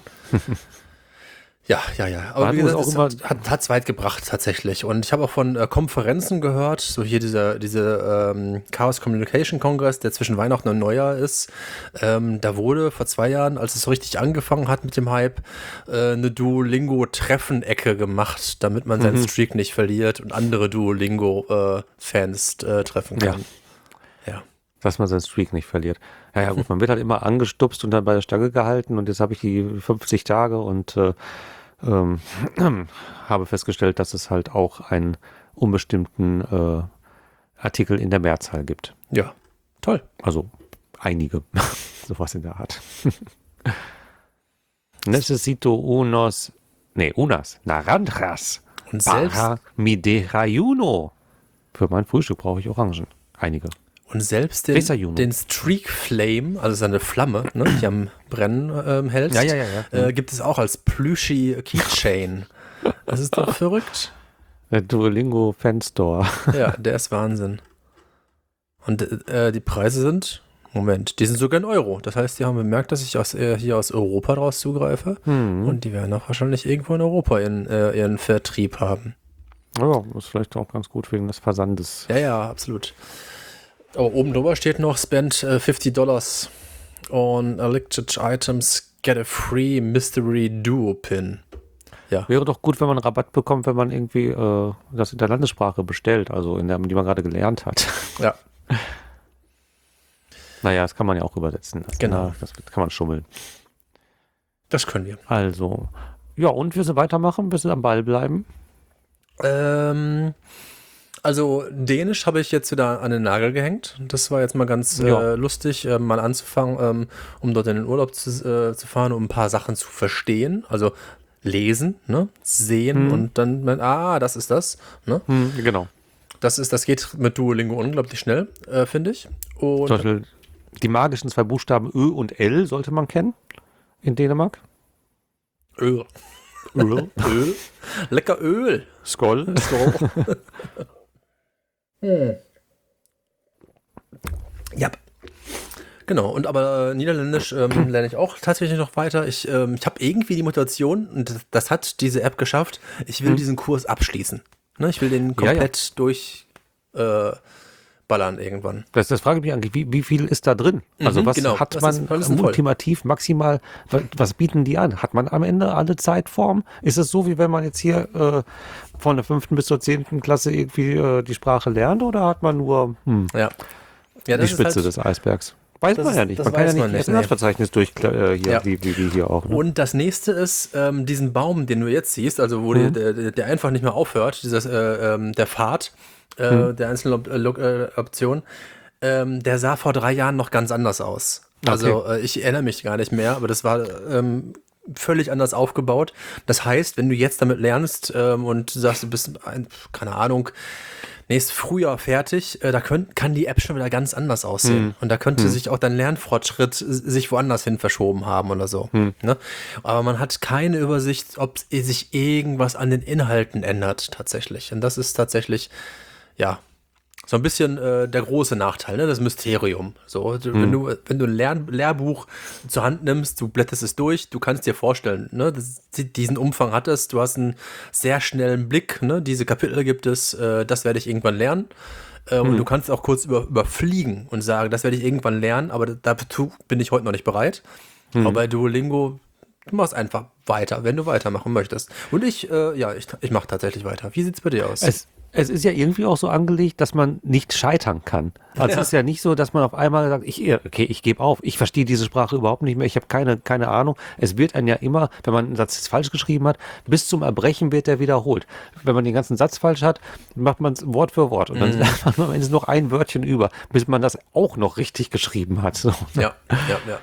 Ja, ja, ja. Aber Man wie muss gesagt, auch es immer- hat, hat weit gebracht tatsächlich. Und ich habe auch von äh, Konferenzen gehört, so hier dieser diese ähm, Chaos Communication Congress, der zwischen Weihnachten und Neujahr ist. Ähm, da wurde vor zwei Jahren, als es so richtig angefangen hat mit dem Hype, äh, eine Duolingo-Treffen-Ecke gemacht, damit man seinen Mhm. Streak nicht verliert und andere Duolingo-Fans äh, treffen kann. Ja. Dass man seinen Streak nicht verliert. Ja, ja, gut, man wird halt immer angestupst und dann bei der Stange gehalten und jetzt habe ich die fünfzig Tage und äh, ähm, habe festgestellt, dass es halt auch einen unbestimmten äh, Artikel in der Mehrzahl gibt. Ja, toll. Also einige, sowas in der Art. Necesito unos, nee, unas naranjas Und selbst, para mi desayuno. Für mein Frühstück brauche ich Orangen. Einige. und selbst den, Desayuno. den Streak Flame, also seine Flamme, ne, die am Brennen ähm, hält, Ja, ja, ja, ja. Äh, gibt es auch als Plüschi Keychain. Das ist doch verrückt. Der Duolingo Fan Store. Ja, der ist Wahnsinn. Und äh, die Preise sind Moment, die sind sogar in Euro. Das heißt, die haben bemerkt, dass ich aus, äh, hier aus Europa draus zugreife. Mhm. Und die werden auch wahrscheinlich irgendwo in Europa ihren, äh, ihren Vertrieb haben. Ja, ist vielleicht auch ganz gut wegen des Versandes. Ja, ja, absolut. Aber oben drüber steht noch, spend uh, fifty dollars on elected items, get a free mystery duo pin. Ja. Wäre doch gut, wenn man einen Rabatt bekommt, wenn man irgendwie äh, das in der Landessprache bestellt, also in der, die man gerade gelernt hat. Ja. Naja, das kann man ja auch übersetzen lassen. Genau. Ne? Das kann man schummeln. Das können wir. Also, ja, und wir sie weitermachen, bis sie am Ball bleiben. Ähm, also Dänisch habe ich jetzt wieder an den Nagel gehängt. Das war jetzt mal ganz Ja. äh, lustig, äh, mal anzufangen, ähm, um dort in den Urlaub zu, äh, zu fahren, um ein paar Sachen zu verstehen. Also lesen, ne? Sehen Mhm. und dann, ah, das ist das. Ne? Hm, genau. Das ist, das geht mit Duolingo unglaublich schnell, äh, finde ich. Und Zum Beispiel die magischen zwei Buchstaben Ö und L sollte man kennen in Dänemark. Öl. Öl. Öl. Lecker Öl. Skoll. So. hm. Ja. Genau, und aber äh, Niederländisch ähm, lerne ich auch tatsächlich noch weiter. Ich, ähm, ich habe irgendwie die Motivation, und das, das hat diese App geschafft, ich will Hm. diesen Kurs abschließen. Ne, ich will den Ja, ja. komplett durch äh, ballern irgendwann. Das, das frage ich mich eigentlich, wie, wie viel ist da drin? Also Mhm, was genau, hat das man ist- das ist voll. ultimativ maximal, was, was bieten die an? Hat man am Ende alle Zeitformen? Ist es so, wie wenn man jetzt hier äh, von der fünften bis zur zehnten Klasse irgendwie äh, die Sprache lernt oder hat man nur hm, Ja. Ja, die das Spitze ist halt, des Eisbergs? Weiß das man ist- ja nicht. das Man kann ja weiß nicht man das nicht, nee. Inhaltsverzeichnis durch äh, hier, Ja. wie, wie, wie hier auch. Ne? Und das nächste ist, ähm, diesen Baum, den du jetzt siehst, also wo Mhm. die, der, der einfach nicht mehr aufhört, dieses, äh, ähm, der Pfad äh, Mhm. der einzelnen Op äh, Lo- äh, Optionen, ähm, der sah vor drei Jahren noch ganz anders aus. Also äh, ich erinnere mich gar nicht mehr, aber das war ähm, völlig anders aufgebaut. Das heißt, wenn du jetzt damit lernst ähm, und du sagst, du bist, ein, keine Ahnung, nächstes Frühjahr fertig, äh, da könnt, kann die App schon wieder ganz anders aussehen. Hm. Und da könnte Hm. sich auch dein Lernfortschritt s- sich woanders hin verschoben haben oder so. Hm. Ne? Aber man hat keine Übersicht, ob sich irgendwas an den Inhalten ändert tatsächlich. Und das ist tatsächlich, ja, so ein bisschen äh, der große Nachteil, ne? Das Mysterium. So, du, wenn du, wenn du ein Lern Lehrbuch zur Hand nimmst, du blätterst es durch, du kannst dir vorstellen, ne? Das, diesen Umfang hat es, du hast einen sehr schnellen Blick, ne? Diese Kapitel gibt es, äh, das werde ich irgendwann lernen. Äh, Und du kannst auch kurz über, überfliegen und sagen, das werde ich irgendwann lernen, aber dazu bin ich heute noch nicht bereit. Aber bei Duolingo, du machst einfach weiter, wenn du weitermachen möchtest. Und ich, äh, ja, ich, ich mache tatsächlich weiter. Wie sieht's bei dir aus? Es, es ist ja irgendwie auch so angelegt, dass man nicht scheitern kann. Also Ja. es ist ja nicht so, dass man auf einmal sagt, ich, okay, ich gebe auf, ich verstehe diese Sprache überhaupt nicht mehr, ich habe keine, keine Ahnung. Es wird einen ja immer, wenn man einen Satz falsch geschrieben hat, bis zum Erbrechen wird der wiederholt. Wenn man den ganzen Satz falsch hat, macht man es Wort für Wort und dann ist am Ende noch ein Wörtchen über, bis man das auch noch richtig geschrieben hat. So. ja, ja, ja. ja,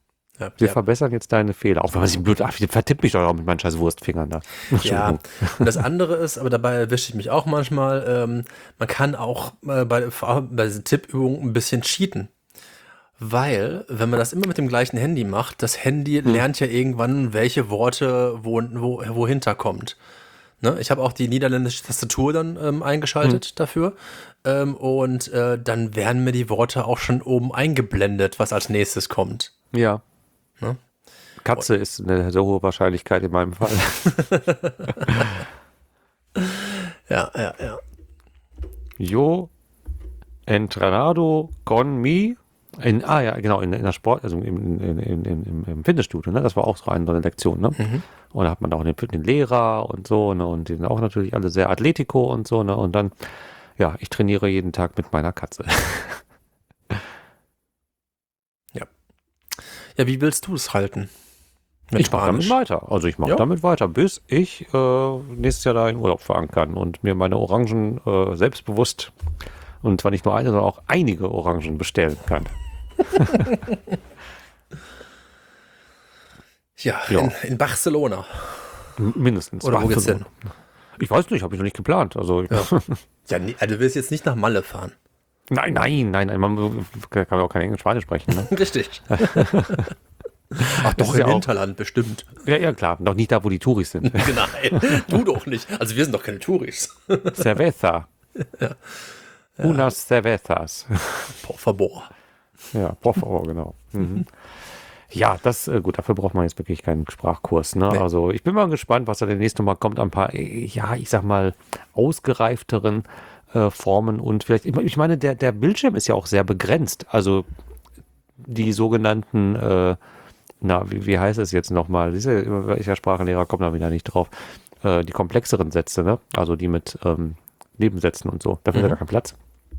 Wir ja. verbessern jetzt deine Fehler, auch wenn man sich blöd, ach, vertippt mich doch auch mit meinen scheiß Wurstfingern da. Ja, Entschuldigung. und das andere ist, aber dabei erwische ich mich auch manchmal, ähm, man kann auch äh, bei, vor allem bei diesen Tippübungen ein bisschen cheaten. Weil, wenn man das immer mit dem gleichen Handy macht, das Handy lernt ja irgendwann, welche Worte wo, wo, wohinter kommt. Ne? Ich habe auch die niederländische Tastatur dann ähm, eingeschaltet dafür. Ähm, und äh, dann werden mir die Worte auch schon oben eingeblendet, was als nächstes kommt. Ja. Ne? Katze ist eine sehr hohe Wahrscheinlichkeit in meinem Fall. Ja, ja, ja. Yo entrenado con mi in, ah ja, genau, in, in der Sport, also im, in, in, in, im, im Fitnessstudio, ne? Das war auch so eine Lektion, ne? Mhm. Und da hat man da auch den, den Lehrer und so, ne? Und die sind auch natürlich alle sehr Athletico und so, ne? Und dann, ja, ich trainiere jeden Tag mit meiner Katze. Ja, wie willst du es halten? Mit Ich mache damit weiter. Also ich mache Ja. damit weiter, bis ich äh, nächstes Jahr da in Urlaub fahren kann und mir meine Orangen äh, selbstbewusst und zwar nicht nur eine, sondern auch einige Orangen bestellen kann. Ja, Ja. In, in Barcelona. M- Mindestens. Oder wo geht's Barcelona. Ich weiß nicht, habe ich noch nicht geplant. Also Ja. Ja, nee, also du willst jetzt nicht nach Malle fahren. nein, nein, nein, nein, man kann ja auch kein Englisch, Spanisch sprechen. Ne? Richtig. Ach doch, ist im ja auch- Hinterland bestimmt. Ja, ja, klar, noch nicht da, wo die Touris sind. Nein, du doch nicht. Also wir sind doch keine Touris. Cerveza. Unas cervezas. Por favor. Ja, por favor, genau. Mhm. Ja, das, äh, gut, dafür braucht man jetzt wirklich keinen Sprachkurs. Ne? Nee. Also ich bin mal gespannt, was da der nächste Mal kommt. Ein paar, äh, ja, ich sag mal, ausgereifteren äh, Formen und vielleicht, ich ich meine, der, der Bildschirm ist ja auch sehr begrenzt. Also die sogenannten, äh, na, wie, wie heißt es jetzt nochmal? Siehst du, welcher Sprachenlehrer kommt da wieder nicht drauf? Äh, die komplexeren Sätze, ne? Also die mit ähm, Nebensätzen und so. Dafür Mhm. ist ja gar kein Platz.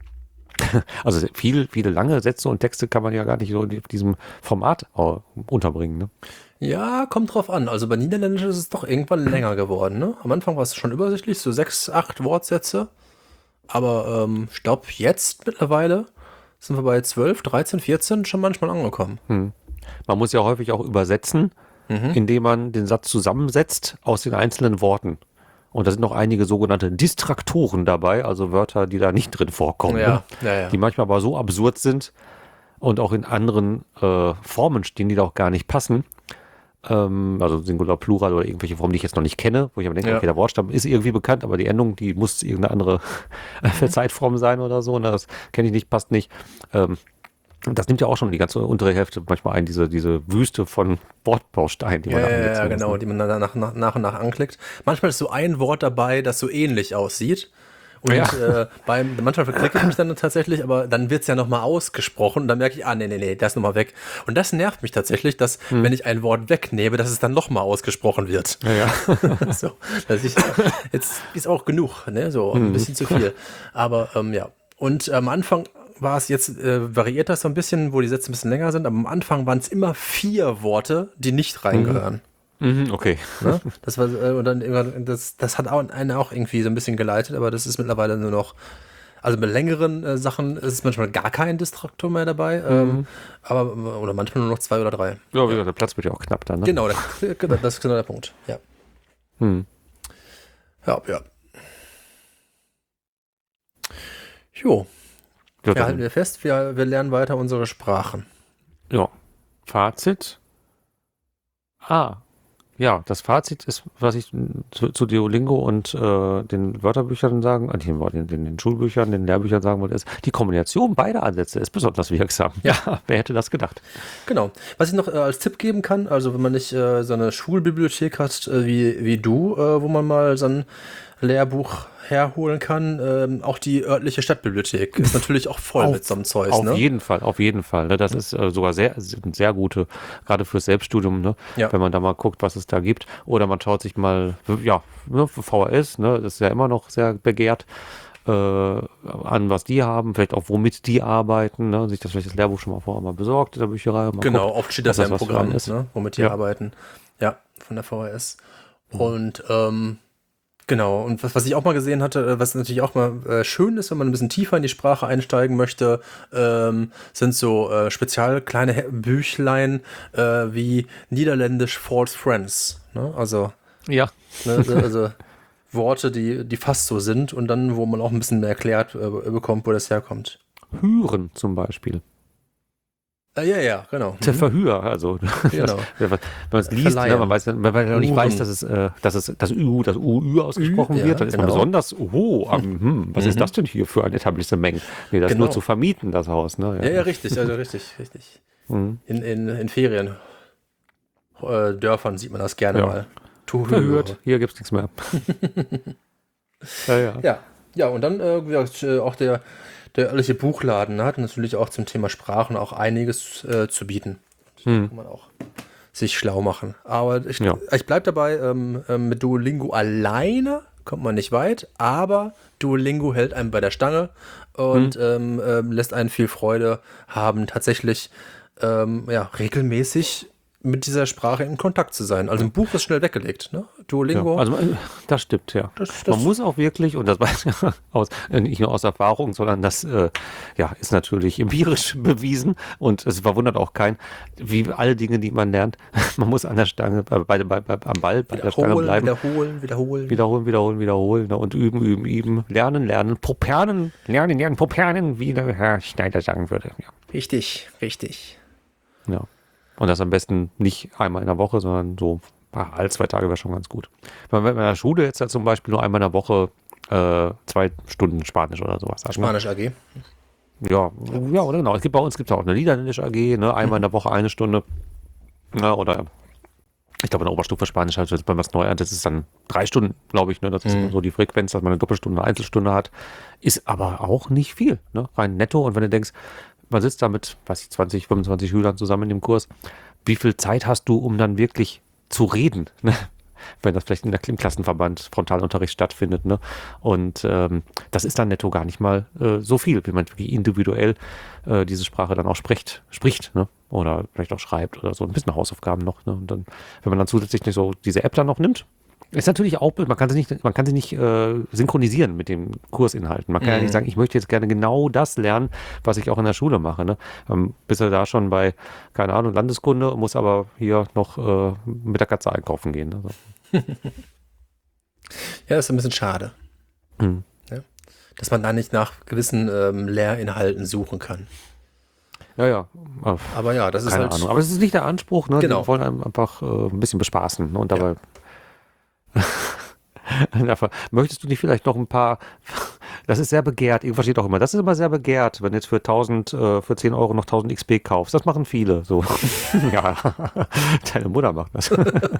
Also viel, viele lange Sätze und Texte kann man ja gar nicht so in diesem Format äh, unterbringen. Ne? Ja, kommt drauf an. Also bei Niederländisch ist es doch irgendwann länger geworden. Ne? Am Anfang war es schon übersichtlich, so sechs, acht Wortsätze. Aber ähm, ich glaube, jetzt mittlerweile sind wir bei zwölf, dreizehn, vierzehn schon manchmal angekommen. Hm. Man muss ja häufig auch übersetzen, Mhm. indem man den Satz zusammensetzt aus den einzelnen Worten. Und da sind noch einige sogenannte Distraktoren dabei, also Wörter, die da nicht drin vorkommen. Ja, Ne? ja, ja. Die manchmal aber so absurd sind und auch in anderen äh, Formen stehen, die da auch gar nicht passen. Ähm, also Singular, Plural oder irgendwelche Formen, die ich jetzt noch nicht kenne, wo ich aber denke, Ja. okay, der Wortstamm ist irgendwie bekannt, aber die Endung, die muss irgendeine andere Zeitform sein oder so. Und das kenne ich nicht, passt nicht. Ähm, das nimmt ja auch schon die ganze untere Hälfte manchmal ein, diese, diese Wüste von Wortbausteinen, die man Ja, da ja, ansetzen ja, muss, genau, ne? die man dann nach, nach, nach und nach anklickt. Manchmal ist so ein Wort dabei, das so ähnlich aussieht. Und Ja. äh, beim, manchmal verklicke ich mich dann tatsächlich, aber dann wird es ja nochmal ausgesprochen und dann merke ich, ah, nee, nee, nee, das nochmal weg. Und das nervt mich tatsächlich, dass, Hm. wenn ich ein Wort wegnehme, dass es dann nochmal ausgesprochen wird. Ja, ja. so, dass ich, jetzt ist auch genug, ne, so Hm. ein bisschen zu viel. Aber ähm, ja, und am Anfang war es jetzt, äh, variiert das so ein bisschen, wo die Sätze ein bisschen länger sind, aber am Anfang waren es immer vier Worte, die nicht reingehören. Mhm, okay. Ne? Das war äh, und dann immer, das, das hat auch einen auch irgendwie so ein bisschen geleitet, aber das ist mittlerweile nur noch, also mit längeren äh, Sachen ist es manchmal gar kein Distraktor mehr dabei, ähm, aber oder manchmal nur noch zwei oder drei. Ja, wie gesagt, der Platz wird ja auch knapp dann, ne? Genau, das, das ist genau der Punkt. Ja, Hm. ja, ja. Jo, Ja, ja, dann- halten wir fest, wir, wir lernen weiter unsere Sprachen. ja. Fazit. Ah, ja, das Fazit ist, was ich zu, zu Duolingo und äh, den Wörterbüchern sagen, äh, den, den, den, den Schulbüchern, den Lehrbüchern sagen wollte, ist, die Kombination beider Ansätze ist besonders wirksam. Ja, wer hätte das gedacht? Genau. Was ich noch äh, als Tipp geben kann, also wenn man nicht äh, so eine Schulbibliothek hat äh, wie, wie du, äh, wo man mal so ein Lehrbuch herholen kann, ähm, auch die örtliche Stadtbibliothek ist natürlich auch voll Auf- mit so einem Zeug. Auf Ne? jeden Fall, auf jeden Fall. Ne? Das ist äh, sogar sehr, sind sehr gute, gerade fürs Selbststudium, ne? Ja. Wenn man da mal guckt, was es da gibt. Oder man schaut sich mal, ja, ne, für V H S, ne? Das ist ja immer noch sehr begehrt, äh, an, was die haben, vielleicht auch womit die arbeiten, ne? Sich das vielleicht das Lehrbuch schon mal vorher mal besorgt in der Bücherei. Mal Genau, guckt, oft steht ob das ja im was für Programm, einen ist. ne? Womit die Ja. arbeiten. Ja, von der V H S. Und ähm, genau, und was, was ich auch mal gesehen hatte, äh, was natürlich auch mal äh, schön ist, wenn man ein bisschen tiefer in die Sprache einsteigen möchte, ähm, sind so äh, spezial kleine He- Büchlein äh, wie Niederländisch False Friends. Ne? Also, Ja, ne, also, also Worte, die, die fast so sind und dann, wo man auch ein bisschen mehr erklärt äh, bekommt, wo das herkommt. Hören zum Beispiel. Äh, ja, ja, genau. Der Verhör, also Genau. wenn man es liest, ne, Verleihen. man weiß, wenn man noch nicht Uhren. weiß, dass es, äh, dass es das Ü, das U Ü ausgesprochen Ü, ja, wird, dann ist man genau. besonders, oh, am, hm, was ist das denn hier für ein Etablissement? Nee, das ist Genau. nur zu vermieten, das Haus, ne? Ja, ja, richtig, also richtig, richtig. Mhm. In, in, in Ferien, äh, Dörfern sieht man das gerne Ja. mal. Tu Verhört, hier gibt's nichts mehr. ja, ja. Ja, ja, und dann äh, wie gesagt, äh, auch der, der örtliche Buchladen ne, hat natürlich auch zum Thema Sprachen auch einiges äh, zu bieten. Da Hm. kann man auch sich schlau machen. Aber ich, Ja. ich bleibe dabei, ähm, ähm, mit Duolingo alleine kommt man nicht weit, aber Duolingo hält einen bei der Stange und ähm, ähm, lässt einen viel Freude haben, tatsächlich ähm, ja, regelmäßig mit dieser Sprache in Kontakt zu sein. Also ein Buch ist schnell weggelegt. Ne? Duolingo. Ja, also man- das stimmt, ja. Das- das- man muss auch wirklich, und das weiß ich ja aus, äh, nicht nur aus Erfahrung, sondern das äh, ja, ist natürlich empirisch bewiesen und es verwundert auch keinen, wie alle Dinge, die man lernt, man muss an der Stange, bei, bei, bei, bei, am Ball, bei der Stange wiederholen, bleiben. wiederholen, wiederholen. Wiederholen, wiederholen, wiederholen ne? Und üben, üben, üben. Lernen, lernen, propernen, lernen, lernen, propernen, wie der Herr Schneider sagen würde. Ja. Richtig, richtig. ja. Und das am besten nicht einmal in der Woche, sondern so ah, alle zwei Tage wäre schon ganz gut. Wenn man in der Schule jetzt ja zum Beispiel nur einmal in der Woche äh, zwei Stunden Spanisch oder sowas hat. Ne? Spanisch A G. Ja, ja, oder genau. Es gibt bei uns gibt es auch eine Niederländische A G, ne? Einmal in der Woche eine Stunde. Ja, oder ich glaube, in der Oberstufe Spanisch, halt, wenn man was neu erntet, ist es dann drei Stunden, glaube ich. Ne? Das ist Mhm. so die Frequenz, dass man eine Doppelstunde, eine Einzelstunde hat. Ist aber auch nicht viel, ne? Rein netto. Und wenn du denkst, man sitzt da mit, weiß ich, zwanzig, fünfundzwanzig Schülern zusammen in dem Kurs, wie viel Zeit hast du, um dann wirklich zu reden? Ne? Wenn das vielleicht in der, im Klassenverband Frontalunterricht stattfindet. Ne? Und ähm, das ist dann netto gar nicht mal äh, so viel, wie man wirklich individuell äh, diese Sprache dann auch spricht, spricht, ne? Oder vielleicht auch schreibt oder so. Ein bisschen Hausaufgaben noch. Ne? Und dann, wenn man dann zusätzlich nicht so diese App dann noch nimmt, ist natürlich auch blöd. Man kann sie nicht, man kann sie nicht äh, synchronisieren mit den Kursinhalten. Man kann ja Mhm. nicht sagen, ich möchte jetzt gerne genau das lernen, was ich auch in der Schule mache. Ne? Ähm, bist du da schon bei, keine Ahnung, Landeskunde, muss aber hier noch äh, mit der Katze einkaufen gehen. Ne? Ja, ist ein bisschen schade, Hm. ja? Dass man da nicht nach gewissen ähm, Lehrinhalten suchen kann. Ja, ja. Äh, Aber ja, das ist Keine halt. Ahnung. Aber es ist nicht der Anspruch. Ne? Genau. Die wollen einem einfach äh, ein bisschen bespaßen. Ne? Und dabei. Dafür- Möchtest du nicht vielleicht noch ein paar. Das ist sehr begehrt. Irgendwas steht auch immer. Das ist immer sehr begehrt, wenn du jetzt für tausend, äh, für zehn Euro noch tausend X P kaufst. Das machen viele. So. Ja, deine Mutter macht das.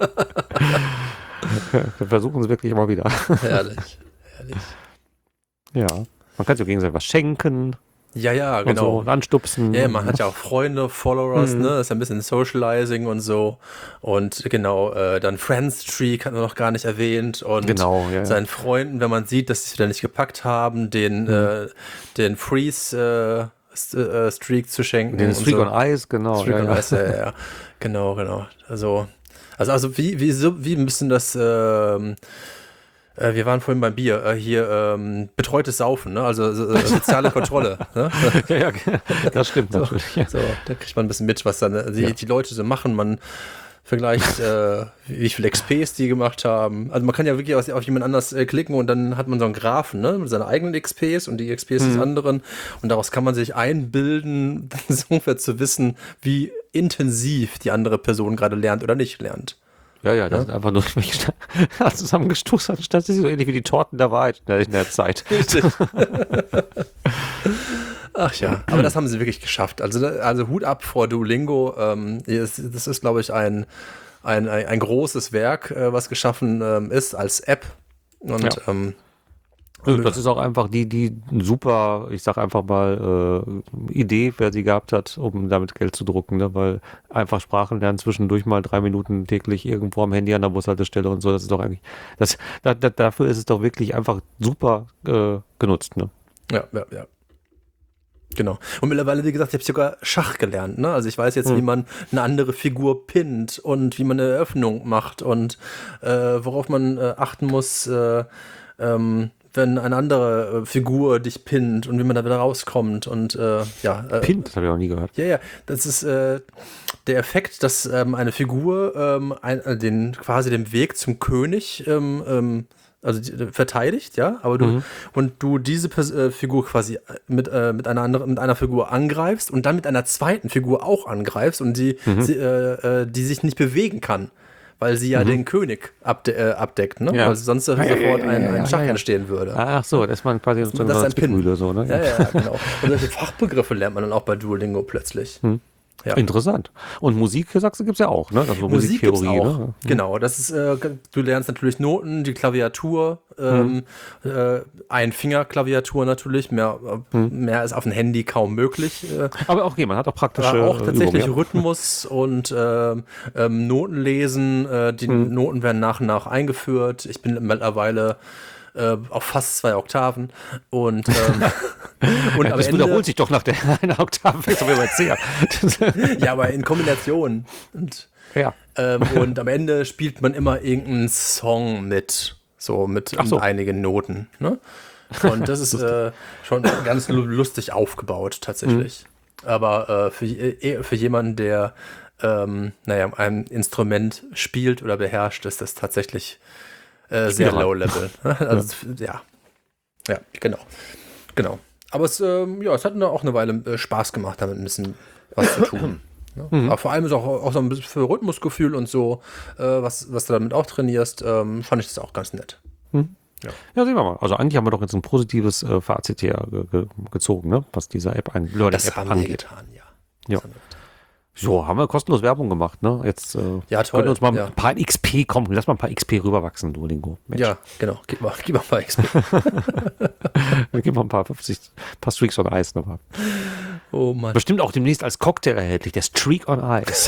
Wir versuchen es wirklich immer wieder. Herrlich. Herrlich. Ja. Man kann sich auch gegenseitig was schenken. Ja, ja, Und so genau. und anstupsen. Ja, man hat ja auch Freunde, Followers, Mhm. ne? Das ist ja ein bisschen Socializing und so. Und genau, äh, dann Friendstreak hat man noch gar nicht erwähnt. Und Genau, ja, ja. seinen Freunden, wenn man sieht, dass sie es wieder nicht gepackt haben, den, äh, den Freeze äh, St äh, Streak zu schenken. Den und Streak so. on Ice, genau. Streak ja, on ja. Ice, ja, ja, ja. Genau, genau. Also, also, also wie, wie, so, wie müssen das, ähm, äh, wir waren vorhin beim Bier, äh, hier ähm, betreutes Saufen, ne? Also äh, soziale Kontrolle. Ne? Ja, ja, das stimmt natürlich. Ja. So, da kriegt man ein bisschen mit, was dann äh, die, Ja. die Leute so machen. Man vergleicht, äh, wie viel X Ps die gemacht haben. Also man kann ja wirklich auf, auf jemand anders äh, klicken und dann hat man so einen Graphen, ne? Mit seinen eigenen X Ps und die X Ps des anderen. Und daraus kann man sich einbilden, so ungefähr zu wissen, wie intensiv die andere Person gerade lernt oder nicht lernt. Ja, ja, das sind einfach nur zusammengestoßen Statistiken, so ähnlich wie die Torten der Wahrheit in der, in der Zeit. Ach ja, aber das haben sie wirklich geschafft. Also, also Hut ab vor Duolingo. Ähm, das, das ist, glaube ich, ein, ein, ein, ein großes Werk, äh, was geschaffen ähm, ist als App. Und Ja. ähm, Das ist auch einfach die, die super, ich sag einfach mal, äh, Idee, wer sie gehabt hat, um damit Geld zu drucken, ne? Weil einfach Sprachen lernen zwischendurch mal drei Minuten täglich irgendwo am Handy an der Bushaltestelle und so, das ist doch eigentlich, das, da, da, dafür ist es doch wirklich einfach super äh, genutzt, ne? ja, ja, ja. Genau. Und mittlerweile, wie gesagt, ich habe sogar Schach gelernt. Ne? Also ich weiß jetzt, Hm. wie man eine andere Figur pinnt und wie man eine Eröffnung macht und äh, worauf man äh, achten muss, äh, ähm, wenn eine andere äh, Figur dich pinnt und wie man da wieder rauskommt. Und äh, ja. Äh, Pint, das habe ich noch nie gehört. Ja, ja. Das ist äh, der Effekt, dass ähm, eine Figur ähm, ein, äh, den quasi den Weg zum König ähm, ähm, also die, verteidigt, ja, aber du Mhm. und du diese Pers äh, Figur quasi mit, äh, mit einer anderen, mit einer Figur angreifst und dann mit einer zweiten Figur auch angreifst und die, Mhm. sie, äh, äh, die sich nicht bewegen kann, weil sie ja Mhm. den König abde äh, abdeckt, ne? Ja. Weil sonst Ja, ja, sofort ja, ja, ein, ja, ein Schach ja, ja. entstehen würde. Ach so, das ist man quasi so das ist eine ein Pin. Zwickmühle, so, ne? Ja, ja, genau. Und solche Fachbegriffe lernt man dann auch bei Duolingo plötzlich. Hm. Ja. Interessant. Und Musik, sagst du, gibt es ja auch, ne? Also Musik gibt's Musiktheorie, auch. ne? Genau, das ist, äh, du lernst natürlich Noten, die Klaviatur, ähm, äh, Ein-Finger-Klaviatur natürlich, mehr, äh, mehr ist auf dem Handy kaum möglich. Äh, Aber auch, okay, man hat auch praktische aber auch tatsächlich Übungen, Rhythmus und ähm, ähm, Noten lesen, äh, die Mhm. Noten werden nach und nach eingeführt. Ich bin mittlerweile äh, auf fast zwei Oktaven und, ähm, und ja. am Das Ende, wiederholt sich doch nach der einer Oktave, ist aber jetzt sehr. ja, aber in Kombination. Und Ja. Ähm, und am Ende spielt man immer irgendeinen Song mit, so mit Ach so. einigen Noten. Ne? Und das ist äh, schon ganz lu- lustig aufgebaut, tatsächlich. Aber äh, für, je- für jemanden, der ähm, naja, ein Instrument spielt oder beherrscht, ist das tatsächlich äh, sehr Spielerei. low level. Also, ja. ja, genau. Genau. Aber es, ähm, ja, es hat auch eine Weile äh, Spaß gemacht, damit ein bisschen was zu tun. Ne? Aber vor allem ist auch, auch so ein bisschen für Rhythmusgefühl und so, äh, was, was du damit auch trainierst, ähm, fand ich das auch ganz nett. Hm. Ja. Ja, sehen wir mal. Also eigentlich haben wir doch jetzt ein positives äh, Fazit hier ge ge gezogen, ne? Was diese App, ein Learning-App haben wir angeht. getan, ja. Ja. Das haben wir getan. So, haben wir kostenlos Werbung gemacht, ne? Jetzt äh, Ja, toll, können wir uns mal ja. ein paar X P kommen. Lass mal ein paar X P rüberwachsen, Duolingo. Mensch. Ja, genau. Gib mal, gib mal ein paar X P. Wir geben mal ein paar fünfzig, paar Streaks on Ice nochmal. Oh Mann. Bestimmt auch demnächst als Cocktail erhältlich, der Streak on Ice.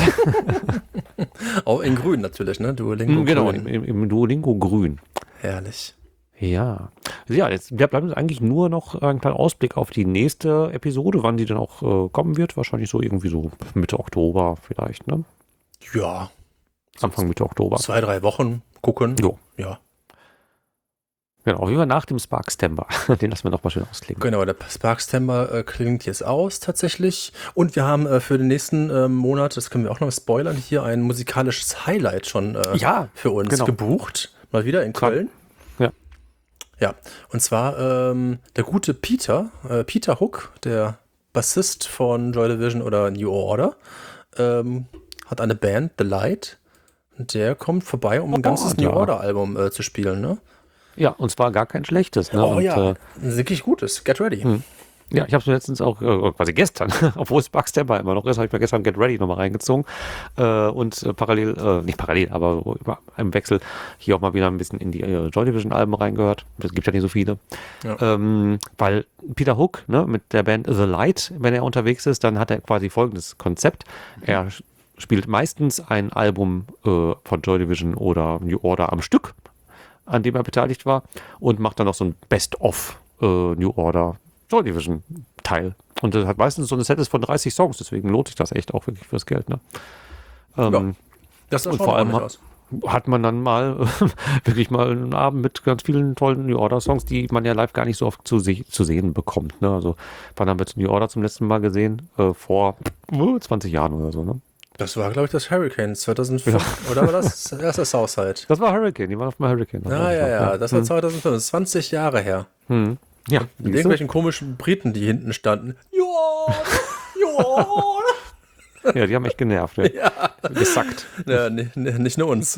Auch in grün natürlich, ne? Duolingo Mm, genau, grün. im, im Duolingo grün. Herrlich. Ja. Ja, jetzt bleibt uns eigentlich nur noch ein kleiner Ausblick auf die nächste Episode, wann die dann auch äh, kommen wird. Wahrscheinlich so irgendwie so Mitte Oktober vielleicht, ne? Ja, Anfang Mitte Oktober. zwei, drei Wochen gucken. Jo. Ja. Genau, auf jeden Fall nach dem Sparkstember. Den lassen wir noch mal schön ausklingen. Genau, der Sparkstember äh, klingt jetzt aus tatsächlich. Und wir haben äh, für den nächsten äh, Monat, das können wir auch noch spoilern, hier ein musikalisches Highlight schon äh, Ja, für uns genau. gebucht. Mal wieder in Köln. Ja. Ja, und zwar ähm, der gute Peter, äh, Peter Hook, der Bassist von Joy Division oder New Order, ähm, hat eine Band, The Light, und der kommt vorbei, um ein ganzes ja. New Order Album äh, zu spielen, ne? Ja, und zwar gar kein schlechtes. Ne? Oh und, ja, äh, ein wirklich gutes, Get Ready. Hm. Ja, ich habe es mir letztens auch, äh, quasi gestern, obwohl es Sparkstember immer noch ist, habe ich mir gestern Get Ready nochmal reingezogen äh, und äh, parallel, äh, nicht parallel, aber im Wechsel hier auch mal wieder ein bisschen in die äh, Joy Division Alben reingehört. Das gibt ja nicht so viele. Ja. Ähm, weil Peter Hook, ne, mit der Band The Light, wenn er unterwegs ist, dann hat er quasi folgendes Konzept. Er spielt meistens ein Album äh, von Joy Division oder New Order am Stück, an dem er beteiligt war, und macht dann noch so ein Best-of äh, New Order Joy Division Teil. Und das hat meistens so eine Setlist von dreißig Songs, deswegen lohnt sich das echt auch wirklich fürs Geld. Ne? Ähm, Ja, das sah und schon vor allem ordentlich aus. hat man dann mal wirklich mal einen Abend mit ganz vielen tollen New Order Songs, die man ja live gar nicht so oft zu, se zu sehen bekommt. Ne? Also wann haben wir jetzt New Order zum letzten Mal gesehen? Äh, vor uh, zwanzig Jahren oder so. Ne? Das war, glaube ich, das Hurricane zweitausendfünf. Oder war das das erste Southside? Das war Hurricane, die waren auf dem Hurricane. Ja, ja, ja, das war hm. zweitausendfünf, zwanzig Jahre her. Hm. Ja, Mit irgendwelchen komischen Briten, die hinten standen. Ja, ja. ja, die haben echt genervt. Ja. Ja. Gesackt. Ja, nee, nee, nicht nur uns.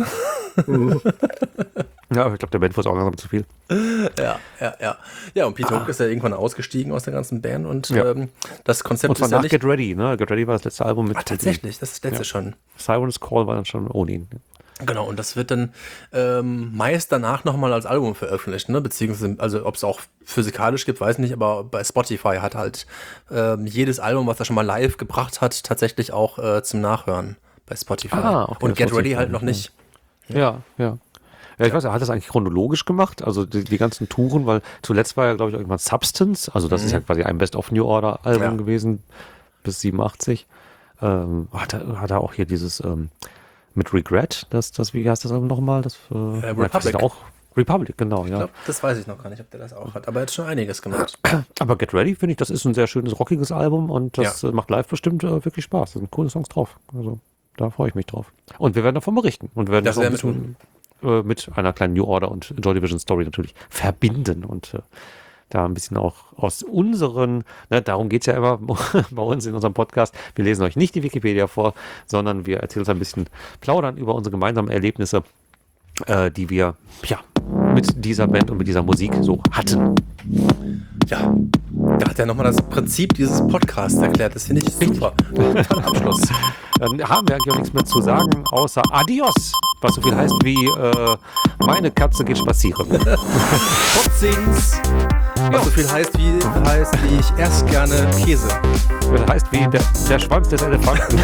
Ja, aber ich glaube, der Band war es auch langsam zu viel. Ja, ja, ja. Ja, und Peter Hook ist ja irgendwann ausgestiegen aus der ganzen Band und Ja. ähm, das Konzept Und zwar ist ja nach nicht... Get Ready, ne? Get Ready war das letzte Album mit. Ah, tatsächlich, das ist das letzte Ja. schon. Siren's Call war dann schon ohne ihn. Genau, und das wird dann ähm, meist danach nochmal als Album veröffentlicht, ne? Beziehungsweise, also ob es auch physikalisch gibt, weiß ich nicht, aber bei Spotify hat halt ähm, jedes Album, was er schon mal live gebracht hat, tatsächlich auch äh, zum Nachhören bei Spotify. Ah, okay, und das Get wusste Ready ich halt gar noch nicht. nicht. Ja, ja. Ja, ich weiß, er hat das eigentlich chronologisch gemacht, also die, die ganzen Touren, weil zuletzt war ja, glaube ich, irgendwann Substance, also das Mhm. ist ja quasi ein Best of New Order Album Ja. gewesen, bis siebenundachtzig. Ähm, hat, er, hat er auch hier dieses ähm, mit Regret, das, das, wie heißt das Album nochmal? Das, äh, Äh, das ist Republic. auch Republic, genau, Ich ja. glaub, das weiß ich noch gar nicht, ob der das auch hat, aber er hat schon einiges gemacht. Aber Get Ready, finde ich, das ist ein sehr schönes, rockiges Album und das Ja. äh, macht live bestimmt äh, wirklich Spaß. Da sind coole Songs drauf. Also da freue ich mich drauf. Und wir werden davon berichten. Und wir werden Das das, auch ein werden wir bisschen äh, mit einer kleinen New Order und Joy Division Story natürlich verbinden und äh, da ein bisschen auch aus unseren, ne, darum geht es ja immer bei uns in unserem Podcast, wir lesen euch nicht die Wikipedia vor, sondern wir erzählen uns ein bisschen, plaudern über unsere gemeinsamen Erlebnisse, äh, die wir ja mit dieser Band und mit dieser Musik so hatten. Ja, da hat er nochmal das Prinzip dieses Podcasts erklärt. Das finde ich super. Toller Abschluss. Dann haben wir eigentlich auch nichts mehr zu sagen, außer Adios, was so viel heißt wie äh, meine Katze geht spazieren. Potzings. Was so viel heißt wie, heißt wie ich erst gerne Käse. Das heißt wie der, der Schwanz des Elefanten.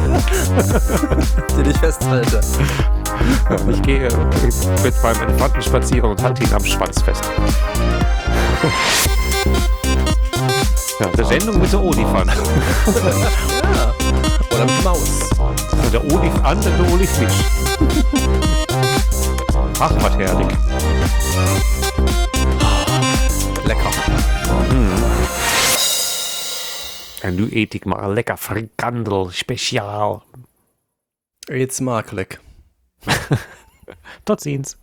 Den ich festhalte. Ich gehe mit meinem Elefanten spazieren und halte ihn am Schwanz fest. Ja, der Sendung mit der Olifant. Ja. Oder mit Maus. Und der Olifant und der Oliffisch. Ach, was herrlich. Lecker. En nu eet ik maar lekker frikandel speciaal. Jetzt smakelijk. Tot ziens.